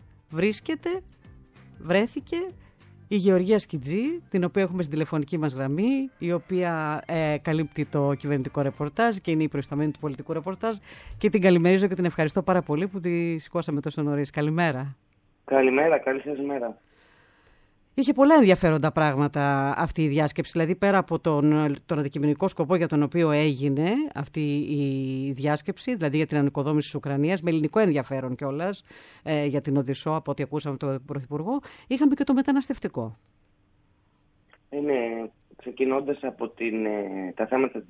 βρέθηκε η Γεωργία Σκιτζή, την οποία έχουμε στην τηλεφωνική μας γραμμή, η οποία καλύπτει το κυβερνητικό ρεπορτάζ και είναι η προϊσταμένη του πολιτικού ρεπορτάζ, και την καλημερίζω και την ευχαριστώ πάρα πολύ που τη σηκώσαμε τόσο νωρίς. Καλημέρα. Καλημέρα, καλή σας μέρα. Είχε πολλά ενδιαφέροντα πράγματα αυτή η διάσκεψη, δηλαδή πέρα από τον αντικειμενικό σκοπό για τον οποίο έγινε αυτή η διάσκεψη, δηλαδή για την ανοικοδόμηση της Ουκρανίας, με ελληνικό ενδιαφέρον κιόλας, για την Οδυσσό, από ό,τι ακούσαμε τον Πρωθυπουργό, είχαμε και το μεταναστευτικό. Ναι, ξεκινώντας από τα θέματα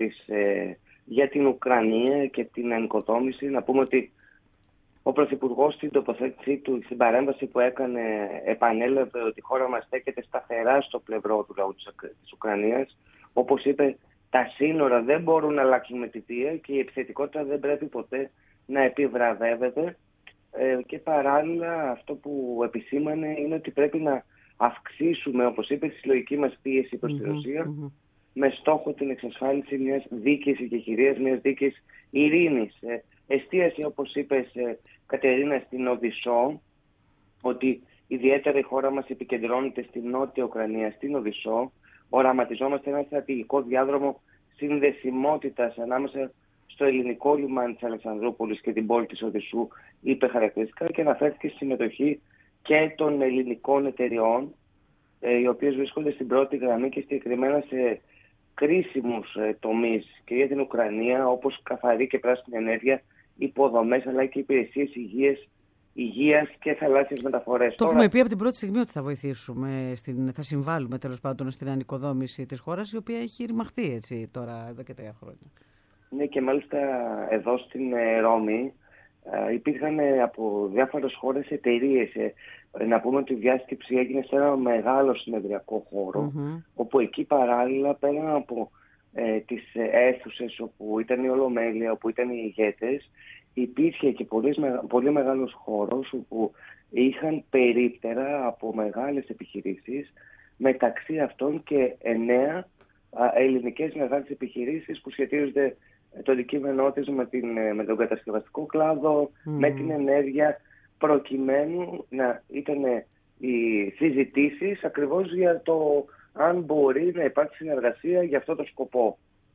για την Ουκρανία και την ανοικοδόμηση, να πούμε ότι ο Πρωθυπουργός στην τοποθέτησή του, στην παρέμβαση που έκανε, επανέλαβε ότι η χώρα μας στέκεται σταθερά στο πλευρό του λαού της Ουκρανίας. Όπως είπε, τα σύνορα δεν μπορούν να αλλάξουν με τη βία και η επιθετικότητα δεν πρέπει ποτέ να επιβραβεύεται. Και παράλληλα αυτό που επισήμανε είναι ότι πρέπει να αυξήσουμε, όπως είπε, τη συλλογική μας πίεση προς τη Ρωσία, με στόχο την εξασφάλιση μιας δίκαιης εκεχηρίας, μιας δίκαιης ειρήνης. Εστίασε, όπως είπες, Κατερίνα, στην Οδυσσό, ότι ιδιαίτερα η χώρα μας επικεντρώνεται στην Νότια Ουκρανία, στην Οδυσσό. Οραματιζόμαστε ένα στρατηγικό διάδρομο συνδεσιμότητας ανάμεσα στο ελληνικό λιμάνι της Αλεξανδρούπολης και την πόλη της Οδυσσού, είπε χαρακτηριστικά, και αναφέρθηκε στη συμμετοχή και των ελληνικών εταιριών, οι οποίες βρίσκονται στην πρώτη γραμμή και συγκεκριμένα σε κρίσιμους τομείς και για την Ουκρανία, όπως καθαρή και πράσινη ενέργεια, υποδομές, αλλά και υπηρεσίες υγείας και θαλάσσιες μεταφορές. Το έχουμε πει από την πρώτη στιγμή ότι θα βοηθήσουμε, θα συμβάλλουμε τέλος πάντων στην ανοικοδόμηση της χώρας, η οποία έχει ρημαχτεί έτσι τώρα εδώ και 3 χρόνια. Ναι, και μάλιστα εδώ στην Ρώμη υπήρχαν από διάφορες χώρες εταιρείες. Να πούμε ότι η διάσκεψη έγινε σε ένα μεγάλο συνεδριακό χώρο, όπου εκεί παράλληλα, πέραν από τις αίθουσες όπου ήταν η Ολομέλεια, όπου ήταν οι ηγέτες, υπήρχε και πολύ μεγάλος χώρος όπου είχαν περίπτερα από μεγάλες επιχειρήσεις, μεταξύ αυτών και 9 ελληνικές μεγάλες επιχειρήσεις που σχετίζονται το αντικείμενό της με τον κατασκευαστικό κλάδο, με την ενέργεια, προκειμένου να ήταν οι συζητήσεις ακριβώς για το αν μπορεί να υπάρξει συνεργασία για αυτό το σκοπό.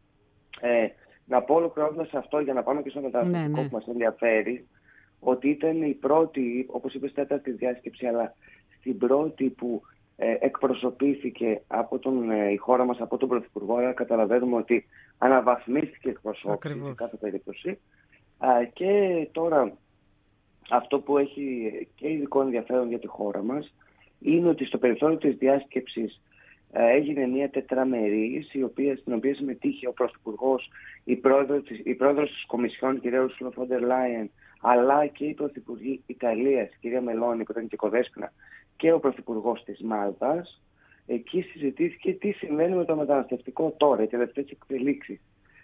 Να πω ολοκληρώνοντας αυτό, για να πάμε και στο μεταναστευτικό που μας ενδιαφέρει, ότι ήταν η πρώτη, όπως είπες, τέταρτη διάσκεψη, αλλά στην πρώτη που εκπροσωπήθηκε από η χώρα μας, από τον Πρωθυπουργό, αλλά καταλαβαίνουμε ότι αναβαθμίστηκε εκπροσώπηση σε κάθε περίπτωση. Και τώρα αυτό που έχει και ειδικό ενδιαφέρον για τη χώρα μας είναι ότι στο περιθώριο της διάσκεψης έγινε μια τετραμερής, στην οποία συμμετείχε ο Πρωθυπουργός, η πρόεδρος της Κομισιόν, κυρία Ursula von der Leyen, αλλά και η Πρωθυπουργή Ιταλίας, κυρία Μελώνη, που ήταν και κοδέσποινα, και ο Πρωθυπουργός της Μάλτας. Εκεί συζητήθηκε τι συμβαίνει με το μεταναστευτικό τώρα, οι τελευταίες εξελίξεις.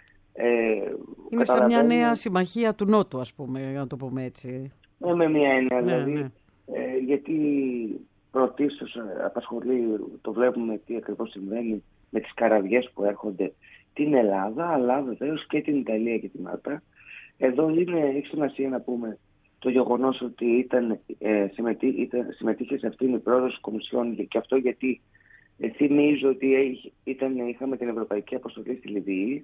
Είναι σαν μια νέα συμμαχία του Νότου, ας πούμε, για να το πούμε έτσι. Με μια έννοια, δηλαδή, γιατί πρωτίστως απασχολεί, το βλέπουμε τι ακριβώς συμβαίνει με τις καραβιές που έρχονται την Ελλάδα, αλλά βεβαίως και την Ιταλία και τη Μάλτα. Εδώ έχει σημασία να πούμε το γεγονός ότι συμμετείχε σε αυτήν η πρόεδρος της Κομισιόν, και αυτό γιατί θυμίζω ότι είχαμε την Ευρωπαϊκή Αποστολή στη Λιβύη.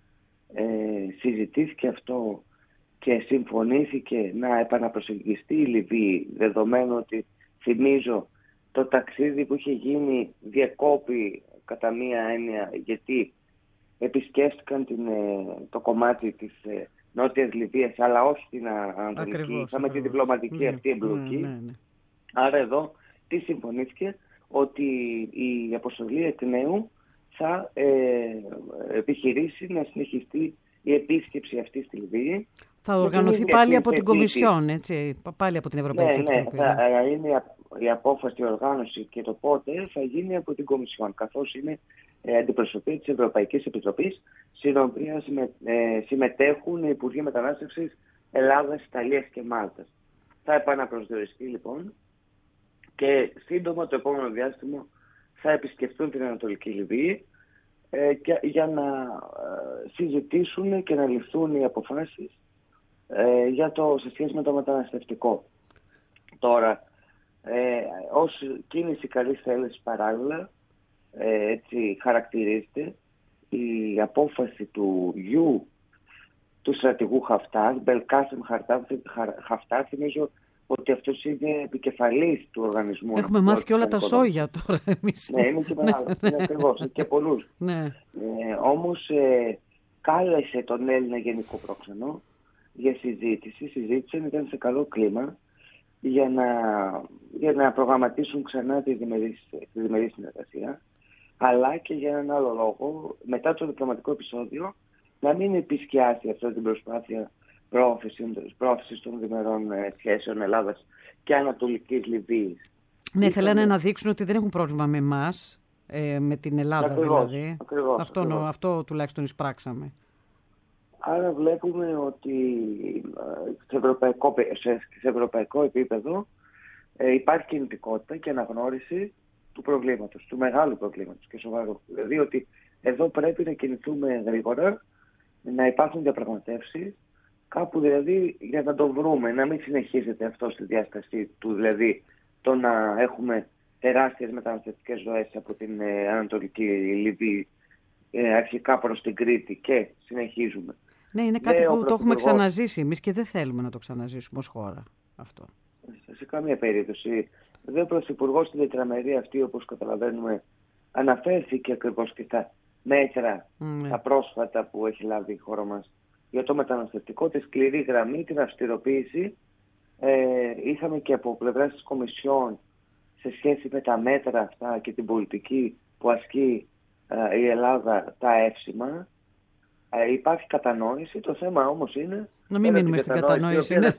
Συζητήθηκε αυτό και συμφωνήθηκε να επαναπροσεγγιστεί η Λιβύη, δεδομένου ότι, θυμίζω, το ταξίδι που είχε γίνει διεκόπη κατά μία έννοια, γιατί επισκέφτηκαν το κομμάτι της Νότιας Λιβύης, αλλά όχι την Ανατολική. Είχαμε τη διπλωματική αυτή εμπλοκή. Άρα εδώ τι συμφωνήθηκε? Ότι η αποστολή εκ νέου θα επιχειρήσει να συνεχιστεί η επίσκεψη αυτή στη Λιβύη. Θα οργανωθεί πάλι από την Κομισιόν, έτσι, πάλι από την Ευρωπαϊκή Επιτροπή. Θα είναι η απόφαση, η οργάνωση και το πότε θα γίνει από την Κομισιόν, καθώς είναι αντιπροσωπεία της Ευρωπαϊκής Επιτροπής, στην οποία συμμετέχουν οι Υπουργοί Μετανάστευσης Ελλάδας, Ιταλίας και Μάλτας. Θα επαναπροσδιοριστεί λοιπόν και σύντομα το επόμενο διάστημα θα επισκεφτούν την Ανατολική Λιβύη για να συζητήσουν και να ληφθούν οι αποφάσεις σε σχέση με το μεταναστευτικό. Τώρα, ως κίνηση καλής θέλησης παράλληλα, έτσι χαρακτηρίζεται η απόφαση του γιου του στρατηγού Χαφτάρ, Μπελκάσεμ Χαφτάρ, θυμίζω ότι αυτός είναι επικεφαλής του οργανισμού. Έχουμε μάθει και όλα τα σόγια τώρα εμείς. Ναι, είναι και μεγάλος, είναι ακριβώς, και πολλούς. Ναι. Όμως κάλεσε τον Έλληνα Γενικό Πρόξενο για συζήτηση. Συζήτησαν, ήταν σε καλό κλίμα για να προγραμματίσουν ξανά τη διμερή συνεργασία, αλλά και για έναν άλλο λόγο, μετά το διπλωματικό επεισόδιο, να μην επισκιάσει αυτή την προσπάθεια πρόθεσης των διμερών σχέσεων Ελλάδας και Ανατολικής Λιβύης. Ναι, θέλανε να δείξουν ότι δεν έχουν πρόβλημα με εμάς, με την Ελλάδα δηλαδή. Ακριβώς. Αυτό τουλάχιστον εισπράξαμε. Άρα βλέπουμε ότι σε ευρωπαϊκό επίπεδο υπάρχει κινητικότητα και αναγνώριση του προβλήματος, του μεγάλου προβλήματος και σοβαρού. Δηλαδή ότι εδώ πρέπει να κινηθούμε γρήγορα, να υπάρχουν διαπραγματεύσεις, κάπου δηλαδή για να το βρούμε, να μην συνεχίζεται αυτό στη διάσταση του, δηλαδή το να έχουμε τεράστιες μεταναστευτικές ροές από την Ανατολική Λιβύη αρχικά προς την Κρήτη και συνεχίζουμε. Ναι, είναι κάτι που το έχουμε ξαναζήσει εμείς και δεν θέλουμε να το ξαναζήσουμε ως χώρα αυτό. Σε καμία περίπτωση. Ο Πρωθυπουργός στην τετραμερία αυτή, όπως καταλαβαίνουμε, αναφέρθηκε ακριβώς και στα μέτρα, τα πρόσφατα που έχει λάβει η χώρα μας για το μεταναστευτικό, τη σκληρή γραμμή, την αυστηροποίηση. Είχαμε και από πλευράς της Κομισιόν σε σχέση με τα μέτρα αυτά και την πολιτική που ασκεί η Ελλάδα τα εύσημα. Υπάρχει κατανόηση. Το θέμα όμως είναι να μην μείνουμε στην κατανόηση. Η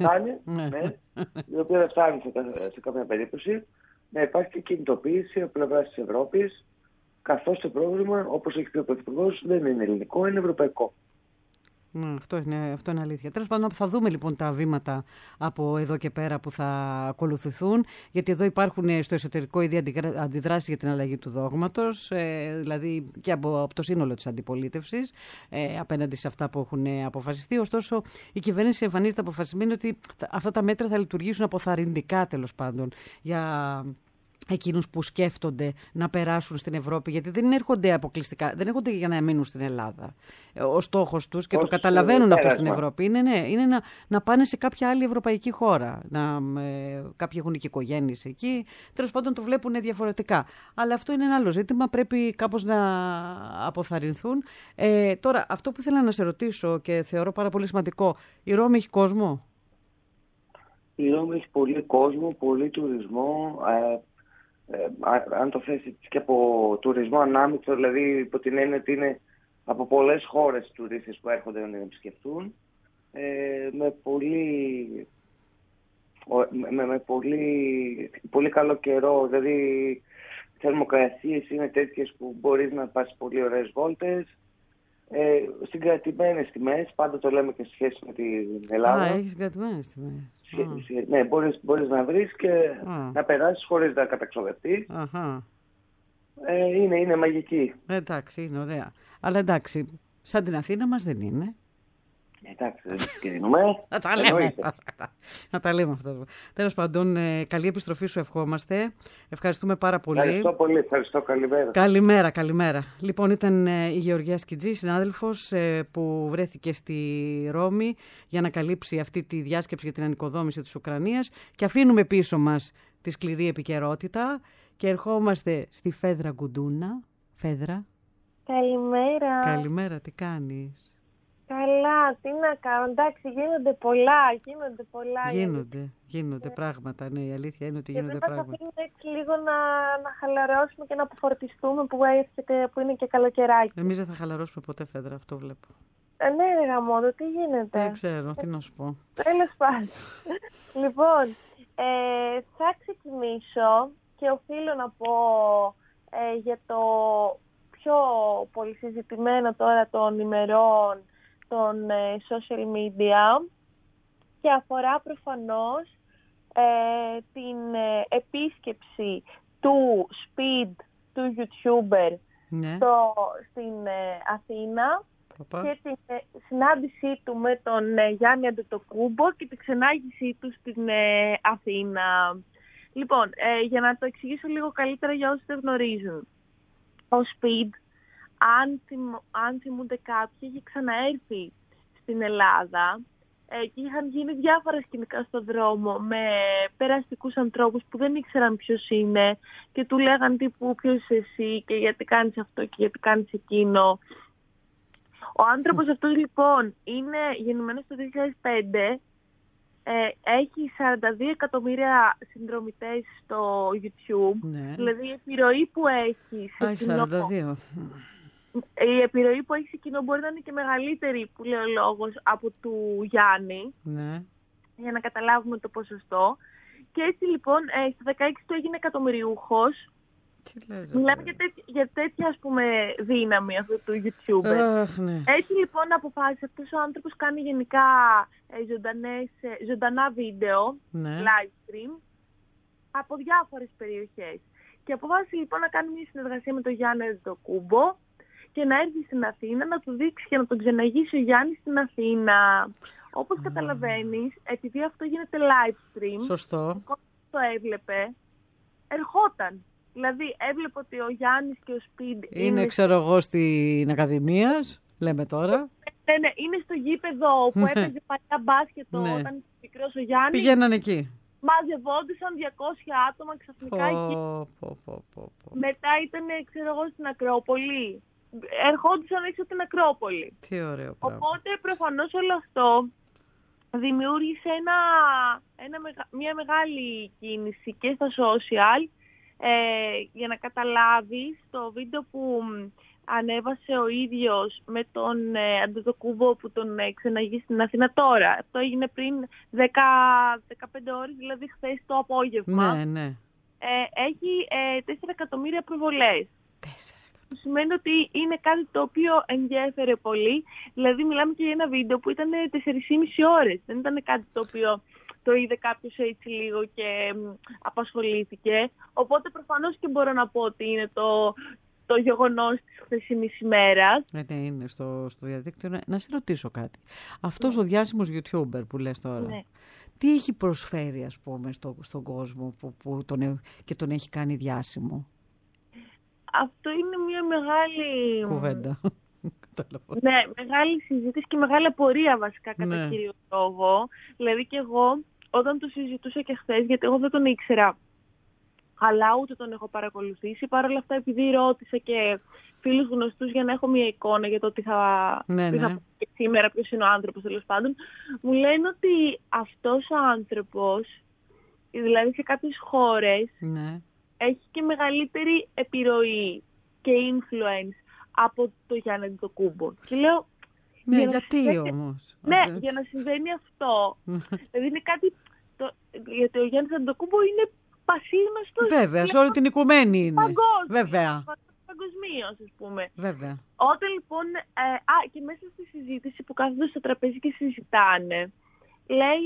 οποία δεν φτάνει σε καμία περίπτωση. Να υπάρχει και κινητοποίηση από πλευράς της Ευρώπης, καθώς το πρόβλημα, όπως έχει πει ο Πρωθυπουργός, δεν είναι ελληνικό, είναι ευρωπαϊκό. Αυτό είναι αλήθεια. Τέλος πάντων, θα δούμε λοιπόν τα βήματα από εδώ και πέρα που θα ακολουθηθούν, γιατί εδώ υπάρχουν στο εσωτερικό ήδη αντιδράσεις για την αλλαγή του δόγματος, δηλαδή και από το σύνολο της αντιπολίτευσης απέναντι σε αυτά που έχουν αποφασιστεί. Ωστόσο, η κυβέρνηση εμφανίζεται αποφασισμένη ότι αυτά τα μέτρα θα λειτουργήσουν αποθαρρυντικά, τέλος πάντων, για εκείνους που σκέφτονται να περάσουν στην Ευρώπη, γιατί δεν έρχονται αποκλειστικά, δεν έρχονται για να μείνουν στην Ελλάδα. Ο στόχος τους, και το καταλαβαίνουν αυτό στην Ευρώπη, είναι να πάνε σε κάποια άλλη ευρωπαϊκή χώρα. Κάποιοι έχουν και οικογένειες εκεί, τέλος πάντων το βλέπουν διαφορετικά. Αλλά αυτό είναι ένα άλλο ζήτημα, πρέπει κάπως να αποθαρρυνθούν. Τώρα, αυτό που ήθελα να σε ρωτήσω και θεωρώ πάρα πολύ σημαντικό, η Ρώμη έχει κόσμο? Η Ρώμη έχει πολύ κόσμο, πολύ τουρισμό. Αν το θέσει και από τουρισμό ανάμειξο, δηλαδή υπό την έννοια ότι είναι από πολλές χώρες τουρίστες που έρχονται να την επισκεφτούν, με πολύ καλό καιρό, δηλαδή οι θερμοκρασίες είναι τέτοιες που μπορείς να πας πολύ ωραίες βόλτες, συγκρατημένες τιμές, πάντα το λέμε και σε σχέση με την Ελλάδα. Έχει συγκρατημένες τιμές. Ναι, μπορείς να βρεις και να περάσεις χωρίς να καταξοδευτείς. Είναι μαγική. Εντάξει, είναι ωραία. Αλλά εντάξει, σαν την Αθήνα μας δεν είναι. Εντάξει, δεν συγκρίνουμε. Να τα λέμε αυτά. Τέλος πάντων, καλή επιστροφή σου ευχόμαστε. Ευχαριστούμε πάρα πολύ. Ευχαριστώ πολύ. Ευχαριστώ. Καλημέρα. Λοιπόν, ήταν η Γεωργία Σκιτζή, συνάδελφος που βρέθηκε στη Ρώμη για να καλύψει αυτή τη διάσκεψη για την ανοικοδόμηση της Ουκρανίας, και αφήνουμε πίσω μας τη σκληρή επικαιρότητα και ερχόμαστε στη Φέδρα Γκουντούνα. Φέδρα. Καλημέρα. Καλημέρα, τι κάνεις? Καλά, τι να κάνω. Εντάξει, γίνονται πολλά. Γίνονται πράγματα. Ναι, η αλήθεια είναι ότι Και γίνονται δεν μας πράγματα. αφήνουν έτσι λίγο να χαλαρώσουμε και να αποφορτιστούμε που είναι και καλοκαιράκι. Εμείς δεν θα χαλαρώσουμε ποτέ, Φέδρα, αυτό βλέπω. Ναι, ρε γαμώτο, τι γίνεται. Δεν ξέρω, τι να σου πω. Τέλος πάντων. Λοιπόν, θα ξεκινήσω και οφείλω να πω για το πιο πολύ συζητημένο τώρα των ημερών των social media και αφορά προφανώς την επίσκεψη του Speed, του YouTuber, Ναι. στην Αθήνα Παπα. και την συνάντησή του με τον Γιάννη Αντετοκούμπο και την ξενάγησή του στην Αθήνα. Λοιπόν, για να το εξηγήσω λίγο καλύτερα για όσοι δεν γνωρίζουν. Ο Speed, αν θυμούνται κάποιοι, είχε ξαναέρθει στην Ελλάδα και είχαν γίνει διάφορα σκηνικά στον δρόμο με περαστικούς ανθρώπους που δεν ήξεραν ποιος είναι και του λέγαν τύπου ποιος είσαι εσύ και γιατί κάνεις αυτό και γιατί κάνεις εκείνο. Ο άνθρωπος αυτός λοιπόν είναι γεννημένος το 2005, έχει 42 εκατομμύρια συνδρομητές στο YouTube, Ναι. δηλαδή η επιρροή που έχει σε κοινό, 42. η επιρροή που έχει σε κοινό μπορεί να είναι και μεγαλύτερη, που λέει ο λόγος, από του Γιάννη, Ναι. για να καταλάβουμε το ποσοστό. Και έτσι λοιπόν στα 16 του έγινε εκατομμυριούχος. Τι λες, Μιλάμε για τέτοια, ας πούμε, δύναμη αυτού του YouTuber. Αχ, ναι. Έτσι λοιπόν αποφάσισε αυτός ο άνθρωπος, κάνει γενικά ζωντανά βίντεο, Ναι. live stream, από διάφορες περιοχές. Και αποφάσισε λοιπόν να κάνει μια συνεργασία με τον Γιάννη Αντετοκούμπο και να έρθει στην Αθήνα να του δείξει και να τον ξεναγήσει ο Γιάννης στην Αθήνα. Όπως καταλαβαίνεις, επειδή αυτό γίνεται live stream, Σωστό. ο κόσμος το έβλεπε, ερχόταν. Δηλαδή έβλεπε ότι ο Γιάννης και ο Speed Είναι, ξέρω εγώ, στην Ακαδημίας, λέμε τώρα. Ναι, είναι στο γήπεδο που έπαιζε παλιά μπάσκετ Ναι. όταν ήταν μικρός ο Γιάννης. Πηγαίναν εκεί. Μαζευόντουσαν 200 άτομα ξαφνικά εκεί. Πω. Μετά ήταν, ξέρω εγώ, στην Ακρόπολη. Ερχόντουσαν έξω από την Ακρόπολη. Τι ωραίο πράγμα. Οπότε προφανώς όλο αυτό δημιούργησε μια μεγάλη κίνηση και στα social. Για να καταλάβεις, το βίντεο που ανέβασε ο ίδιος με τον Αντετοκούμπο που τον ξεναγεί στην Αθήνα τώρα, αυτό έγινε πριν 10-15 ώρες, δηλαδή χθες το απόγευμα. Ναι. Έχει 4 εκατομμύρια προβολές. 4. Που σημαίνει ότι είναι κάτι το οποίο ενδιέφερε πολύ. Δηλαδή μιλάμε και για ένα βίντεο που ήταν 4,5 ώρες. Δεν ήταν κάτι το οποίο το είδε κάποιος έτσι λίγο και απασχολήθηκε. Οπότε προφανώς και μπορώ να πω ότι είναι το γεγονός της χθεσινής ημέρας. Ναι, είναι στο διαδίκτυο. Να σε ρωτήσω κάτι. Αυτός ο διάσημος YouTuber που λες τώρα, Ναι. τι έχει προσφέρει, ας πούμε, στον κόσμο που τον έχει κάνει διάσημο? Αυτό είναι μια μεγάλη Κουβέντα. Ναι, μεγάλη συζήτηση και μεγάλη απορία βασικά κατά Ναι. κύριο λόγο. Δηλαδή και εγώ όταν το συζητούσα και χθες, γιατί εγώ δεν τον ήξερα αλλά ούτε τον έχω παρακολουθήσει. Παρ' όλα αυτά, επειδή ρώτησα και φίλους γνωστούς για να έχω μια εικόνα για το τι θα πω σήμερα, ποιος είναι ο άνθρωπος τέλος πάντων, μου λένε ότι αυτός ο άνθρωπος, δηλαδή σε κάποιες χώρες, έχει και μεγαλύτερη επιρροή και influence από το Γιάννη Αντετοκούμπο. Και λέω, ναι, γιατί όμως? Ναι, για να συμβαίνει αυτό. Δηλαδή είναι κάτι. Γιατί ο Γιάννης Αντετοκούμπο είναι πασίγνωστος. Βέβαια, σε όλη την οικουμένη είναι. Βέβαια. Παγκοσμίως, ας πούμε. Βέβαια. Όταν λοιπόν. Και μέσα στη συζήτηση που κάθονται στο τραπέζι και συζητάνε, λέει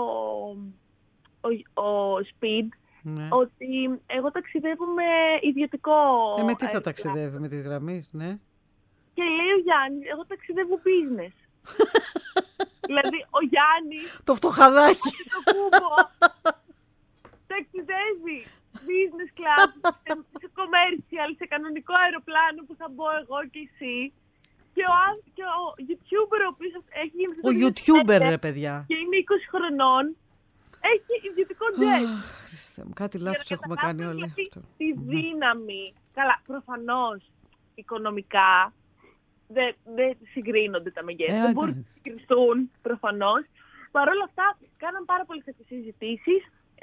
ο Speed. Ναι. Ότι εγώ ταξιδεύω με ιδιωτικό. Με τι θα ταξιδεύει, με τις γραμμές, ναι. Και λέει ο Γιάννης, εγώ ταξιδεύω business. Δηλαδή ο Γιάννης, το φτωχαδάκι, το κούμπο, ταξιδεύει business class, σε commercial, σε κανονικό αεροπλάνο που θα μπω εγώ και εσύ. Και ο YouTuber ο οποίος έχει γίνει... Ο YouTuber, ρε παιδιά. Και είναι 20 χρονών. Έχει ιδιωτικό jet. Κάτι λάθος έχουμε κάνει όλοι. Τη δύναμη. Καλά, προφανώς οικονομικά δεν συγκρίνονται τα μεγέθη. Δεν μπορούν να συγκριθούν προφανώς. Παρ' όλα αυτά, κάναν πάρα πολλές συζητήσεις.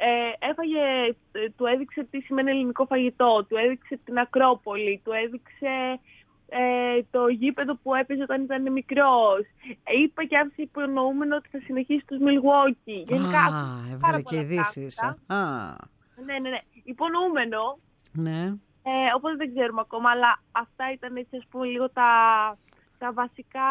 Του έδειξε τι σημαίνει ελληνικό φαγητό, του έδειξε την Ακρόπολη, του έδειξε το γήπεδο που έπαιζε όταν ήταν μικρός. Είπε και άφησε υπονοούμενο ότι θα συνεχίσει τους Milwaukee. Γενικά, έβγαλε και ειδήσεις. Ναι. Υπονοούμενο. Ναι. Οπότε δεν ξέρουμε ακόμα, αλλά αυτά ήταν έτσι, ας πούμε, λίγο τα βασικά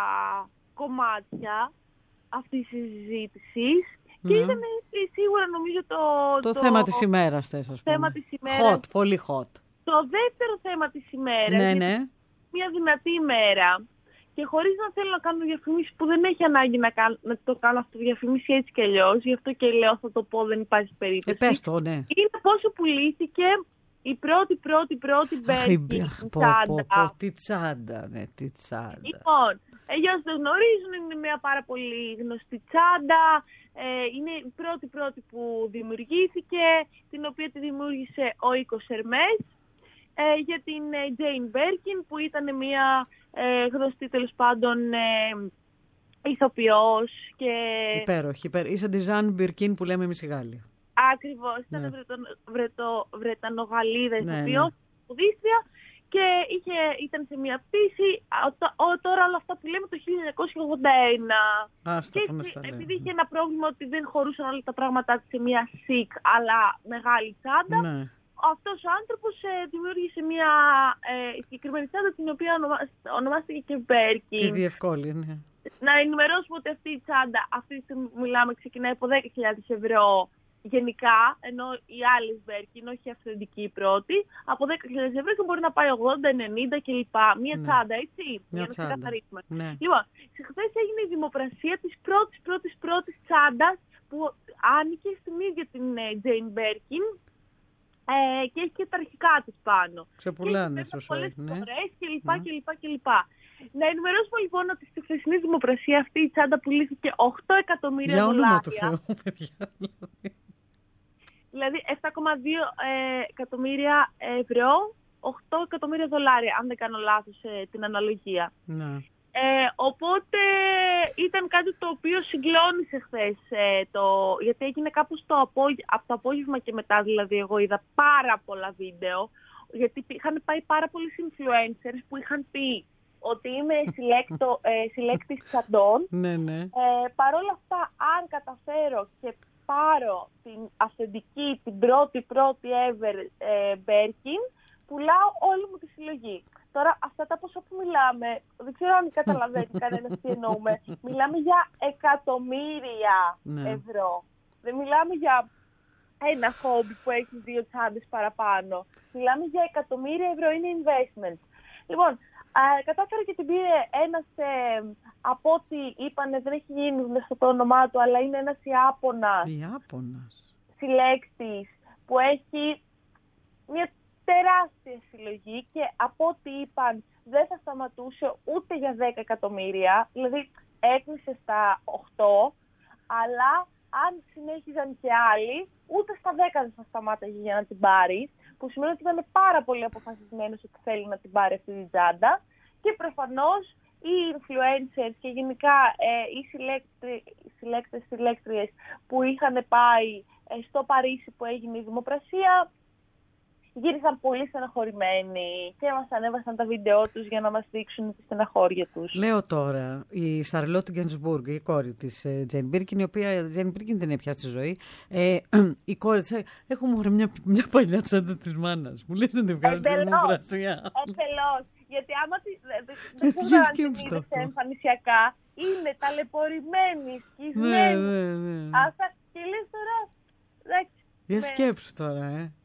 κομμάτια αυτής της συζήτησης. Και ήταν σίγουρα, νομίζω, το θέμα της ημέρας, θες, ας πούμε. Θέμα της ημέρας. Hot, πολύ hot. Το δεύτερο θέμα της ημέρας. Ναι. Μια δυνατή ημέρα. Και χωρίς να θέλω να κάνω διαφημίσεις που δεν έχει ανάγκη να το κάνω αυτό διαφημίση έτσι κι αλλιώς. Γι' αυτό και λέω θα το πω, δεν υπάρχει περίπτωση. Πες το, ναι. Είναι πόσο πουλήθηκε η πρώτη Birkin τσάντα. Τι τσάντα, ναι, τι τσάντα. Λοιπόν, για όσοι το γνωρίζουν, είναι μια πάρα πολύ γνωστή τσάντα. Είναι η πρώτη που δημιουργήθηκε, την οποία τη δημιούργησε ο οίκος Hermès, για την Jane Birkin, που ήταν μια γνωστή, τέλος πάντων, ηθοποιός και... Υπέροχη. Είσαι τη Jeanne Birkin που λέμε εμείς οι Γάλλοι. Ακριβώς. Ήταν Βρετανογαλλίδα ηθοποιός, ναι. σπουδίστρια, και ήταν σε μια πτήση τώρα όλα αυτά που λέμε το 1981. Και επειδή είχε ένα πρόβλημα ότι δεν χωρούσαν όλα τα πράγματά της σε μια chic αλλά μεγάλη τσάντα, ναι. Αυτός ο άνθρωπος δημιούργησε μια συγκεκριμένη τσάντα, την οποία ονομάστηκε και Birkin. Τι διευκόλυνε. Να ενημερώσουμε ότι αυτή η τσάντα, αυτή τη στιγμή που μιλάμε, ξεκινάει από 10.000 ευρώ γενικά, ενώ οι άλλες Birkin, όχι η αυθεντική η πρώτη, από 10.000 ευρώ και μπορεί να πάει 80, 90 κλπ. Μία τσάντα, έτσι, για να ξεκαθαρίσουμε. Ναι. Λοιπόν, χθες έγινε η δημοπρασία της πρώτης τσάντας που άνοιγε στην ίδια την Jane Birkin, και έχει και τα αρχικά της πάνω. Ξεπουλάνε στο πολλές φορές κλπ. Να ενημερώσουμε λοιπόν ότι στη χθεσινή δημοπρασία αυτή η τσάντα πουλήθηκε 8 εκατομμύρια δολάρια. Για όνομα του Θεού, παιδιά. Δηλαδή 7,2 εκατομμύρια ευρώ, 8 εκατομμύρια δολάρια, αν δεν κάνω λάθος την αναλογία. Ναι. Οπότε ήταν κάτι το οποίο συγκλώνησε χθες, γιατί έγινε κάπως από το απόγευμα και μετά, δηλαδή εγώ είδα πάρα πολλά βίντεο, γιατί είχαν πάει πάρα πολλοί influencers που είχαν πει ότι είμαι συλλέκτης τσαντών. Ναι. Παρ' όλα αυτά, αν καταφέρω και πάρω την αυθεντική, την πρώτη ever Birkin, πουλάω όλη μου τη συλλογή. Τώρα, αυτά τα ποσά που μιλάμε, δεν ξέρω αν καταλαβαίνει κανένας τι εννοούμε. Μιλάμε για εκατομμύρια ευρώ. Δεν μιλάμε για ένα χόμπι που έχει 2 τσάντες παραπάνω. Μιλάμε για εκατομμύρια ευρώ, είναι investment. Λοιπόν, κατάφερε και την πήρε ένας, από ό,τι είπανε, δεν έχει γίνει γνωστό το όνομά του, αλλά είναι ένας Ιάπωνας συλλέκτης που έχει μια τεράστια συλλογή και από ό,τι είπαν δεν θα σταματούσε ούτε για 10 εκατομμύρια, δηλαδή έκλεισε στα 8, αλλά αν συνέχιζαν και άλλοι, ούτε στα 10 δεν θα σταμάταγε για να την πάρει, που σημαίνει ότι ήταν πάρα πολύ αποφασισμένος ότι θέλει να την πάρει αυτή την τσάντα. Και προφανώς οι influencers και γενικά οι συλλέκτριες που είχαν πάει στο Παρίσι που έγινε η δημοπρασία, γύρισαν πολύ στεναχωρημένοι και μας ανέβασαν τα βίντεο τους για να μας δείξουν τη στεναχώρια τους. Λέω τώρα, η Σαρλότ Γκένσμπουργκ, η κόρη της Jane Birkin, η οποία Jane Birkin δεν είναι πια στη ζωή, η κόρη της, έχω μωρέ μια παλιά τσάντα της μάνας. Μου λες να την βγάλω στη δημοπρασία. Εντελώς. Γιατί άμα δεν ξέρω αν την είδες εμφανισιακά, είναι ταλαιπωρημένη, σκισμένη. Αυτά και λες τώρα, εντάξει. Για σκέψου τώρα,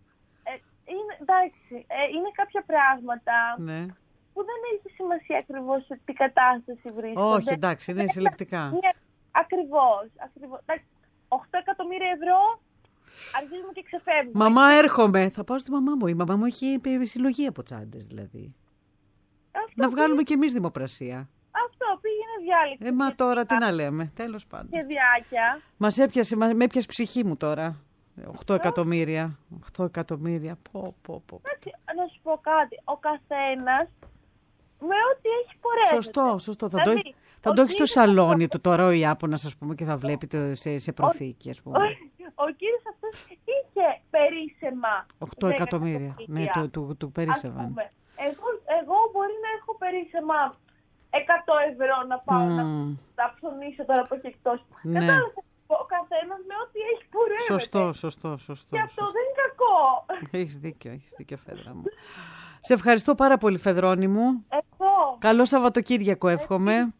εντάξει, είναι κάποια πράγματα που δεν έχει σημασία ακριβώς σε τι κατάσταση βρίσκονται. Όχι, εντάξει, είναι συλλεκτικά. Ακριβώς. 8 εκατομμύρια ευρώ, αρχίζουμε και ξεφεύγουμε. Μαμά, έρχομαι. Θα πάω στη μαμά μου. Η μαμά μου έχει συλλογή από τσάντες, δηλαδή. Να βγάλουμε κι εμείς δημοπρασία. Αυτό, πήγαινε διάλειμμα. Μα τώρα τι να λέμε, τέλος πάντων. Σχεδιάκια. Με έπιασε ψυχή μου τώρα. 8 εκατομμύρια. 8 εκατομμύρια. Πω. Να σου πω κάτι. Ο καθένας με ό,τι έχει πορεύεται. Σωστό. Δηλαδή, θα το έχει στο σαλόνι του τώρα ο Ιάπωνας, ας πούμε, και θα βλέπει σε προθήκη, ας πούμε. Ο κύριος αυτός είχε περίσσεμα. 8 εκατομμύρια. Ναι, του περίσσευαν. Εγώ μπορεί να έχω περίσσεμα 100 ευρώ να πάω να ψωνίσω τώρα από εκεί εκτός. Ναι. Ο καθένας με ό,τι έχει πορεύεται. Σωστό. Και αυτό δεν είναι κακό. Έχεις δίκιο, Φέδρα μου. Σε ευχαριστώ πάρα πολύ, Φεδρώνη μου. Εγώ. Καλό Σαββατοκύριακο εύχομαι.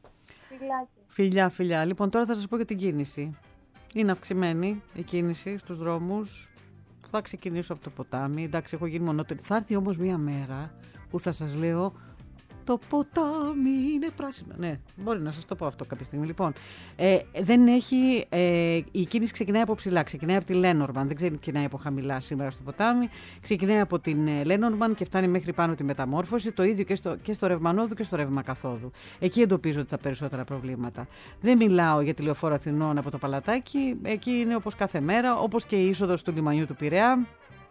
Φιλιά. Φιλιά. Λοιπόν, τώρα θα σας πω για την κίνηση. Είναι αυξημένη η κίνηση στους δρόμους. Θα ξεκινήσω από το ποτάμι. Εντάξει, έχω γίνει μονότερη. Θα έρθει όμως μια μέρα που θα σας λέω το ποτάμι είναι πράσινο. Ναι, μπορεί να σας το πω αυτό κάποια στιγμή. Λοιπόν, δεν έχει. Η κίνηση ξεκινάει από ψηλά. Ξεκινάει από τη Λένορμαν. Δεν ξεκινάει από χαμηλά σήμερα στο ποτάμι. Ξεκινάει από την Λένορμαν και φτάνει μέχρι πάνω τη μεταμόρφωση. Το ίδιο και στο ρευμανόδου και στο ρεύμα καθόδου. Εκεί εντοπίζονται τα περισσότερα προβλήματα. Δεν μιλάω για τη Λεωφόρο Αθηνών από το Παλατάκι. Εκεί είναι όπως κάθε μέρα, όπως και η είσοδος του λιμανιού του Πειραιά.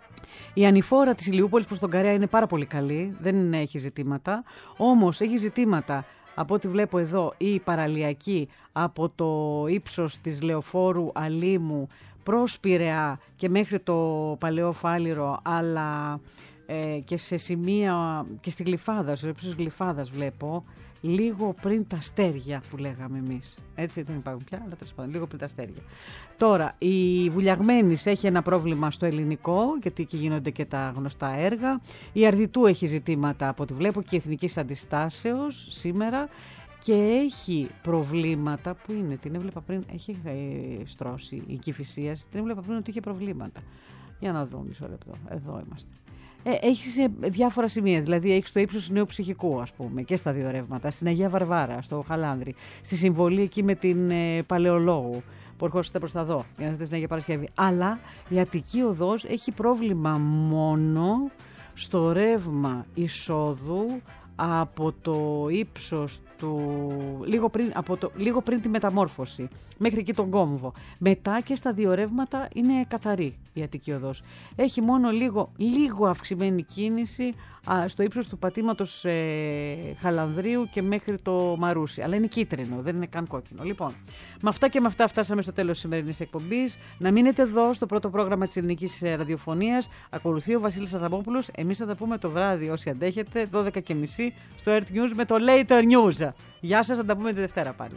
Η ανηφόρα της Ηλιούπολης προς τον Καρέα είναι πάρα πολύ καλή, δεν έχει ζητήματα. Όμως έχει ζητήματα, από ό,τι βλέπω εδώ, η παραλιακή από το ύψος της Λεωφόρου Αλήμου προς Πειραιά και μέχρι το Παλαιό Φάληρο, αλλά και σε σημεία και στη Γλυφάδα, στο ύψος της Γλυφάδας βλέπω, λίγο πριν τα αστέρια που λέγαμε εμείς. Έτσι δεν υπάρχουν πια, αλλά τέλος πάντων, λίγο πριν τα αστέρια. Τώρα, η Βουλιαγμένης έχει ένα πρόβλημα στο ελληνικό, γιατί εκεί γίνονται και τα γνωστά έργα. Η Αρδιτού έχει ζητήματα, από ό,τι βλέπω, και Εθνικής Αντιστάσεως σήμερα. Και έχει προβλήματα, που είναι, την έβλεπα πριν, έχει στρώσει η Κηφισίας, την έβλεπα πριν ότι είχε προβλήματα. Για να δω μισό λεπτό, εδώ είμαστε. Έχει σε διάφορα σημεία, δηλαδή έχει στο ύψος του Νέου Ψυχικού, ας πούμε, και στα δύο ρεύματα, στην Αγία Βαρβάρα, στο Χαλάνδρη, στη συμβολή εκεί με την Παλαιολόγου, που ερχόσαστε προς τα εδώ, για να δείτε στην Αγία Παρασκευή. Αλλά η Αττική Οδός έχει πρόβλημα μόνο στο ρεύμα εισόδου από το ύψος του, λίγο πριν τη μεταμόρφωση, μέχρι εκεί τον κόμβο. Μετά και στα δύο ρεύματα είναι καθαρή η Αττική Οδός. Έχει μόνο λίγο αυξημένη κίνηση στο ύψος του πατήματος Χαλανδρίου και μέχρι το Μαρούσι. Αλλά είναι κίτρινο, δεν είναι καν κόκκινο. Λοιπόν, με αυτά και με αυτά φτάσαμε στο τέλος της σημερινής εκπομπής. Να μείνετε εδώ στο πρώτο πρόγραμμα της ελληνικής ραδιοφωνίας. Ακολουθεί ο Βασίλης Αδαμόπουλος. Εμείς θα τα πούμε το βράδυ όσοι αντέχετε, 12:30 στο Earth News με το Later News. Γεια σας, θα τα πούμε τη Δευτέρα πάλι.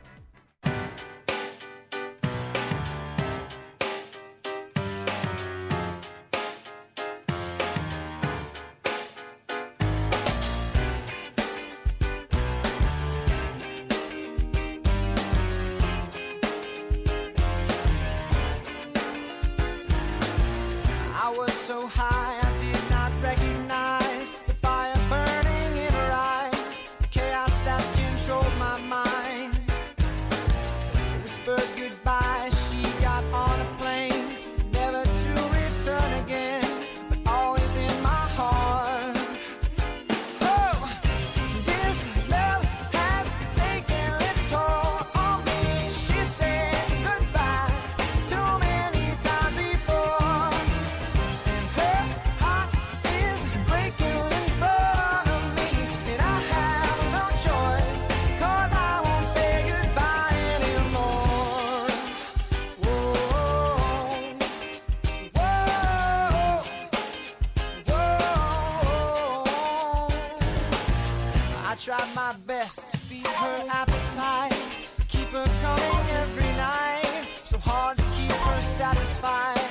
Tried my best to feed her appetite, keep her coming every night, so hard to keep her satisfied.